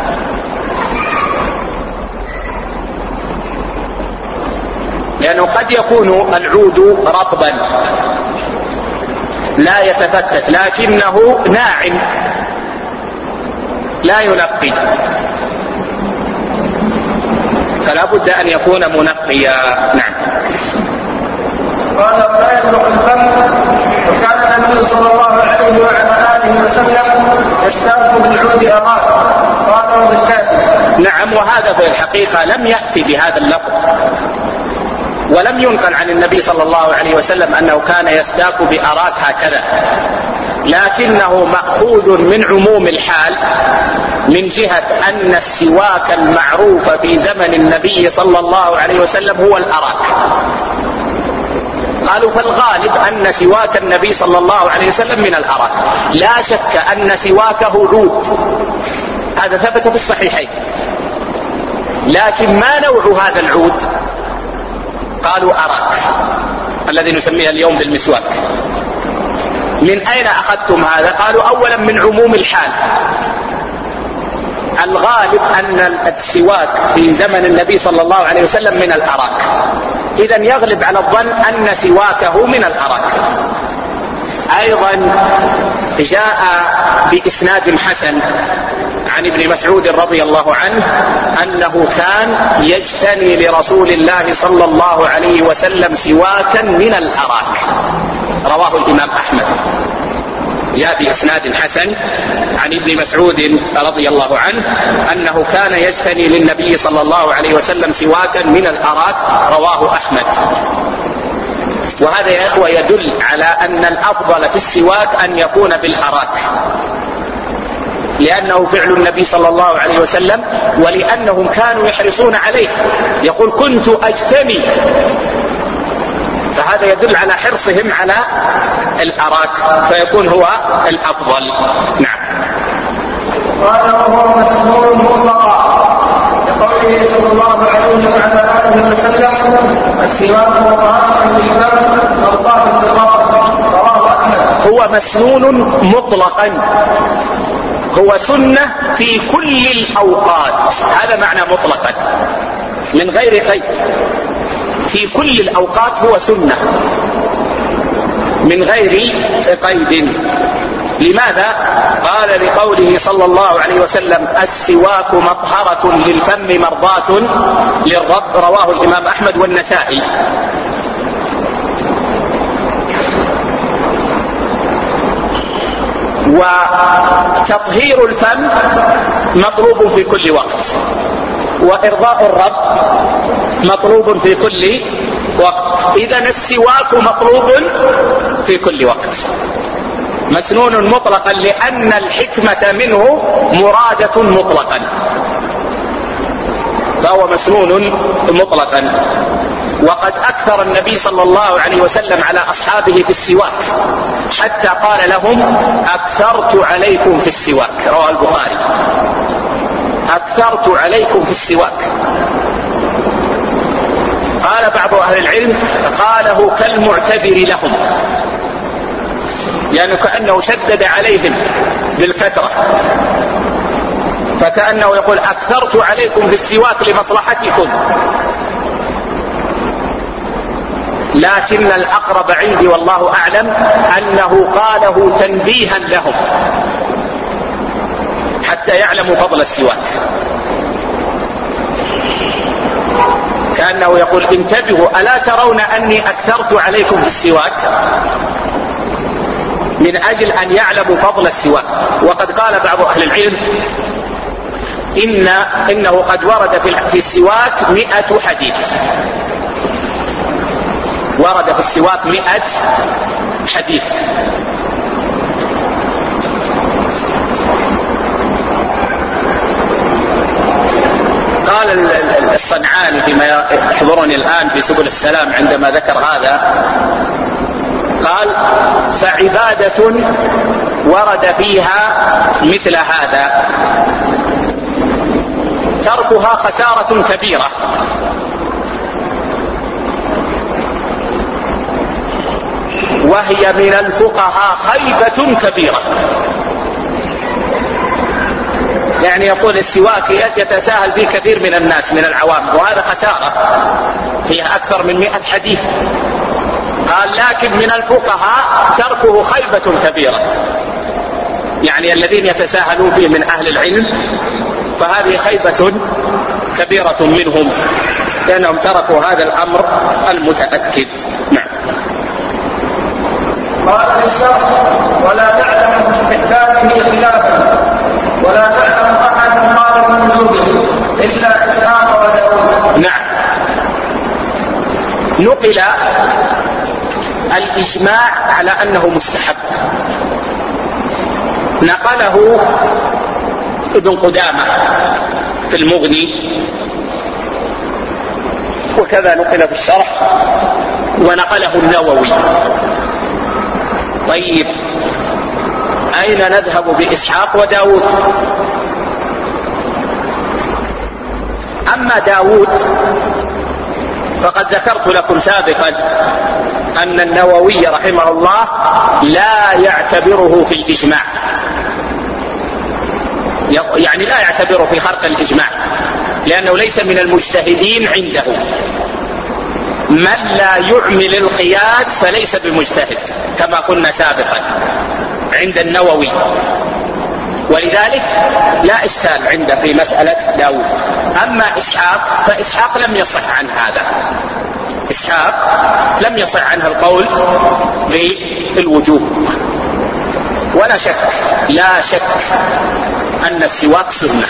لأنه قد يكون العود رطبا لا يتفتت لكنه ناعم لا ينقي، فلا بد أن يكون منقيا. نعم. قال ولا يبلغ الفم. وكان النبي صلى الله عليه وعلى آله وسلم يستاك بالعود أراك. قال وبالكافي. نعم. وهذا في الحقيقة لم يأتي بهذا اللفظ، ولم ينقل عن النبي صلى الله عليه وسلم أنه كان يستاك بأراك هكذا، لكنه مأخوذ من عموم الحال من جهة أن السواك المعروف في زمن النبي صلى الله عليه وسلم هو الأراك. قالوا فالغالب أن سواك النبي صلى الله عليه وسلم من الأراك. لا شك أن سواكه عود، هذا ثبت في الصحيحين، لكن ما نوع هذا العود؟ قالوا أراك الذي نسميه اليوم بالمسواك. من أين أخذتم هذا؟ قالوا أولا من عموم الحال، الغالب أن السواك في زمن النبي صلى الله عليه وسلم من الأراك، إذن يغلب على الظن أن سواكه من الأراك. أيضا جاء بإسناد حسن عن ابن مسعود رضي الله عنه أنه كان يجتني لرسول الله صلى الله عليه وسلم سواكا من الأراك، رواه الإمام أحمد. جاء بإسناد حسن عن ابن مسعود رضي الله عنه أنه كان يجتني للنبي صلى الله عليه وسلم سواكا من الأراك، رواه أحمد. وهذا يا إخوة يدل على أن الأفضل في السواك أن يكون بالأراك، لأنه فعل النبي صلى الله عليه وسلم، ولأنهم كانوا يحرصون عليه. يقول كنت أجتني، فهذا يدل على حرصهم على الأراك، فيكون هو الأفضل. نعم. قال وهو مسنون مطلقا لقوله صلى الله عليه وعلى آله وسلم السواك وطهارة للفم مرضاة للبطن، رواه أحمد. هو مسنون مطلقا، هو سنة في كل الأوقات، هذا معنى مطلقا من غير قيد. في كل الأوقات هو سنة من غير قيد. لماذا؟ قال لقوله صلى الله عليه وسلم السواك مطهرة للفم مرضاة للرب، رواه الإمام أحمد والنسائي. وتطهير الفم مطلوب في كل وقت، وإرضاء الرب مطلوب في كل وقت. إذن السواك مطلوب في كل وقت، مسنون مطلقا، لأن الحكمة منه مرادة مطلقا، فهو مسنون مطلقا. وقد أكثر النبي صلى الله عليه وسلم على أصحابه في السواك، حتى قال لهم أكثرت عليكم في السواك، رواه البخاري، أكثرت عليكم في السواك. قال بعض أهل العلم قاله كالمعتذر لهم، يعني كأنه شدد عليهم بالكثرة، فكأنه يقول أكثرت عليكم في السواك لمصلحتكم، لكن الأقرب عندي والله أعلم أنه قاله تنبيها لهم حتى يعلموا فضل السواك، كأنه يقول انتبهوا ألا ترون أني أكثرت عليكم في السواك، من أجل أن يعلموا فضل السواك. وقد قال بعض أهل العلم إنه قد ورد في السواك 100 حديث، ورد في السواك 100 حديث. قال الصنعاني فيما يحضرني الآن في سبل السلام عندما ذكر هذا، قال فعبادة ورد فيها مثل هذا، تركها خسارة كبيرة. وهي من الفقهاء خيبة كبيرة. يعني يقول السواك يتساهل فيه كثير من الناس من العوام، وهذا خسارة فيها أكثر من 100 حديث. قال لكن من الفقهاء تركه خيبة كبيرة، يعني الذين يتساهلون فيه من أهل العلم، فهذه خيبة كبيرة منهم لأنهم تركوا هذا الأمر المتأكد. نعم. قال الشرح: ولا نعلم استحبابه خلافا، ولا نعلم أحد قال من وجوبه إلا إسحاق وداود. نعم. نقل الإجماع على أنه مستحب، نقله ابن قدامة في المغني، وكذا نقل في الشرح، ونقله النووي. طيب أين نذهب بإسحاق وداود؟ أما داود فقد ذكرت لكم سابقا أن النووي رحمه الله لا يعتبره في الإجماع، يعني لا يعتبره في خرق الإجماع، لأنه ليس من المجتهدين عنده. من لا يعمل القياس فليس بمجتهد كما قلنا سابقا عند النووي، ولذلك لا إشكال عنده في مسألة داود. أما إسحاق فإسحاق لم يصح عن هذا، إسحاق لم يصح عنه القول بالوجوب. ولا شك، لا شك أن السواك سنة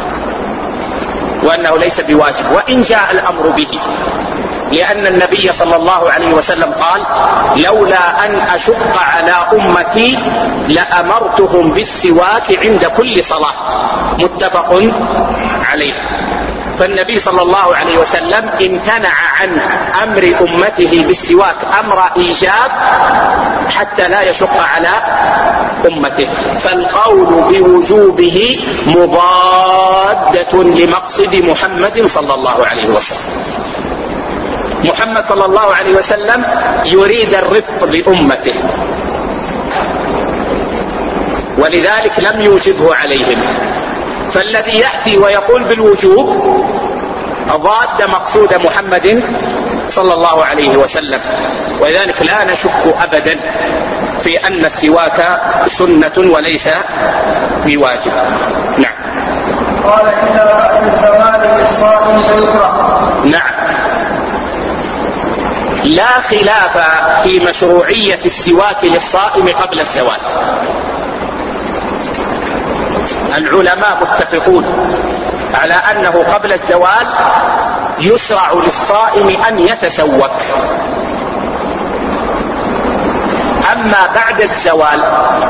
وأنه ليس بواجب، وإن جاء الأمر به، لأن النبي صلى الله عليه وسلم قال: لولا أن أشق على أمتي لأمرتهم بالسواك عند كل صلاة. متفق عليه. فالنبي صلى الله عليه وسلم امتنع عن أمر أمته بالسواك أمر إيجاب حتى لا يشق على أمته، فالقول بوجوبه مضادة لمقصد محمد صلى الله عليه وسلم. محمد صلى الله عليه وسلم يريد الرفق بأمته، ولذلك لم يوجبه عليهم. فالذي يأتي ويقول بالوجوب ضاد مقصود محمد صلى الله عليه وسلم، ولذلك لا نشك أبدا في أن السواك سنة وليس بواجب. نعم. قال: إذا رأت الزوال للصائم يكره. نعم. لا خلاف في مشروعية السواك للصائم قبل الزوال، العلماء متفقون على أنه قبل الزوال يشرع للصائم أن يتسوك. أما بعد الزوال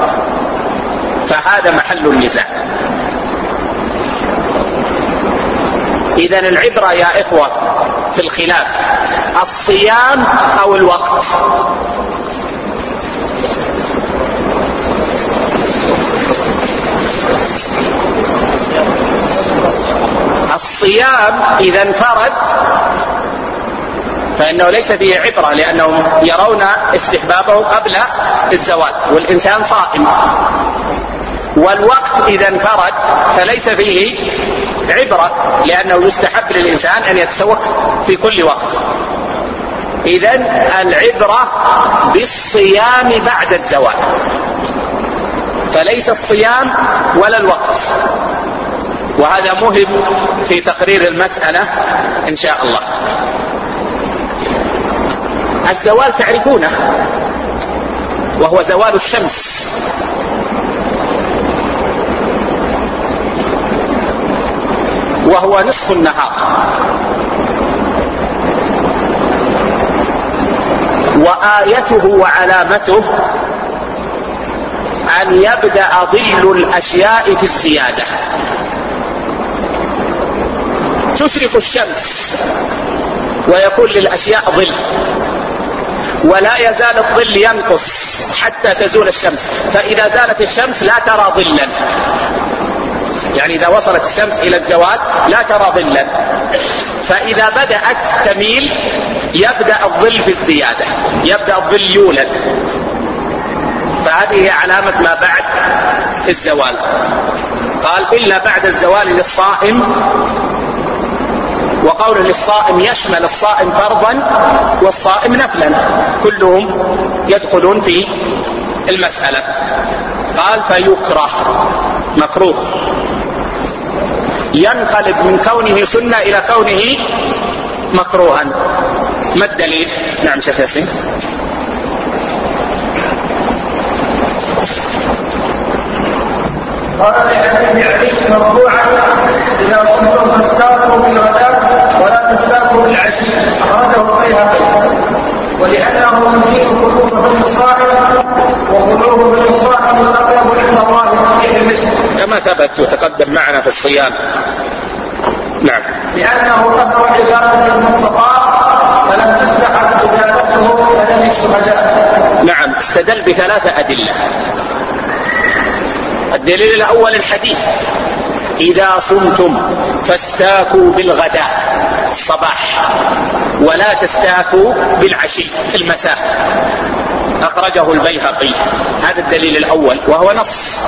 فهذا محل النزاع. إذن العبرة يا إخوة في الخلاف الصيام أو الوقت. الصيام إذا انفرد فإنه ليس فيه عبرة، لأنهم يرون استحبابه قبل الزوال والإنسان صائم. والوقت إذا انفرد فليس فيه عبرة، لأنه يستحب للإنسان أن يتسوق في كل وقت. إذن العبرة بالصيام بعد الزوال، فليس الصيام ولا الوقت. وهذا مهم في تقرير المسألة إن شاء الله. الزوال تعرفونه، وهو زوال الشمس، وهو نصف النهار، وآيته وعلامته أن يبدأ ظل الأشياء في الزيادة. تشرق الشمس ويكون للأشياء ظل، ولا يزال الظل ينقص حتى تزول الشمس، فإذا زالت الشمس لا ترى ظلا. يعني إذا وصلت الشمس إلى الزوال لا ترى ظلا، فإذا بدأت تميل يبدأ الظل في الزيادة، يبدأ الظل يولد، فهذه هي علامة ما بعد في الزوال. قال إلا بعد الزوال للصائم، وقول للصائم يشمل الصائم فرضا والصائم نفلا، كلهم يدخلون في المسألة. قال فيكره، مكروه، ينقلب من كونه سنة إلى كونه مكروها. ما الدليل؟ نعم شيخ ياسين. قال لحديث علي مرفوعا إذا صمتم فاستاكوا بالغداء ولا تستاكوا بالعشي، أخرجه البيهقي. ولأنه يزيد خلوفه بالصائم، وخلوه بالصائم الأطيب عند الله من المسك، كما ثبت وتقدم معنا في الصيام. نعم. لأنه قدر عبادة من استطاع فلم تستحق إجابته كدم الشهداء. نعم. استدل بثلاثة أدلة. الدليل الأول الحديث إذا صمتم فاستاكوا بالغداء الصباح ولا تستاكوا بالعشي المساء، أخرجه البيهقي. هذا الدليل الأول وهو نص.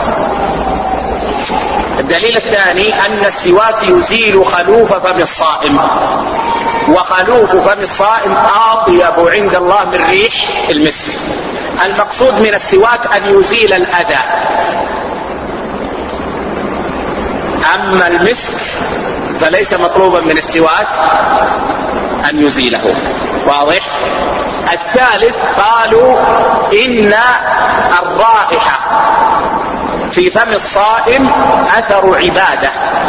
الدليل الثاني أن السواك يزيل خلوف فم الصائم، وخلوف فم الصائم أطيب عند الله من ريح المسك. المقصود من السواك أن يزيل الأذى، أما المسك فليس مطلوبا من السواك أن يزيله. واضح؟ الثالث قالوا إن الرائحة في فم الصائم أثر عبادة،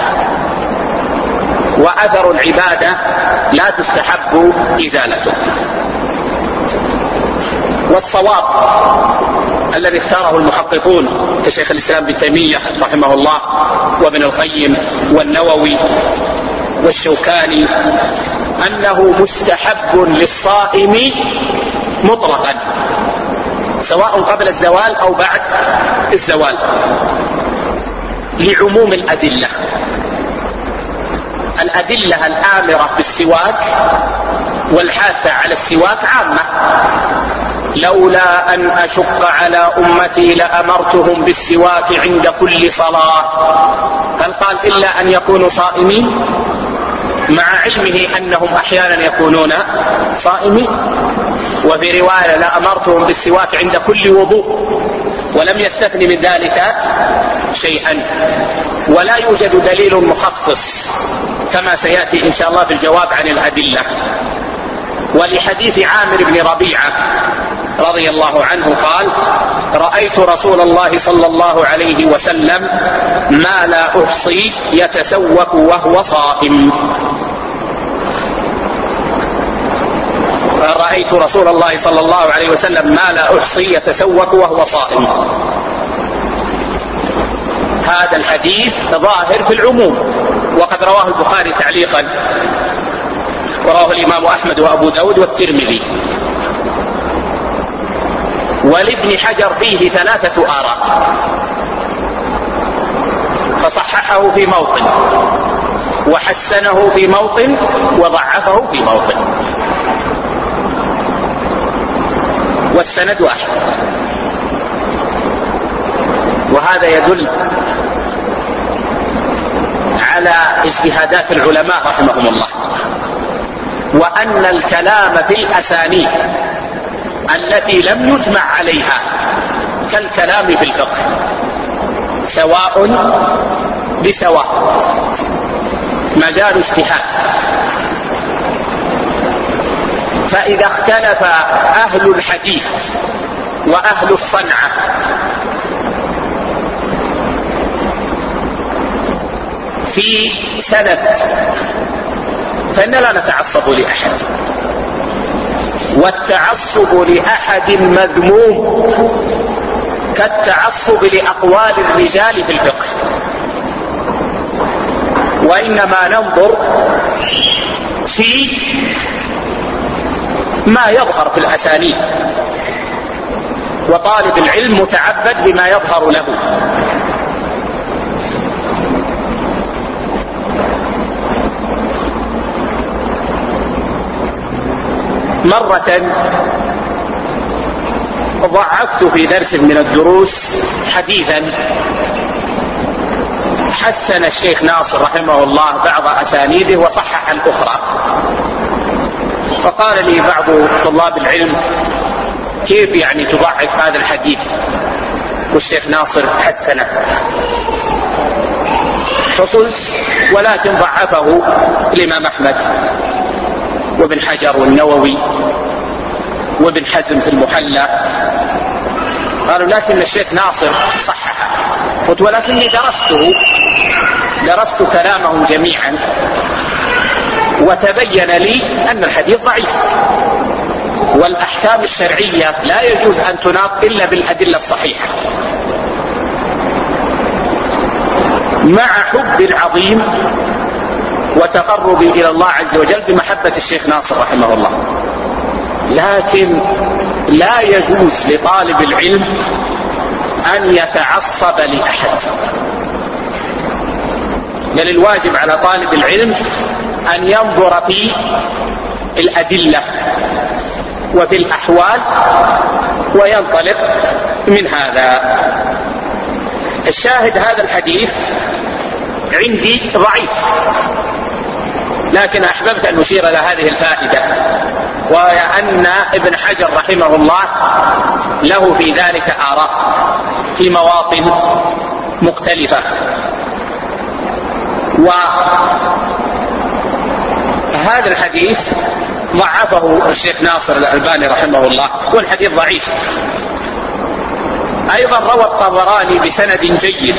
وأثر العبادة لا تستحب إزالته. والصواب الذي اختاره المحققون كشيخ الإسلام ابن تيمية رحمه الله وابن القيم والنووي والشوكاني أنه مستحب للصائم مطلقا، سواء قبل الزوال أو بعد الزوال، لعموم الأدلة. الأدلة الآمرة بالسواك والحاثة على السواك عامة. لولا أن أشق على أمتي لأمرتهم بالسواك عند كل صلاة. قال إلا أن يكونوا صائمين، مع علمه أنهم أحيانا يكونون صائمين. وفي رواية لأمرتهم بالسواك عند كل وضوء، ولم يستثن من ذلك شيئا. ولا يوجد دليل مخصص كما سيأتي إن شاء الله في الجواب عن الأدلة. ولحديث عامر بن ربيعة رضي الله عنه قال رأيت رسول الله صلى الله عليه وسلم ما لا أحصي يتسوك وهو صائم. رأيت رسول الله صلى الله عليه وسلم ما لا أحصي يتسوك وهو صائم. هذا الحديث ظاهر في العموم، وقد رواه البخاري تعليقا، ورواه الإمام أحمد وأبو داود والترمذي. ولابن حجر فيه 3 آراء، فصححه في موطن، وحسنه في موطن، وضعفه في موطن، والسند واحد. وهذا يدل على اجتهادات العلماء رحمهم الله، وأن الكلام في الأسانيد التي لم يجمع عليها كالكلام في الفقه، سواء بسواء، مجال اجتهاد. فإذا اختلف أهل الحديث وأهل الصنعة في سند فإننا لا نتعصب لأحد، والتعصب لأحد مذموم كالتعصب لأقوال الرجال في الفقه. وإنما ننظر في ما يظهر في الأسانيد، وطالب العلم متعبد بما يظهر له. مرة ضعفت في درس من الدروس حديثا حسن الشيخ ناصر رحمه الله بعض أسانيده وصحح الأخرى، فقال لي بعض طلاب العلم: كيف يعني تضعف هذا الحديث والشيخ ناصر حسنه؟ فقلت: ولكن ضعفه الإمام أحمد وابن حجر والنووي وابن حزم في المحلى. قالوا: لكن الشيخ ناصر صحح. قلت: ولكني درست كلامهم جميعا وتبين لي أن الحديث ضعيف، والأحكام الشرعية لا يجوز أن تناط إلا بالأدلة الصحيحة. مع حب العظيم وتقربي إلى الله عز وجل بمحبة الشيخ ناصر رحمه الله، لكن لا يجوز لطالب العلم أن يتعصب لأحد، بل الواجب على طالب العلم أن ينظر في الأدلة وفي الأحوال وينطلق من هذا. الشاهد: هذا الحديث عندي ضعيف، لكن أحببت أن أشير إلى هذه الفائدة، وهي أن ابن حجر رحمه الله له في ذلك آراء في مواطن مختلفة. وهذا الحديث ضعفه الشيخ ناصر الألباني رحمه الله، والحديث ضعيف. أيضا روى الطبراني بسند جيد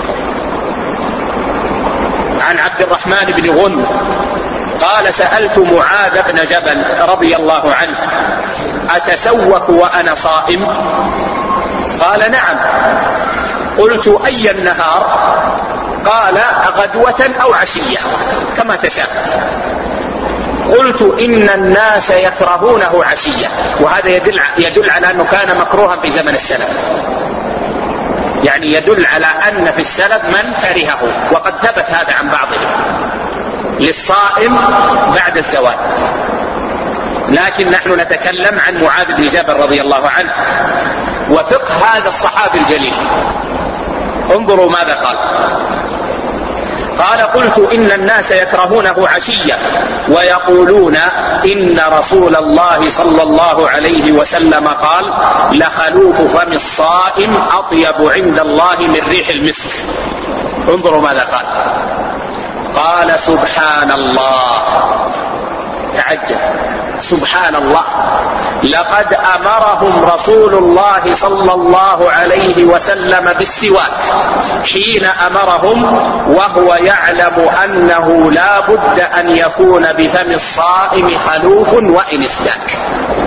عن عبد الرحمن بن غنم قال: سألت معاذ بن جبل رضي الله عنه: أتسوك وأنا صائم؟ قال: نعم. قلت: أي النهار؟ قال: غدوة أو عشية كما تشاء. قلت: إن الناس يكرهونه عشية. وهذا يدل على أنه كان مكروها في زمن السلف، يعني يدل على أن في السلف من كرهه، وقد ثبت هذا عن بعضهم للصائم بعد الزوال. لكن نحن نتكلم عن معاذ بن جبل رضي الله عنه وفقه هذا الصحابي الجليل. انظروا ماذا قال: قال: قلت: إن الناس يكرهونه عشية ويقولون إن رسول الله صلى الله عليه وسلم قال: لخلوف فم الصائم أطيب عند الله من ريح المسك. انظروا ماذا قال: قال: سبحان الله. تعجب: سبحان الله، لقد أمرهم رسول الله صلى الله عليه وسلم بالسواك حين أمرهم وهو يعلم أنه لا بد أن يكون بفم الصائم خلوف وإن استاك.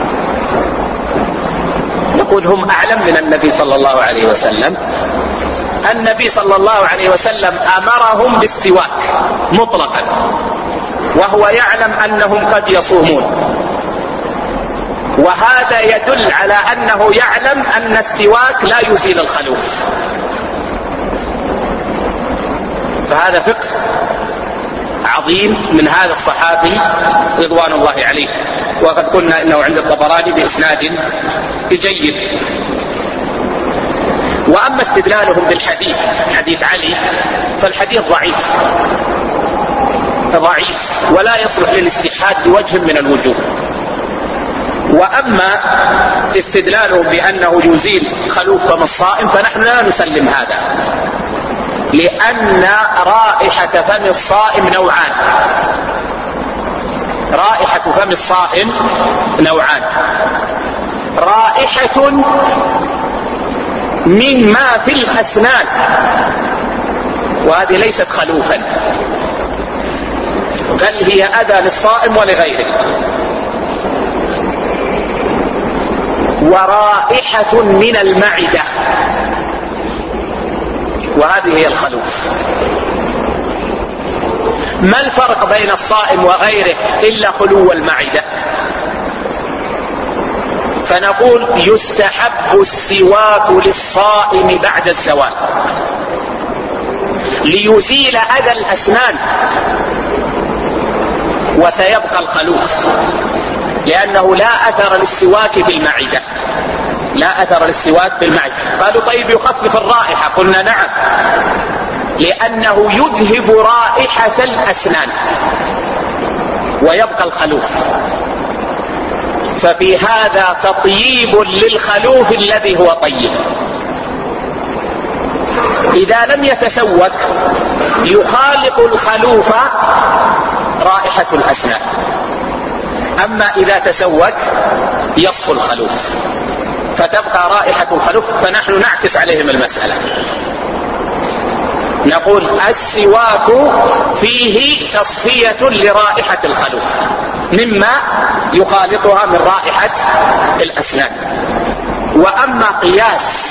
يقول: هم أعلم من النبي صلى الله عليه وسلم. النبي صلى الله عليه وسلم أمرهم بالسواك مطلقا، وهو يعلم أنهم قد يصومون، وهذا يدل على أنه يعلم أن السواك لا يزيل الخلوف. فهذا فقه عظيم من هذا الصحابي رضوان الله عليه، وقد قلنا إنه عند الطبراني بإسناد جيد. وأما استدلالهم بالحديث حديث علي فالحديث ضعيف ولا يصلح للاستشهاد بوجه من الوجوه. وأما استدلالهم بأنه يزيل خلوف فم الصائم فنحن لا نسلم هذا، لأن رائحة فم الصائم نوعان. رائحة فم الصائم نوعان: رائحة مما في الأسنان، وهذه ليست خلوفا بل هي أذى للصائم ولغيره. ورائحة من المعدة، وهذه هي الخلوف. ما الفرق بين الصائم وغيره إلا خلو المعدة؟ فنقول: يستحب السواك للصائم بعد الزوال ليزيل أذى الأسنان، وسيبقى الخلوف. لأنه لا أثر للسواك في المعدة، لا أثر للسواك في المعدة. قالوا طيب يخفف الرائحة؟ قلنا نعم، لأنه يذهب رائحة الأسنان ويبقى الخلوف، ففي هذا تطييب للخلوف الذي هو طيب. إذا لم يتسوك يخالط الخلوف رائحة الأسنان، أما إذا تسوك يصفو الخلوف فتبقى رائحة الخلوف. فنحن نعكس عليهم المسألة، نقول السواك فيه تصفية لرائحة الخلوف مما يخالطها من رائحة الأسنان. وأما قياس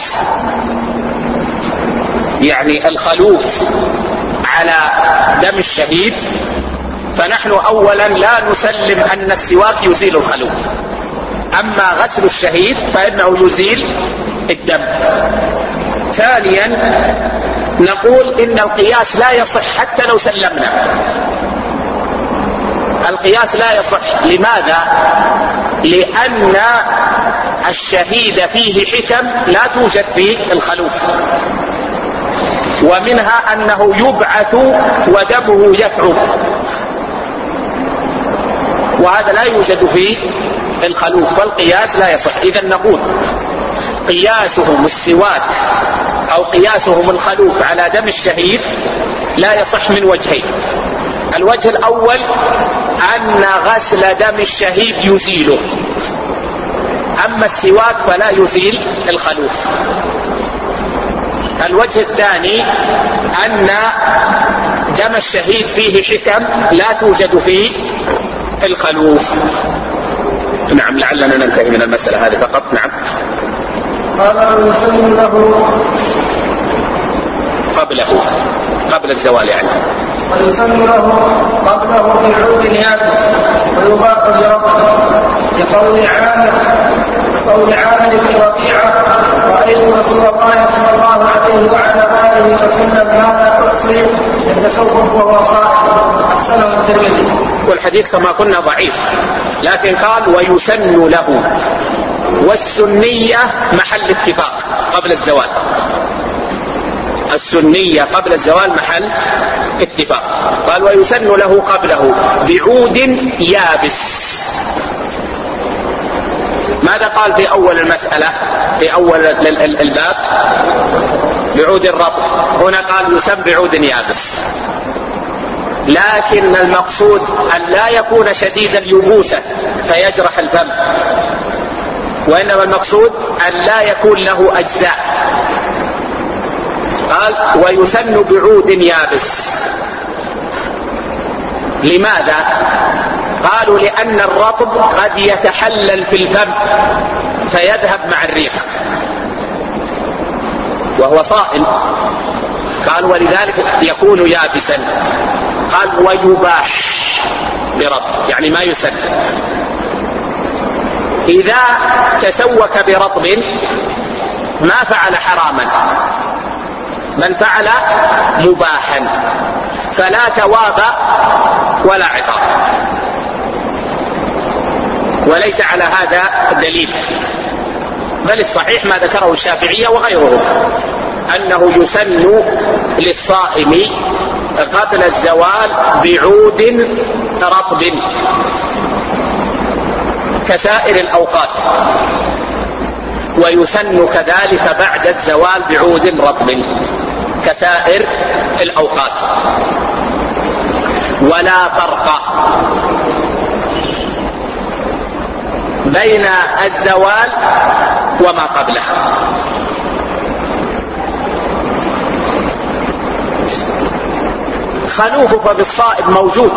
يعني الخلوف على دم الشهيد فنحن أولا لا نسلم أن السواك يزيل الخلوف، أما غسل الشهيد فإنه يزيل الدم. ثانيا نقول إن القياس لا يصح حتى لو سلمنا، القياس لا يصح. لماذا؟ لأن الشهيد فيه حكم لا توجد في الخلوف، ومنها أنه يبعث ودمه يثعب، وهذا لا يوجد في الخلوف، فالقياس لا يصح. إذن نقول قياسهم السواك أو قياسهم الخلوف على دم الشهيد لا يصح من وجهين. الوجه الأول أن غسل دم الشهيد يزيله، أما السواك فلا يزيل الخلوف. الوجه الثاني أن دم الشهيد فيه حكم لا توجد فيه الخلوف. نعم، لعلنا ننتهي من المسألة هذه فقط. نعم. قال ويسن له قبل الزوال يعني. ويسن له قبله بعود يابس ويباح برطب، لقول عامر بن ربيعة رأيت رسول الله صلى الله عليه وعلى آله وسلم هذا تحصي يتصوف وهو صائم، أحسنه الترمذي. والحديث كما قلنا ضعيف، لكن قال ويسن له، والسنية محل اتفاق قبل الزوال، السنية قبل الزوال محل اتفاق. قال ويسن له قبله بعود يابس. ماذا قال في أول المسألة في أول الباب؟ بعود الرطب. هنا قال يسن بعود يابس، لكن المقصود أن لا يكون شديد اليبوسة فيجرح الفم، وإنما المقصود أن لا يكون له أجزاء. قال ويسن بعود يابس. لماذا؟ قالوا لأن الرطب قد يتحلل في الفم فيذهب مع الريق وهو صائم، قال ولذلك يكون يابسا. قال ويباح برطب، يعني ما يسن. إذا تسوك برطب ما فعل حراما بل فعل مباحا، فلا ثواب ولا عقاب، وليس على هذا دليل. بل الصحيح ما ذكره الشافعية وغيرهم أنه يسن للصائم قبل الزوال بعود رطب كسائر الأوقات، ويسن كذلك بعد الزوال بعود رطب كسائر الأوقات. ولا فرق بين الزوال وما قبله. خلوف بالصائب موجود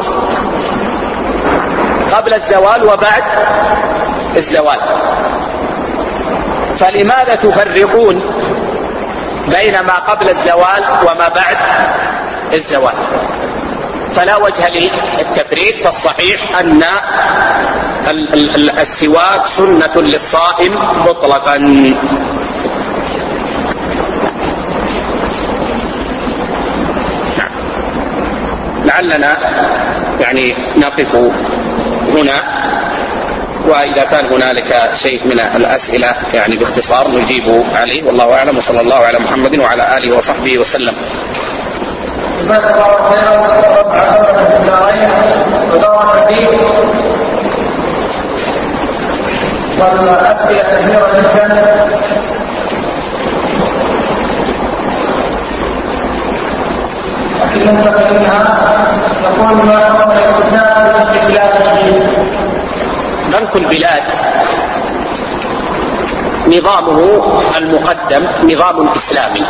قبل الزوال وبعد الزوال، فلماذا تفرقون بين ما قبل الزوال وما بعد الزوال؟ فلا وجه للتفريق، فالصحيح أن السواك سنة للصائم مطلقا. لعلنا يعني نقف هنا وإذا كان هنالك شيء من الأسئلة يعني باختصار نجيب عليه، والله أعلم، وصلى الله على محمد وعلى آله وصحبه وسلم. جزاك الله خيرا. رفع حضرة في الدارين ودار الدين، والأسئلة كثيرة جدا، لكن ننتقل منها. يقول ما حكم الاقتداء بالبلاد؟ بنك البلاد نظامه المقدم نظام إسلامي،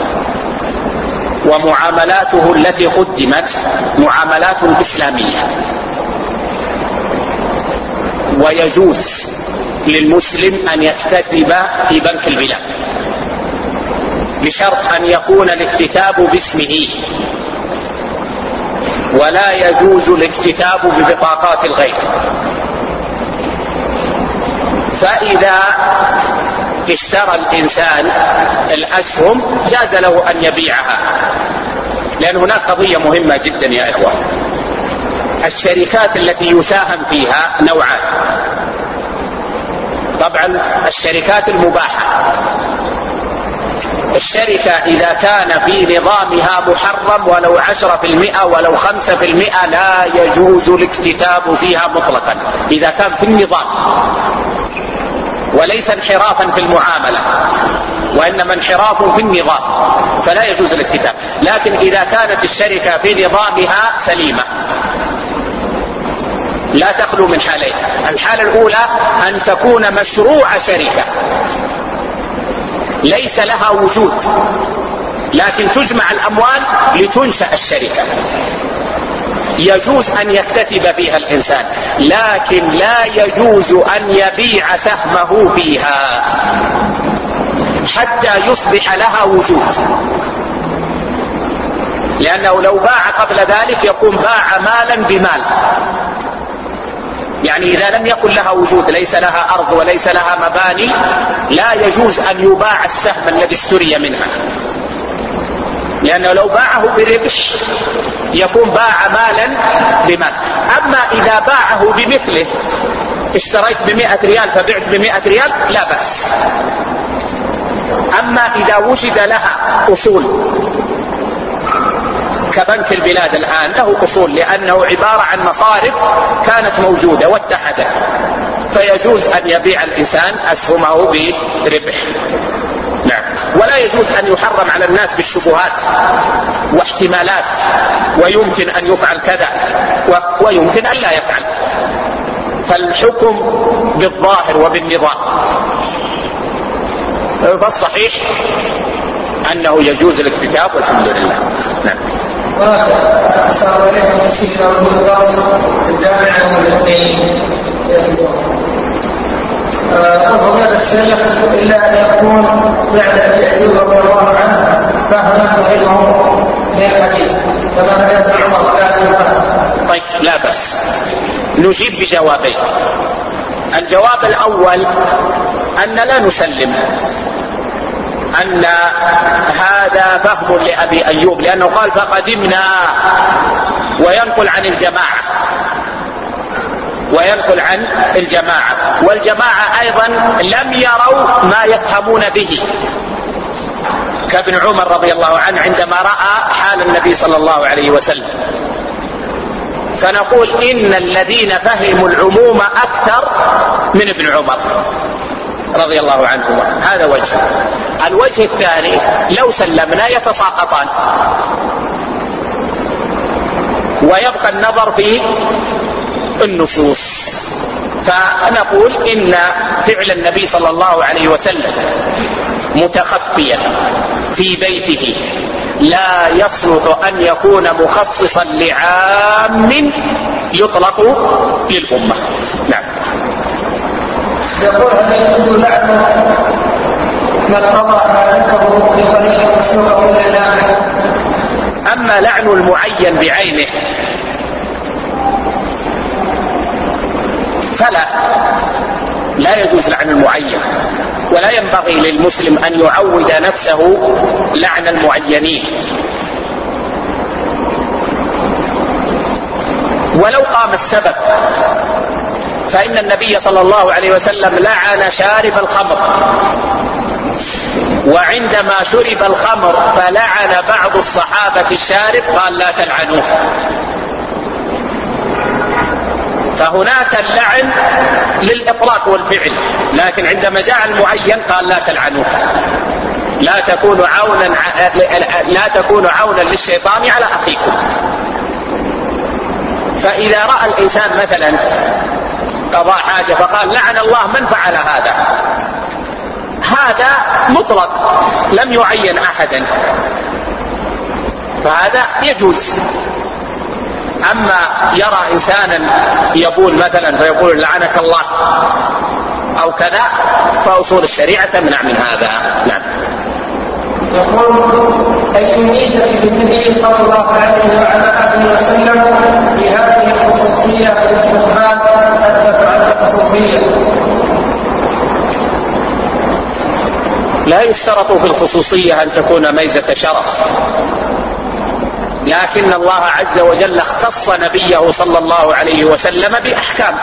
ومعاملاته التي قدمت معاملات إسلامية، ويجوز للمسلم أن يكتتب في بنك البلاد بشرط أن يكون الاكتتاب باسمه، ولا يجوز الاكتتاب ببطاقات الغير. فإذا اشترى الإنسان الأسهم جاز له أن يبيعها، لأن هناك قضية مهمة جدا يا إخوان. الشركات التي يساهم فيها نوعان. طبعا الشركات المباحة، الشركة إذا كان في نظامها محرم ولو 10% ولو 5% لا يجوز الاكتتاب فيها مطلقا، إذا كان في النظام وليس انحرافا في المعاملة، وإنما انحراف في النظام فلا يجوز الاكتتاب. لكن إذا كانت الشركة في نظامها سليمة لا تخلو من حالين. الحالة الأولى أن تكون مشروع شركة ليس لها وجود، لكن تجمع الأموال لتنشأ الشركة، يجوز أن يكتتب فيها الإنسان، لكن لا يجوز أن يبيع سهمه فيها حتى يصبح لها وجود، لأنه لو باع قبل ذلك يكون باع مالا بمال. يعني إذا لم يكن لها وجود، ليس لها أرض وليس لها مباني، لا يجوز أن يباع السهم الذي اشتري منها، لأنه لو باعه بربح يكون باع مالا بمال. أما إذا باعه بمثله، اشتريت ب100 ريال فبعت ب100 ريال لا بأس. أما إذا وجد لها أصول كبنك البلاد الآن له أصول، لأنه عبارة عن مصارف كانت موجودة واتحدت، فيجوز أن يبيع الإنسان أسهمه بربح. نعم. ولا يجوز أن يحرم على الناس بالشبهات واحتمالات، ويمكن أن يفعل كذا ويمكن أن لا يفعل، فالحكم بالظاهر وبالنظام. فالصحيح أنه يجوز الاكتتاب والحمد لله. نعم. أسأل عليكم الشيخ أبو القاسم في الجامعة الملكية يقول هذا الشيخ إلا أن يكون بعد الجديد رضي الله عنه فهما وعلمه للحديث، فما يدعو عمر لا. طيب لا بأس، نجيب بجوابين. الجواب الأول أن لا نسلم أن هذا فهم لأبي أيوب، لأنه قال فقدمنا، وينقل عن الجماعة، وينقل عن الجماعة، والجماعة أيضا لم يروا ما يفهمون به، كابن عمر رضي الله عنه عندما رأى حال النبي صلى الله عليه وسلم. فنقول إن الذين فهموا العموم أكثر من ابن عمر رضي الله عنهما. هذا وجه. الوجه الثاني لو سلمنا يتساقطان، ويبقى النظر في النصوص. فنقول إن فعل النبي صلى الله عليه وسلم متخفيا في بيته لا يصلح أن يكون مخصصا لعام يطلق للأمة. نعم. يقول هل يجوز لعنه من قضى حاجته بطريق مشروع ولا لا؟ أما لعن المعين بعينه لا يجوز لعن المعين، ولا ينبغي للمسلم أن يعود نفسه لعن المعينين. ولو قام السبب فإن النبي صلى الله عليه وسلم لعن شارب الخمر، وعندما شرب الخمر فلعن بعض الصحابة الشارب قال لا تلعنوه. فهناك اللعن للإطلاق والفعل، لكن عندما جاء المعين قال لا تلعنوه، لا تكونوا عونا للشيطان على أخيكم. فإذا رأى الإنسان مثلا قضاء حاجة فقال لعن الله من فعل هذا، هذا مطلق لم يعين أحدا، فهذا يجوز. أما يرى إنسانا يقول مثلا فيقول لعنك الله أو كذا، فأصول الشريعة تمنع من هذا. نعم. يقول أي ميزة بالنبي صلى الله عليه وعلى آله وسلم بهذه الخصوصية في الاستحباب أثبت على الخصوصية؟ لا يشترط في الخصوصية أن تكون ميزة شرف، لكن الله عز وجل اختص نبيه صلى الله عليه وسلم بأحكام،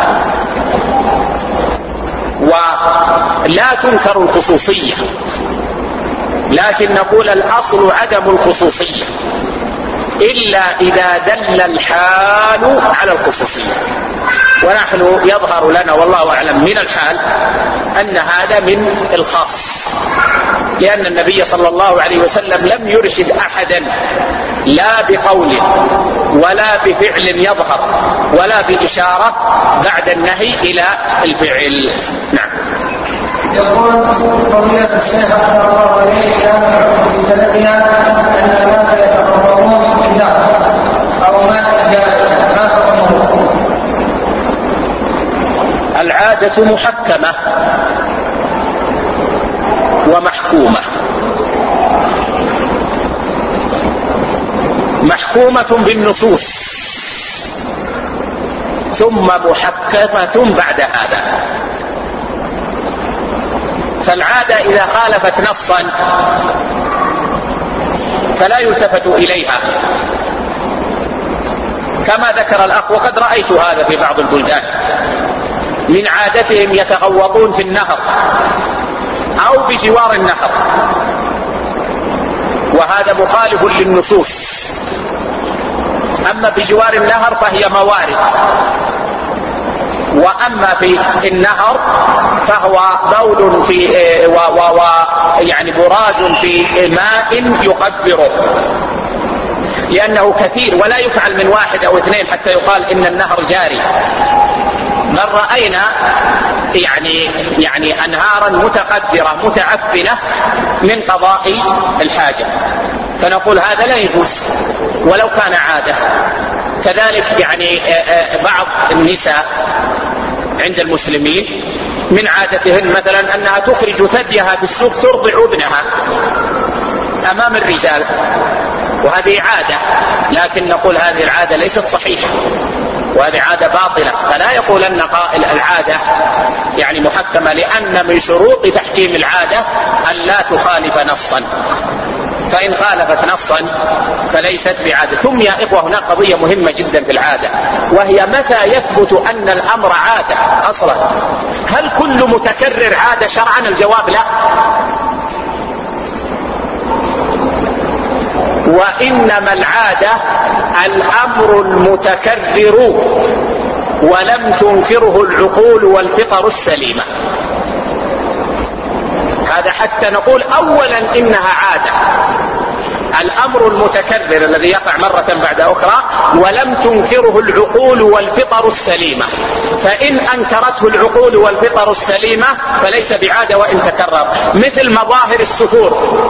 ولا تنكر الخصوصية، لكن نقول الأصل عدم الخصوصية إلا إذا دل الحال على الخصوصية. ونحن يظهر لنا والله أعلم من الحال أن هذا من الخاص، لأن النبي صلى الله عليه وسلم لم يرشد أحدا لا بقول ولا بفعل يظهر ولا بإشارة بعد النهي إلى الفعل. نعم. يقول فضيلة الشيخ أحسن الله إليك في بلدنا أن الناس يتخبرون في النار أو ما إجابة، ما حكمه؟ العادة محكمة ومحكومة. محكومة بالنصوص ثم محكمة بعد هذا. فالعادة إذا خالفت نصا فلا يلتفت إليها، كما ذكر الأخ وقد رأيت هذا في بعض البلدان، من عادتهم يتغوطون في النهر أو بجوار النهر، وهذا مخالف للنصوص. أما بجوار النهر فهي موارد، وأما في النهر فهو بول في يعني براز في ماء يقدره، لأنه كثير ولا يفعل من واحد أو اثنين حتى يقال إن النهر جاري، بل رأينا يعني أنهارا متقدرة متعفنة من قضاء الحاجة، فنقول هذا لا يجوز ولو كان عادة. كذلك يعني بعض النساء عند المسلمين من عادتهن مثلا أنها تخرج ثديها في السوق ترضع ابنها أمام الرجال، وهذه عادة، لكن نقول هذه العادة ليست صحيحة وهذه عادة باطلة. فلا يقول أن قائل العادة يعني محكمة، لأن من شروط تحكيم العادة أن لا تخالف نصا، فإن خالفت نصا فليست بعادة. ثم يا إخوة هناك قضية مهمة جدا في العادة، وهي متى يثبت أن الأمر عادة أصلا؟ هل كل متكرر عادة شرعا؟ الجواب لا. وإنما العادة الأمر المتكرر ولم تنكره العقول والفطر السليمة، هذا حتى نقول أولا إنها عادة. الأمر المتكرر الذي يقع مرة بعد أخرى ولم تنكره العقول والفطر السليمة، فإن أنكرته العقول والفطر السليمة فليس بعادة وإن تكرر، مثل مظاهر السفور.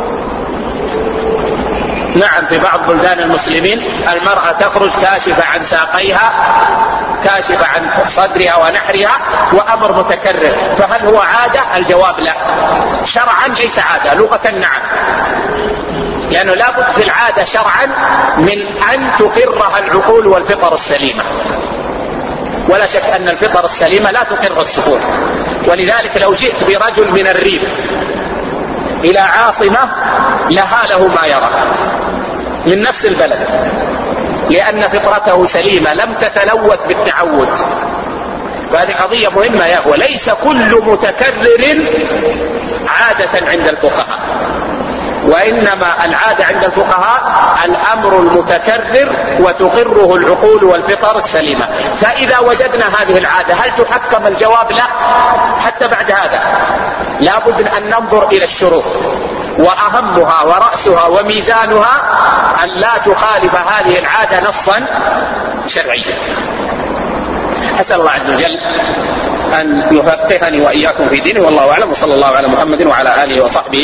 نعم، في بعض بلدان المسلمين المرأة تخرج كاشفة عن ساقيها كاشفة عن صدرها ونحرها، وأمر متكرر، فهل هو عادة؟ الجواب لا. شرعا ليس عادة، لغة نعم، لأنه لا بد في العادة شرعا من أن تقرها العقول والفطر السليمة، ولا شك أن الفطر السليمة لا تقر السفور. ولذلك لو جئت برجل من الريف إلى عاصمة لها له ما يرى من نفس البلد، لأن فطرته سليمة لم تتلوث بالتعود. وهذه قضية مهمة يا أخوة. ليس كل متكرر عادة عند الفقهاء، وإنما العادة عند الفقهاء الأمر المتكرر وتقره العقول والفطر السليمة. فإذا وجدنا هذه العادة هل تحكم الجواب؟ لا، حتى بعد هذا لا بد أن ننظر إلى الشروط، وأهمها ورأسها وميزانها أن لا تخالف هذه العادة نصا شرعيا. أسأل الله عز وجل أن يفقهني وإياكم في دينه، والله أعلم، وصلى الله على محمد وعلى آله وصحبه.